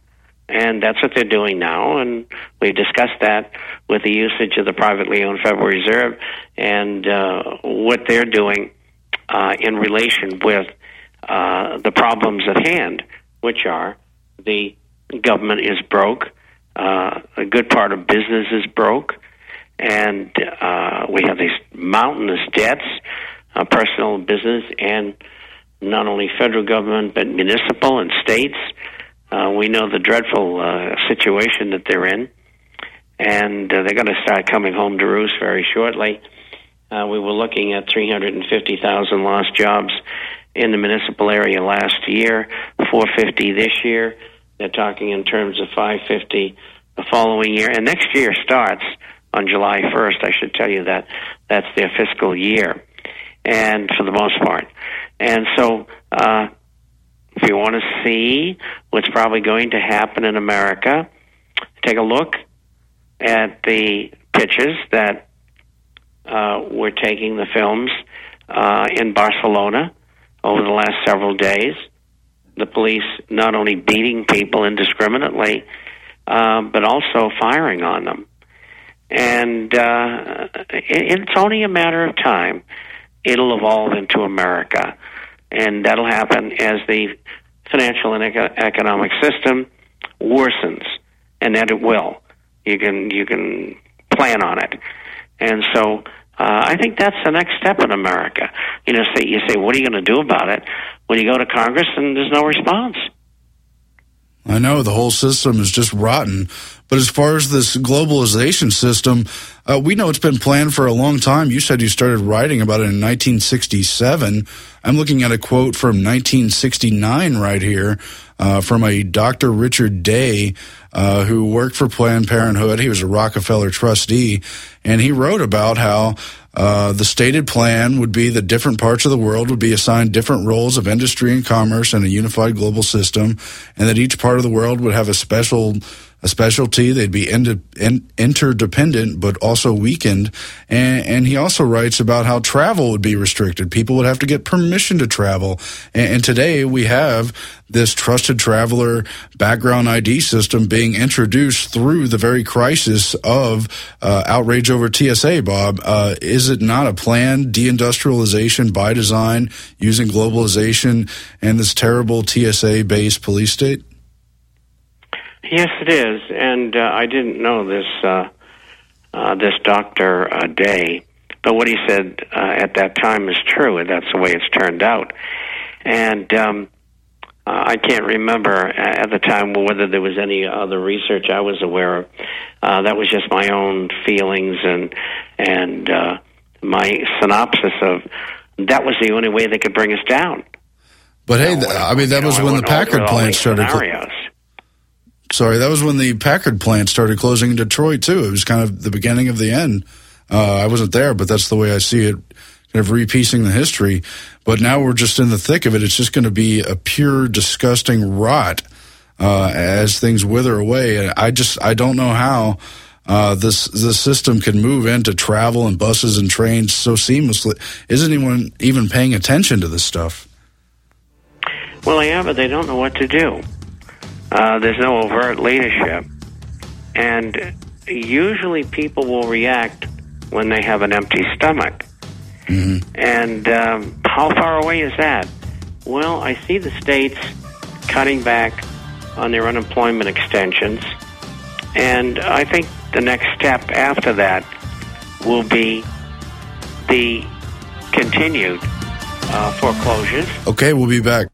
And that's what they're doing now, and we discussed that with the usage of the privately owned Federal Reserve and uh, what they're doing uh, in relation with uh, the problems at hand, which are the government is broke, uh, a good part of business is broke, and uh, we have these mountainous debts, uh, personal business, and not only federal government, but municipal and states. Uh, we know the dreadful uh, situation that they're in, and uh, they're going to start coming home to roost very shortly. Uh, we were looking at three hundred fifty thousand lost jobs in the municipal area last year, four hundred fifty this year. They're talking in terms of five hundred fifty the following year. And next year starts on July first, I should tell you that. That's their fiscal year, and for the most part. And so uh, if you want to see what's probably going to happen in America, take a look at the pictures that uh, were taking the films uh, in Barcelona over the last several days. The police not only beating people indiscriminately, uh, but also firing on them. And uh, it's only a matter of time. It'll evolve into America. And that'll happen as the financial and eco- economic system worsens, and that it will. You can you can plan on it. And so uh, I think that's the next step in America. You know, say, you say, what are you going to do about it? When you go to Congress and there's no response. I know the whole system is just rotten. But as far as this globalization system, uh, we know it's been planned for a long time. You said you started writing about it in nineteen sixty-seven. I'm looking at a quote from nineteen sixty-nine right here uh, from a Doctor Richard Day, uh, who worked for Planned Parenthood. He was a Rockefeller trustee, and he wrote about how Uh, the stated plan would be that different parts of the world would be assigned different roles of industry and commerce in a unified global system, and that each part of the world would have a special a specialty. They'd be in, in, interdependent, but also weakened. And, and he also writes about how travel would be restricted. People would have to get permission to travel. And, and today we have this trusted traveler background I D system being introduced through the very crisis of uh, outrage over T S A, Bob. Uh, is it not a planned deindustrialization by design using globalization and this terrible T S A-based police state? Yes, it is, and uh, I didn't know this uh, uh, this Doctor uh, Day, but what he said uh, at that time is true, and that's the way it's turned out. And um, uh, I can't remember at the time whether there was any other research I was aware of. Uh, that was just my own feelings and and uh, my synopsis of that was the only way they could bring us down. But hey, you know, I mean that was know, when the Packard plant started. Scenarios. Sorry, that was when the Packard plant started closing in Detroit, too. It was kind of the beginning of the end. Uh, I wasn't there, but that's the way I see it, kind of repiecing the history. But now we're just in the thick of it. It's just going to be a pure, disgusting rot uh, as things wither away. And I just, I don't know how uh, this this system can move into travel and buses and trains so seamlessly. Isn't anyone even paying attention to this stuff? Well, yeah, but they don't know what to do. Uh, there's no overt leadership. And usually people will react when they have an empty stomach. Mm-hmm. And um, how far away is that? Well, I see the states cutting back on their unemployment extensions. And I think the next step after that will be the continued uh, foreclosures. Okay, we'll be back.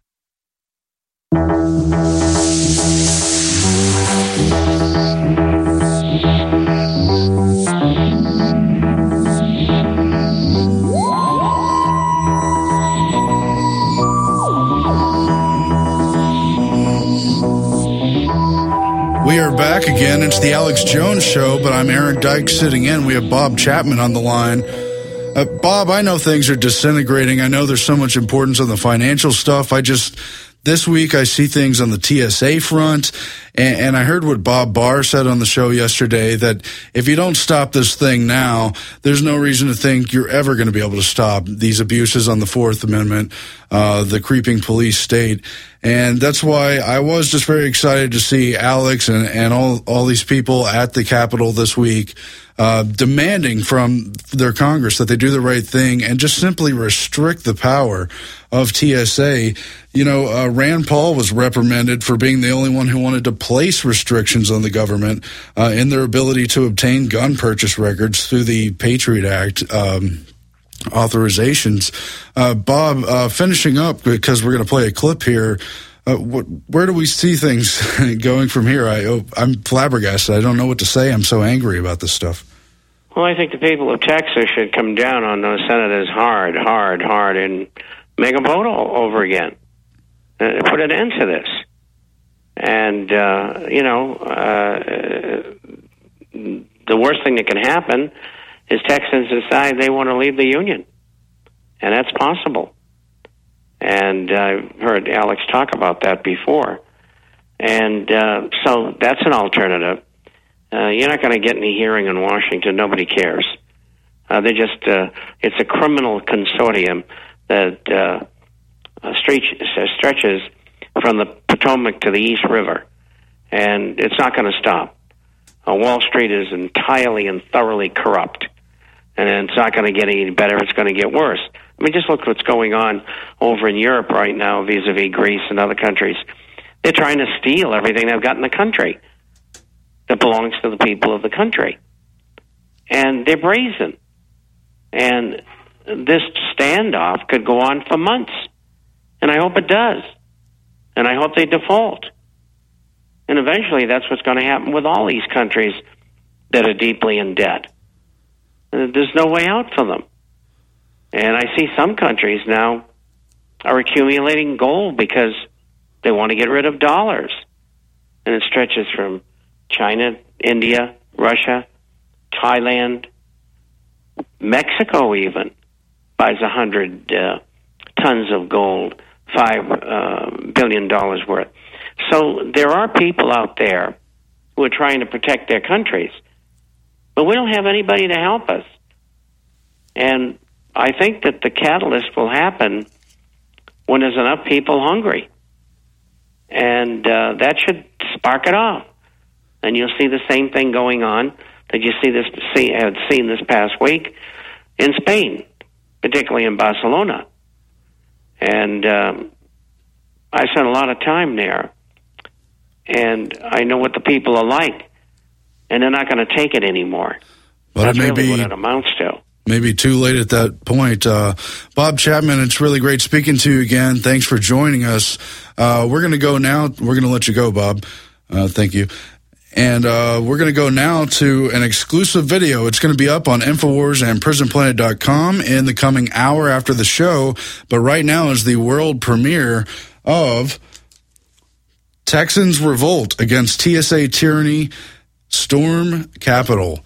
We are back again. It's the Alex Jones Show, but I'm Aaron Dyke sitting in. We have Bob Chapman on the line. Uh, Bob, I know things are disintegrating. I know there's so much importance on the financial stuff. I just, this week I see things on the T S A front, and, and I heard what Bob Barr said on the show yesterday, that if you don't stop this thing now, there's no reason to think you're ever going to be able to stop these abuses on the Fourth Amendment, uh, the creeping police state. And that's why I was just very excited to see Alex and, and all, all these people at the Capitol this week uh, demanding from their Congress that they do the right thing and just simply restrict the power of T S A. You know, uh, Rand Paul was reprimanded for being the only one who wanted to place restrictions on the government uh, in their ability to obtain gun purchase records through the Patriot Act um authorizations. Uh, Bob, uh, finishing up, because we're going to play a clip here, uh, wh- where do we see things going from here? I, oh, I'm flabbergasted. I don't know what to say. I'm so angry about this stuff. Well, I think the people of Texas should come down on those senators hard, hard, hard, and make them vote all over again. Uh, put an end to this. And, uh, you know, uh, the worst thing that can happen is Texans decide they want to leave the Union. And that's possible. And I've heard Alex talk about that before. And uh, so that's an alternative. Uh, you're not going to get any hearing in Washington. Nobody cares. Uh, they just, uh, it's a criminal consortium that uh, stretch, stretches from the Potomac to the East River. And it's not going to stop. Uh, Wall Street is entirely and thoroughly corrupt. And it's not going to get any better. It's going to get worse. I mean, just look what's going on over in Europe right now vis-a-vis Greece and other countries. They're trying to steal everything they've got in the country that belongs to the people of the country. And they're brazen. And this standoff could go on for months. And I hope it does. And I hope they default. And eventually that's what's going to happen with all these countries that are deeply in debt. There's no way out for them. And I see some countries now are accumulating gold because they want to get rid of dollars. And it stretches from China, India, Russia, Thailand, Mexico even buys a hundred uh, tons of gold, five uh, billion dollars worth. So there are people out there who are trying to protect their countries. But we don't have anybody to help us. And I think that the catalyst will happen when there's enough people hungry. And uh, that should spark it off. And you'll see the same thing going on that you see this see, had seen this past week in Spain, particularly in Barcelona. And um, I spent a lot of time there. And I know what the people are like. And they're not going to take it anymore. But That's it may really be, what it amounts to. Maybe too late at that point. Uh, Bob Chapman, it's really great speaking to you again. Thanks for joining us. Uh, we're going to go now. We're going to let you go, Bob. Uh, thank you. And uh, we're going to go now to an exclusive video. It's going to be up on Infowars and Prison Planet dot com in the coming hour after the show. But right now is the world premiere of Texans Revolt Against T S A Tyranny, Storm Capitol.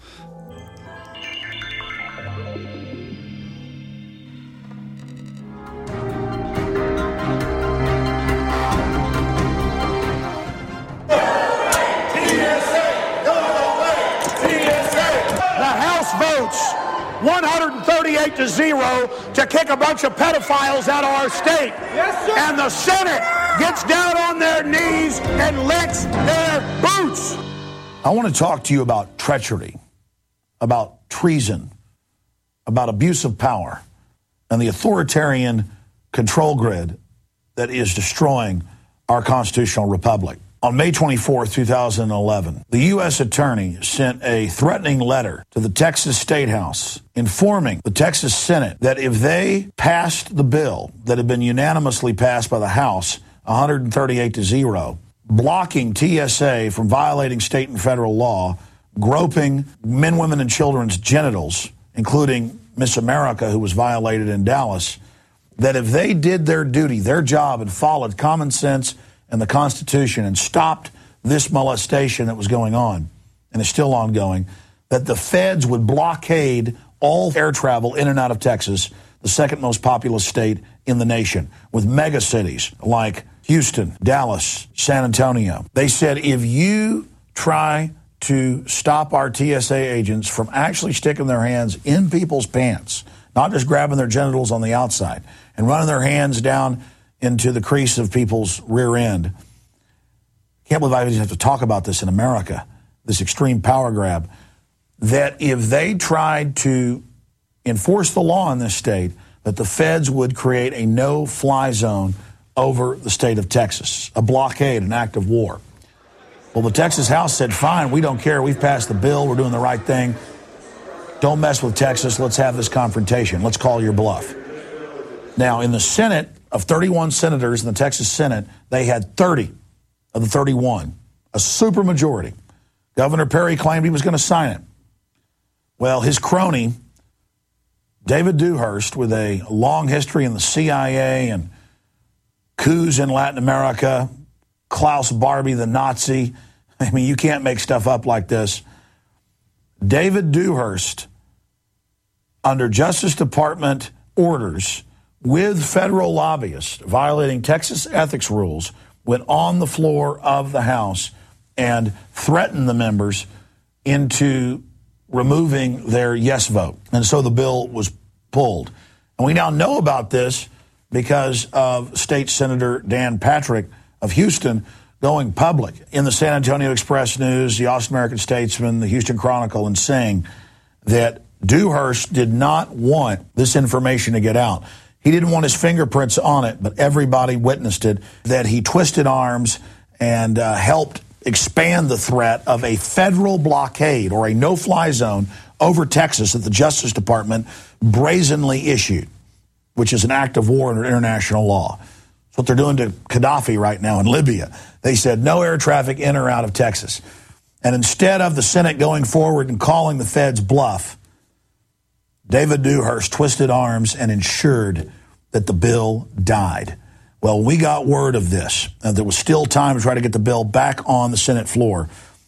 one hundred thirty-eight to zero to kick a bunch of pedophiles out of our state. Yes, sir. And the Senate gets down on their knees and licks their boots. I want to talk to you about treachery, about treason, about abuse of power, and the authoritarian control grid that is destroying our constitutional republic. On May twenty-fourth, two thousand eleven, the U S attorney sent a threatening letter to the Texas State House informing the Texas Senate that if they passed the bill that had been unanimously passed by the House, one hundred thirty-eight to zero, blocking T S A from violating state and federal law, groping men, women, and children's genitals, including Miss America, who was violated in Dallas, that if they did their duty, their job, and followed common sense and the Constitution and stopped this molestation that was going on and is still ongoing, that the feds would blockade all air travel in and out of Texas, the second most populous state in the nation, with mega cities like Houston, Dallas, San Antonio. They said, if you try to stop our T S A agents from actually sticking their hands in people's pants, not just grabbing their genitals on the outside, and running their hands down into the crease of people's rear end. Can't believe I even have to talk about this in America, this extreme power grab, that if they tried to enforce the law in this state, that the feds would create a no-fly zone over the state of Texas, a blockade, an act of war. Well, the Texas House said, fine, we don't care. We've passed the bill. We're doing the right thing. Don't mess with Texas. Let's have this confrontation. Let's call your bluff. Now, in the Senate, of thirty-one senators in the Texas Senate, they had thirty of the thirty-one, a supermajority. Governor Perry claimed he was going to sign it. Well, his crony, David Dewhurst, with a long history in the C I A and coups in Latin America, Klaus Barbie, the Nazi. I mean, you can't make stuff up like this. David Dewhurst, under Justice Department orders, with federal lobbyists violating Texas ethics rules, went on the floor of the House and threatened the members into removing their yes vote. And so the bill was pulled. And we now know about this because of State Senator Dan Patrick of Houston going public in the San Antonio Express News, the Austin American Statesman, the Houston Chronicle, and saying that Dewhurst did not want this information to get out. He didn't want his fingerprints on it, but everybody witnessed it, that he twisted arms and uh, helped expand the threat of a federal blockade or a no-fly zone over Texas that the Justice Department brazenly issued, which is an act of war under international law. That's what they're doing to Gaddafi right now in Libya. They said no air traffic in or out of Texas. And instead of the Senate going forward and calling the feds bluff, David Dewhurst twisted arms and ensured that the bill died. Well, we got word of this, and there was still time to try to get the bill back on the Senate floor.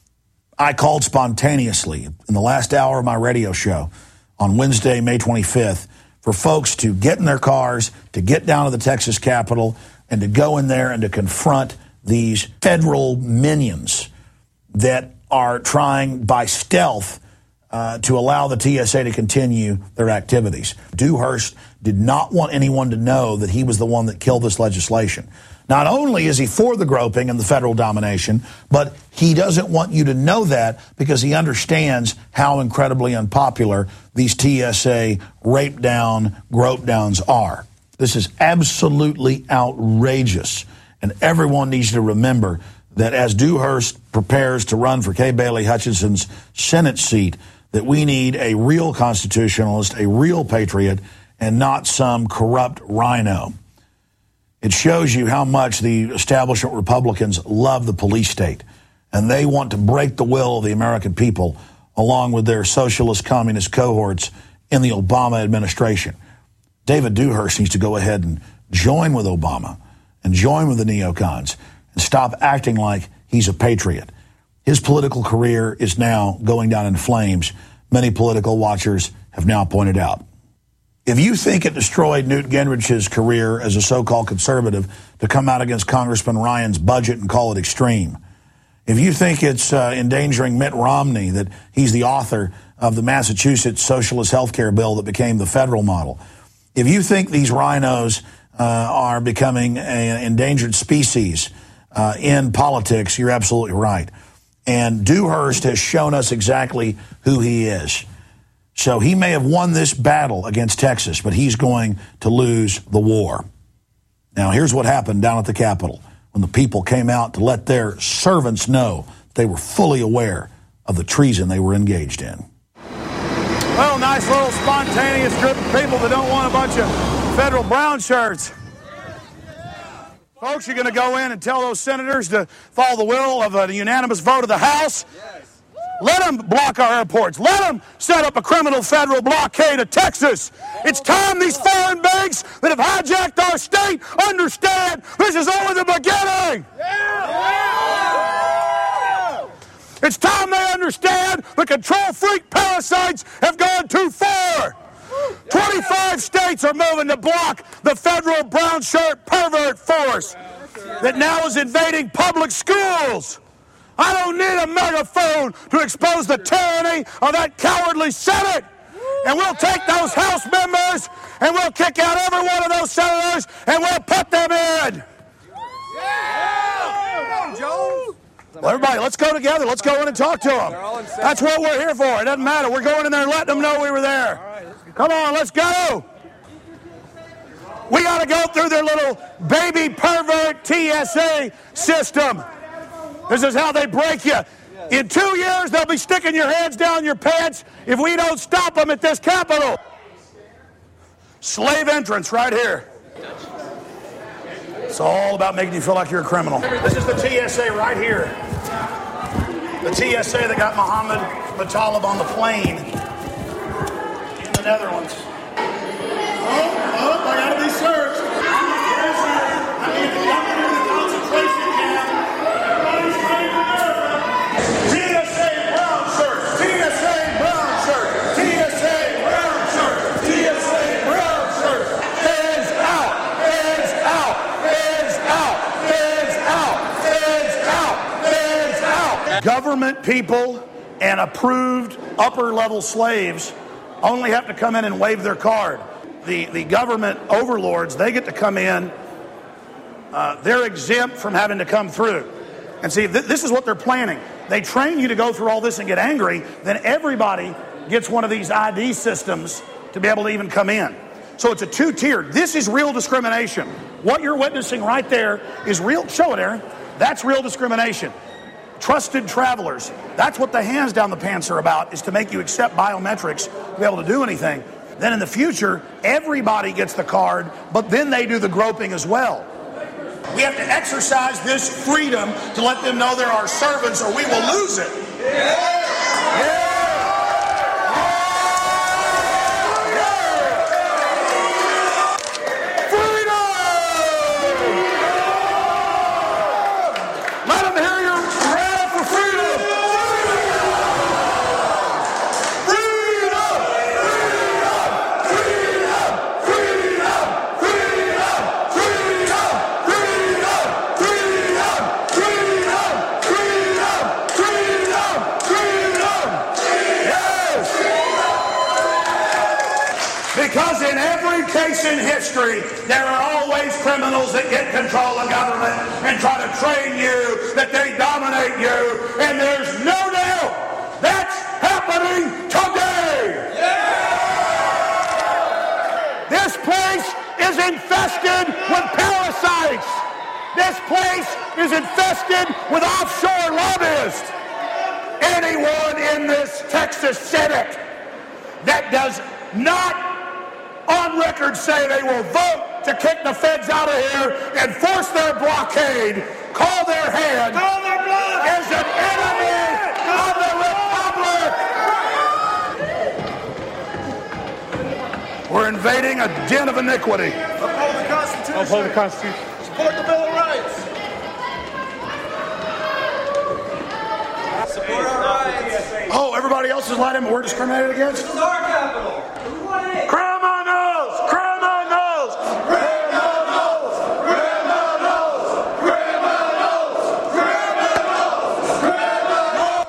I called spontaneously in the last hour of my radio show on Wednesday, May twenty-fifth, for folks to get in their cars, to get down to the Texas Capitol, and to go in there and to confront these federal minions that are trying by stealth Uh, to allow the T S A to continue their activities. Dewhurst did not want anyone to know that he was the one that killed this legislation. Not only is he for the groping and the federal domination, but he doesn't want you to know that because he understands how incredibly unpopular these T S A rape down, grope downs are. This is absolutely outrageous, and everyone needs to remember that as Dewhurst prepares to run for Kay Bailey Hutchinson's Senate seat, that we need a real constitutionalist, a real patriot, and not some corrupt rhino. It shows you how much the establishment Republicans love the police state, and they want to break the will of the American people along with their socialist communist cohorts in the Obama administration. David Dewhurst needs to go ahead and join with Obama and join with the neocons and stop acting like he's a patriot. His political career is now going down in flames. Many political watchers have now pointed out. If you think it destroyed Newt Gingrich's career as a so-called conservative to come out against Congressman Ryan's budget and call it extreme, if you think it's uh, endangering Mitt Romney that he's the author of the Massachusetts socialist health care bill that became the federal model, if you think these rhinos uh, are becoming an endangered species uh, in politics, you're absolutely right. And Dewhurst has shown us exactly who he is. So he may have won this battle against Texas, but he's going to lose the war. Now, here's what happened down at the Capitol when the people came out to let their servants know they were fully aware of the treason they were engaged in. Well, nice little spontaneous group of people that don't want a bunch of federal brown shirts. Folks, you're going to go in and tell those senators to follow the will of a unanimous vote of the House. Yes. Let them block our airports. Let them set up a criminal federal blockade of Texas. It's time these foreign banks that have hijacked our state understand this is only the beginning. Yeah. Yeah. It's time they understand the control freak parasites have gone too far. twenty-five states are moving to block the federal brown shirt pervert force that now is invading public schools. I don't need a megaphone to expose the tyranny of that cowardly Senate. And we'll take those House members and we'll kick out every one of those senators and we'll put them in. Yeah! Jones. Well, everybody, let's go together. Let's go in and talk to them. That's what we're here for. It doesn't matter. We're going in there and letting them know we were there. Come on, let's go. We got to go through their little baby pervert T S A system. This is how they break you. In two years, they'll be sticking your hands down your pants if we don't stop them at this Capitol. Slave entrance right here. It's all about making you feel like you're a criminal. This is the T S A right here. The T S A that got Mohammed Muttalib on the plane in the Netherlands. Oh, oh, I gotta be searched. I mean, if you got me in the concentration camp, everybody's ready for America. T S A brown shirt, T S A brown shirt, T S A brown shirt, T S A brown shirt. Hands out, hands out, hands out, hands out, hands out, hands out. Government people and approved upper-level slaves only have to come in and wave their card. The, the government overlords, they get to come in. Uh, they're exempt from having to come through. And see, th- this is what they're planning. They train you to go through all this and get angry. Then everybody gets one of these I D systems to be able to even come in. So it's a two-tiered. This is real discrimination. What you're witnessing right there is real. Show it, Aaron. That's real discrimination. Trusted travelers. That's what the hands down the pants are about, is to make you accept biometrics to be able to do anything. Then in the future, everybody gets the card, but then they do the groping as well. We have to exercise this freedom to let them know they're our servants or we will lose it. Yeah. Yeah. Because in every case in history, there are always criminals that get control of government and try to train you that they dominate you. And there's no doubt that's happening today. Yeah! This place is infested with parasites. This place is infested with offshore lobbyists. Anyone in this Texas Senate that does not on record say they will vote to kick the feds out of here and force their blockade, call their hand, call their blood, is an enemy of the Republic. We're invading a den of iniquity. Uphold the Constitution. Uphold the Constitution. Support the Bill of Rights. Support our rights. Oh, everybody else is letting them. We're discriminated against? This is our capital. Criminals! Criminals! Criminals! Criminals! Criminals! Criminals! Criminals!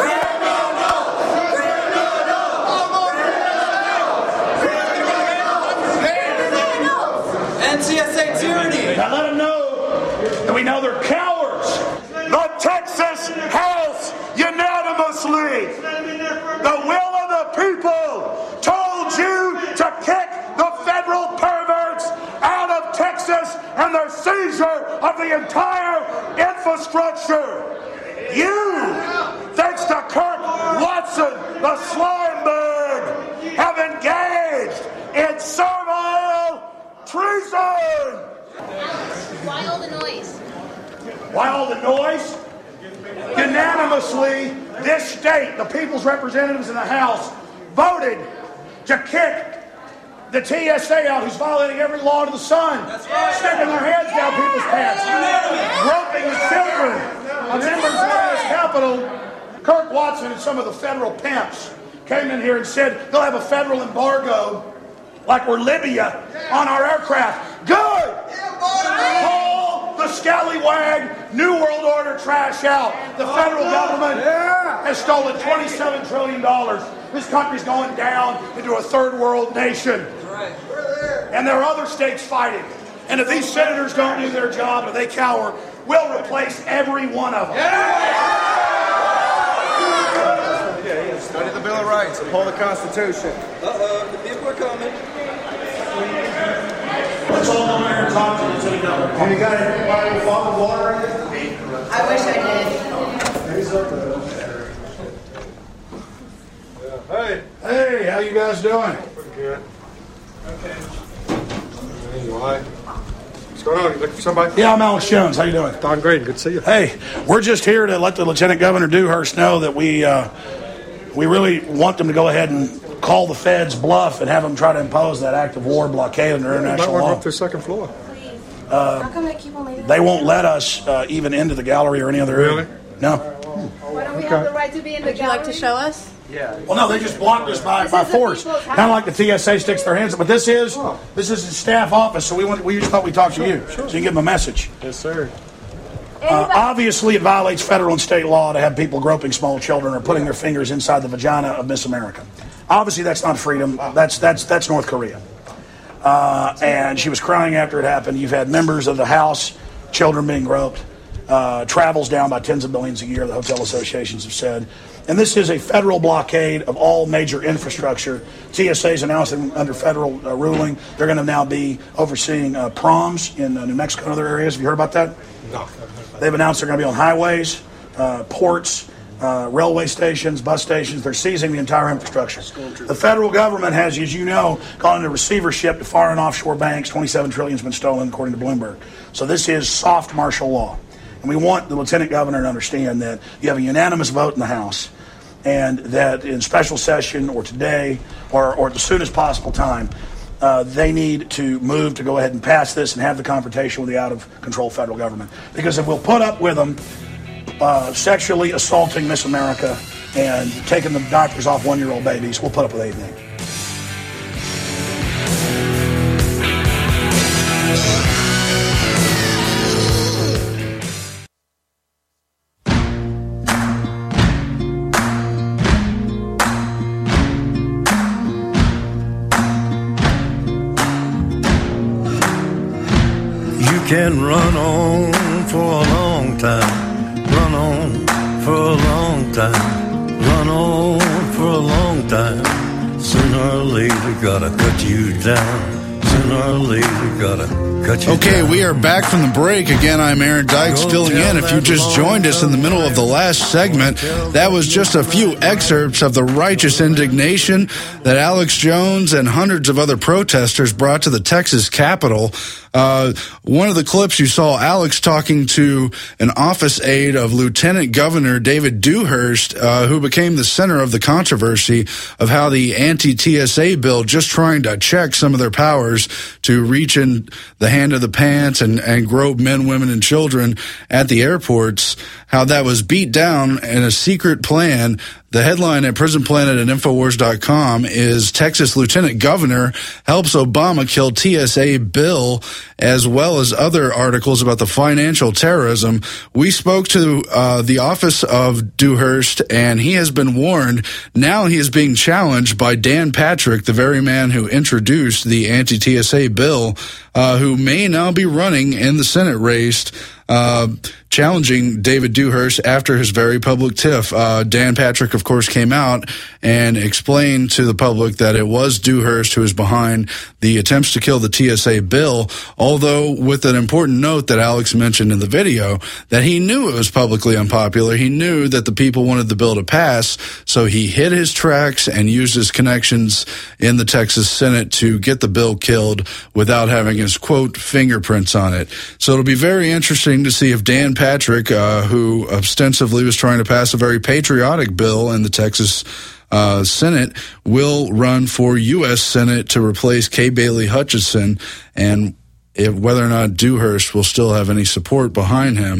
Criminals! N C S A tyranny! Now let them know that we know they're cowards. The Texas House unanimously, the will of the people, told you to kick the federal perverts out of Texas and their seizure of the entire infrastructure. You, thanks to Kirk Watson, the Slimeberg, have engaged in servile treason. Why all the noise? Why all the noise? Unanimously, this state, the people's representatives in the House, voted to kick the T S A out, who's violating every law under the sun, right. Sticking their hands down people's pants, groping the children of members of this Capitol. Kirk Watson and some of the federal pimps came in here and said they'll have a federal embargo like we're Libya on our aircraft. Good! Pull the scallywag New World Order trash out. The federal government has stolen twenty-seven trillion dollars. This country's going down into a third world nation. And there are other states fighting. And if these senators don't do their job or they cower, we'll replace every one of them. Study the Bill of Rights, uphold the Constitution. Uh-oh, the people are coming. Let's all come here and talk to the city government. You got anybody with bottled water in it? I wish I did. He's up there. Hey. Hey, how you guys doing? Pretty good. Okay. Why? What's going on? You looking for somebody? Yeah, I'm Alex Jones. How you doing? Don Green. Good to see you. Hey, we're just here to let the Lieutenant Governor Dewhurst know that we uh, we really want them to go ahead and call the feds bluff and have them try to impose that act of war blockade under Yeah, international might law. go up to the second floor. Uh, How come they keep on leaving? they won't let us uh, even into the gallery or any other area. Really? No. Why don't we have the right to be in the Would you like to show us? Yeah. Well, no, they just blocked us by, by force. Kind of like the T S A sticks their hands up. But this is this is the staff office, so we want, we just thought we'd talk to you, so you can give them a message. Yes, sir. Uh, obviously, it violates federal and state law to have people groping small children or putting their fingers inside the vagina of Miss America. Obviously, that's not freedom. That's that's that's North Korea. Uh, and she was crying after it happened. You've had members of the House, children being groped, uh, travels down by tens of millions a year, the hotel associations have said. And this is a federal blockade of all major infrastructure. T S A's announcing under federal uh, ruling, they're going to now be overseeing uh, proms in uh, New Mexico and other areas. Have you heard about that? No. They've announced they're going to be on highways, uh, ports, uh, railway stations, bus stations. They're seizing the entire infrastructure. The federal government has, as you know, gone into receivership to foreign and offshore banks. twenty-seven trillion dollars has been stolen, according to Bloomberg. So this is soft martial law. And we want the lieutenant governor to understand that you have a unanimous vote in the House, and that in special session or today or, or at the soonest possible time, uh, they need to move to go ahead and pass this and have the confrontation with the out-of-control federal government. Because if we'll put up with them uh, sexually assaulting Miss America and taking the doctors off one-year-old babies, we'll put up with anything. Can run on for a long time, run on for a long time, run on for a long time. Sooner or later, gotta cut you down. Sooner or later, gotta cut you Okay, down. we are back from the break. Again, I'm Aaron Dykes filling in. If you just joined us in the middle of the last segment, that was just a few excerpts of the righteous indignation that Alex Jones and hundreds of other protesters brought to the Texas Capitol. Uh, one of the clips you saw Alex talking to an office aide of Lieutenant Governor David Dewhurst, uh, who became the center of the controversy of how the anti-T S A bill, just trying to check some of their powers to reach in the hand of the pants and, and grope men, women, and children at the airports, how that was beat down in a secret plan. The headline at Prison Planet and Infowars dot com is Texas Lieutenant Governor helps Obama kill T S A bill, as well as other articles about the financial terrorism. We spoke to uh, the office of Dewhurst, and he has been warned. Now he is being challenged by Dan Patrick, the very man who introduced the anti-T S A bill, uh, who may now be running in the Senate race, uh, challenging David Dewhurst after his very public tiff. Uh, Dan Patrick, of course, came out and explained to the public that it was Dewhurst who was behind the attempts to kill the T S A bill, although with an important note that Alex mentioned in the video, that he knew it was publicly unpopular. He knew that the people wanted the bill to pass, so he hid his tracks and used his connections in the Texas Senate to get the bill killed without having his, quote, fingerprints on it. So it'll be very interesting to see if Dan Patrick, uh, who ostensibly was trying to pass a very patriotic bill in the Texas uh, Senate, will run for U S Senate to replace Kay Bailey Hutchison, and if, whether or not Dewhurst will still have any support behind him.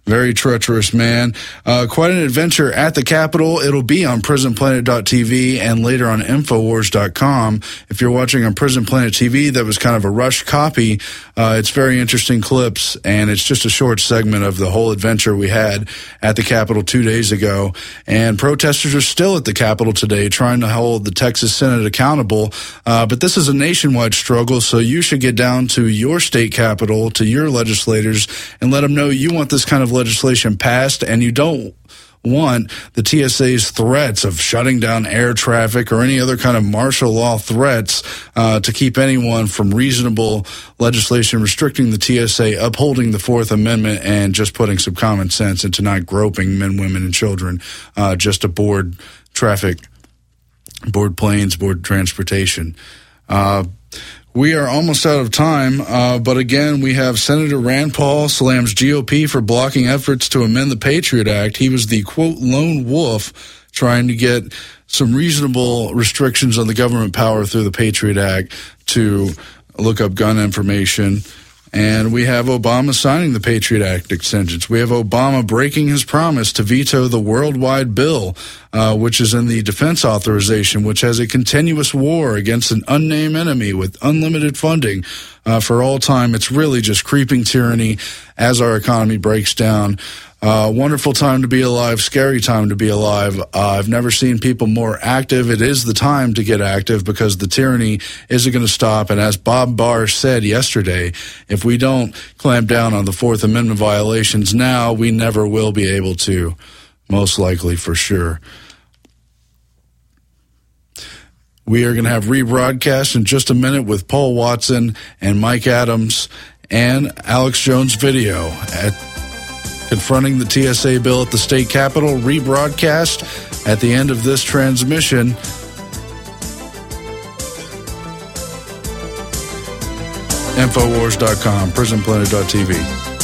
Very treacherous man. Uh, quite an adventure at the Capitol. It'll be on prison planet dot t v and later on infowars dot com. If you're watching on Prison Planet T V, that was kind of a rush copy. Uh, it's very interesting clips, and it's just a short segment of the whole adventure we had at the Capitol two days ago. And protesters are still at the Capitol today trying to hold the Texas Senate accountable. Uh, but this is a nationwide struggle, so you should get down to your state capitol, to your legislators, and let them know you want this kind of legislation passed, and you don't want the T S A's threats of shutting down air traffic or any other kind of martial law threats uh, to keep anyone from reasonable legislation restricting the T S A, upholding the Fourth Amendment, and just putting some common sense into not groping men, women, and children uh, just to board traffic, board planes, board transportation. Uh, We are almost out of time, uh, but again, we have Senator Rand Paul slams G O P for blocking efforts to amend the Patriot Act. He was the, quote, lone wolf trying to get some reasonable restrictions on the government power through the Patriot Act to look up gun information. And we have Obama signing the Patriot Act extensions. We have Obama breaking his promise to veto the worldwide bill, uh, which is in the defense authorization, which has a continuous war against an unnamed enemy with unlimited funding uh, for all time. It's really just creeping tyranny as our economy breaks down. Uh, wonderful time to be alive, scary time to be alive. Uh, I've never seen people more active. It is the time to get active because the tyranny isn't going to stop. And as Bob Barr said yesterday, if we don't clamp down on the Fourth Amendment violations now, we never will be able to, most likely for sure. We are going to have rebroadcast in just a minute with Paul Watson and Mike Adams and Alex Jones video at confronting the T S A bill at the state capitol, rebroadcast at the end of this transmission. Infowars dot com, prison planet dot t v.